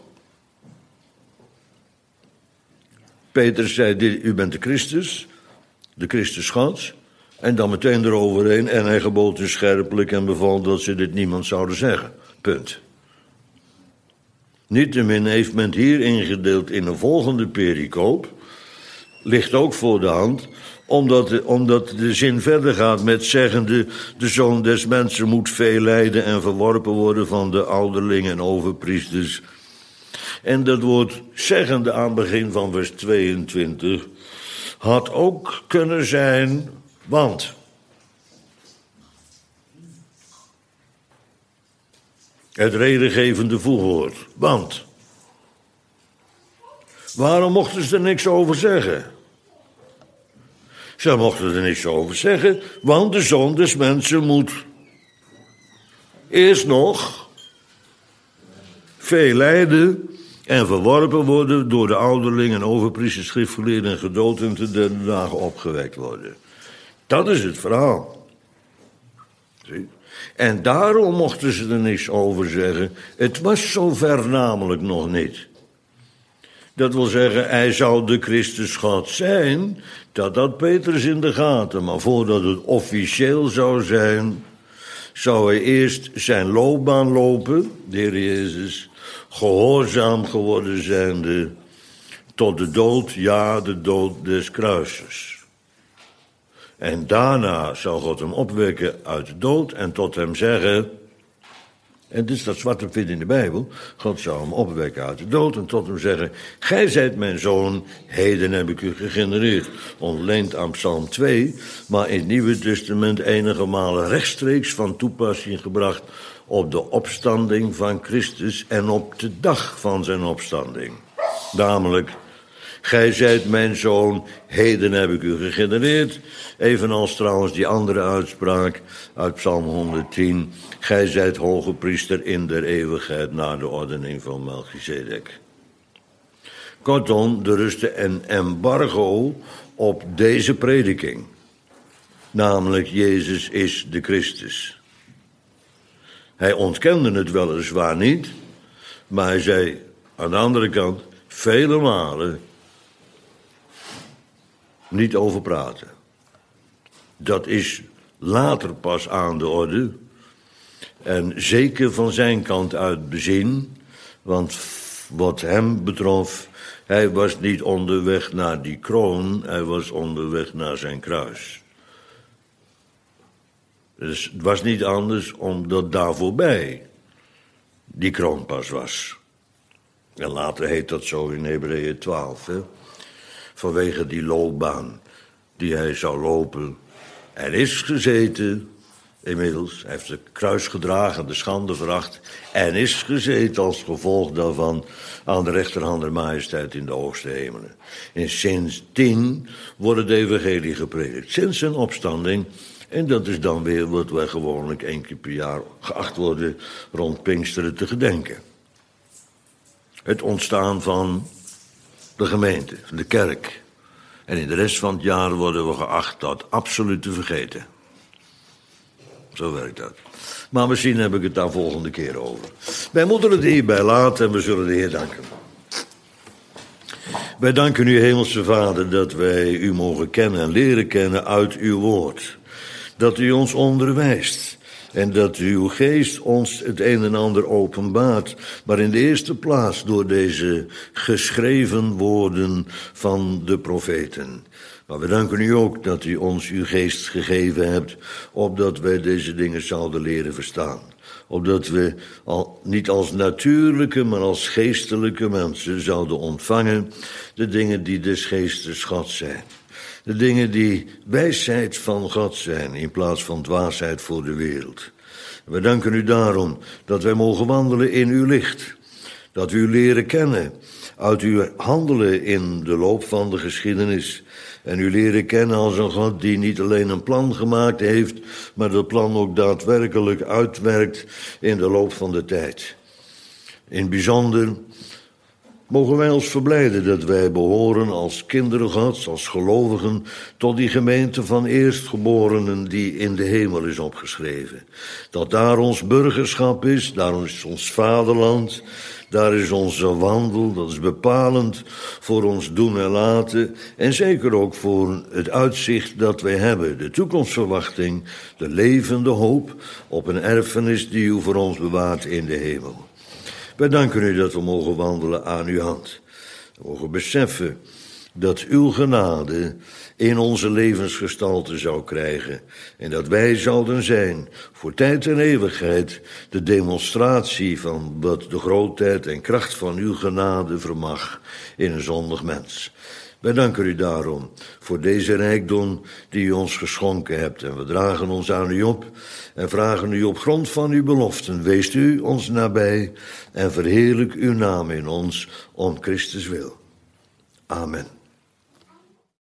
Petrus zei, u bent de Christus Gods. En dan meteen eroverheen, en hij gebood hun scherpelijk en beval dat ze dit niemand zouden zeggen. Punt. Niettemin heeft men hier ingedeeld in een volgende pericoop, ligt ook voor de hand, omdat de zin verder gaat met zeggende, de Zoon des Mensen moet veel lijden en verworpen worden van de ouderlingen en overpriesters. En dat woord zeggende aan het begin van vers 22 had ook kunnen zijn, want. Het redengevende voegwoord, want. Waarom mochten ze er niks over zeggen? Ze mochten er niks over zeggen, want de Zoon des Mensen moet eerst nog veel lijden en verworpen worden door de ouderling en overpriesters, schriftgeleerden en gedood en te derde dagen opgewekt worden. Dat is het verhaal. Zie? En daarom mochten ze er niks over zeggen. Het was zover namelijk nog niet. Dat wil zeggen, hij zou de Christus God zijn, dat had Petrus in de gaten. Maar voordat het officieel zou zijn, zou hij eerst zijn loopbaan lopen, de Heer Jezus, gehoorzaam geworden zijnde tot de dood, ja, de dood des kruises. En daarna zou God hem opwekken uit de dood en tot hem zeggen, en dit is dat zwarte op wit in de Bijbel, God zou hem opwekken uit de dood en tot hem zeggen, gij zijt mijn zoon, heden heb ik u gegenereerd. Ontleend aan Psalm 2, maar in het Nieuwe Testament enige malen rechtstreeks van toepassing gebracht op de opstanding van Christus en op de dag van zijn opstanding. Namelijk, gij zijt mijn zoon, heden heb ik u gegenereerd. Evenals trouwens die andere uitspraak uit Psalm 110. Gij zijt hoge priester in der eeuwigheid naar de ordening van Melchizedek. Kortom, er rustte een embargo op deze prediking. Namelijk, Jezus is de Christus. Hij ontkende het weliswaar niet, maar hij zei aan de andere kant vele malen niet over praten. Dat is later pas aan de orde. En zeker van zijn kant uit bezien. Want wat hem betrof, hij was niet onderweg naar die kroon. Hij was onderweg naar zijn kruis. Dus het was niet anders omdat daar voorbij die kroon pas was. En later heet dat zo in Hebreeën 12, hè? Vanwege die loopbaan die hij zou lopen. Er is gezeten, inmiddels, hij heeft het kruis gedragen, de schande veracht, en is gezeten als gevolg daarvan aan de rechterhand der majesteit in de hoogste hemelen. En sindsdien wordt het evangelie gepredikt, sinds zijn opstanding. En dat is dan weer wat wij gewoonlijk 1 keer per jaar geacht worden rond Pinksteren te gedenken. Het ontstaan van de gemeente, van de kerk. En in de rest van het jaar worden we geacht dat absoluut te vergeten. Zo werkt dat. Maar misschien heb ik het daar volgende keer over. Wij moeten het hierbij laten en we zullen de Heer danken. Wij danken u, Hemelse Vader, dat wij u mogen kennen en leren kennen uit uw woord. Dat u ons onderwijst. En dat uw geest ons het een en ander openbaart. Maar in de eerste plaats door deze geschreven woorden van de profeten. Maar we danken u ook dat u ons uw geest gegeven hebt, opdat wij deze dingen zouden leren verstaan. Opdat we niet als natuurlijke, maar als geestelijke mensen zouden ontvangen de dingen die des geestes Gods zijn. De dingen die wijsheid van God zijn in plaats van dwaasheid voor de wereld. We danken u daarom dat wij mogen wandelen in uw licht. Dat we u leren kennen uit uw handelen in de loop van de geschiedenis. En u leren kennen als een God die niet alleen een plan gemaakt heeft, maar dat plan ook daadwerkelijk uitwerkt in de loop van de tijd. In het bijzonder mogen wij ons verblijden dat wij behoren als kinderen Gods, als gelovigen, tot die gemeente van eerstgeborenen die in de hemel is opgeschreven. Dat daar ons burgerschap is, daar is ons vaderland, daar is onze wandel, dat is bepalend voor ons doen en laten en zeker ook voor het uitzicht dat wij hebben, de toekomstverwachting, de levende hoop op een erfenis die u voor ons bewaart in de hemel. Wij danken u dat we mogen wandelen aan uw hand. We mogen beseffen dat uw genade in onze levensgestalte zou krijgen. En dat wij zouden zijn voor tijd en eeuwigheid de demonstratie van wat de grootheid en kracht van uw genade vermag in een zondig mens. Wij danken u daarom voor deze rijkdom die u ons geschonken hebt. En we dragen ons aan u op en vragen u op grond van uw beloften. Weest u ons nabij en verheerlijk uw naam in ons om Christus wil. Amen.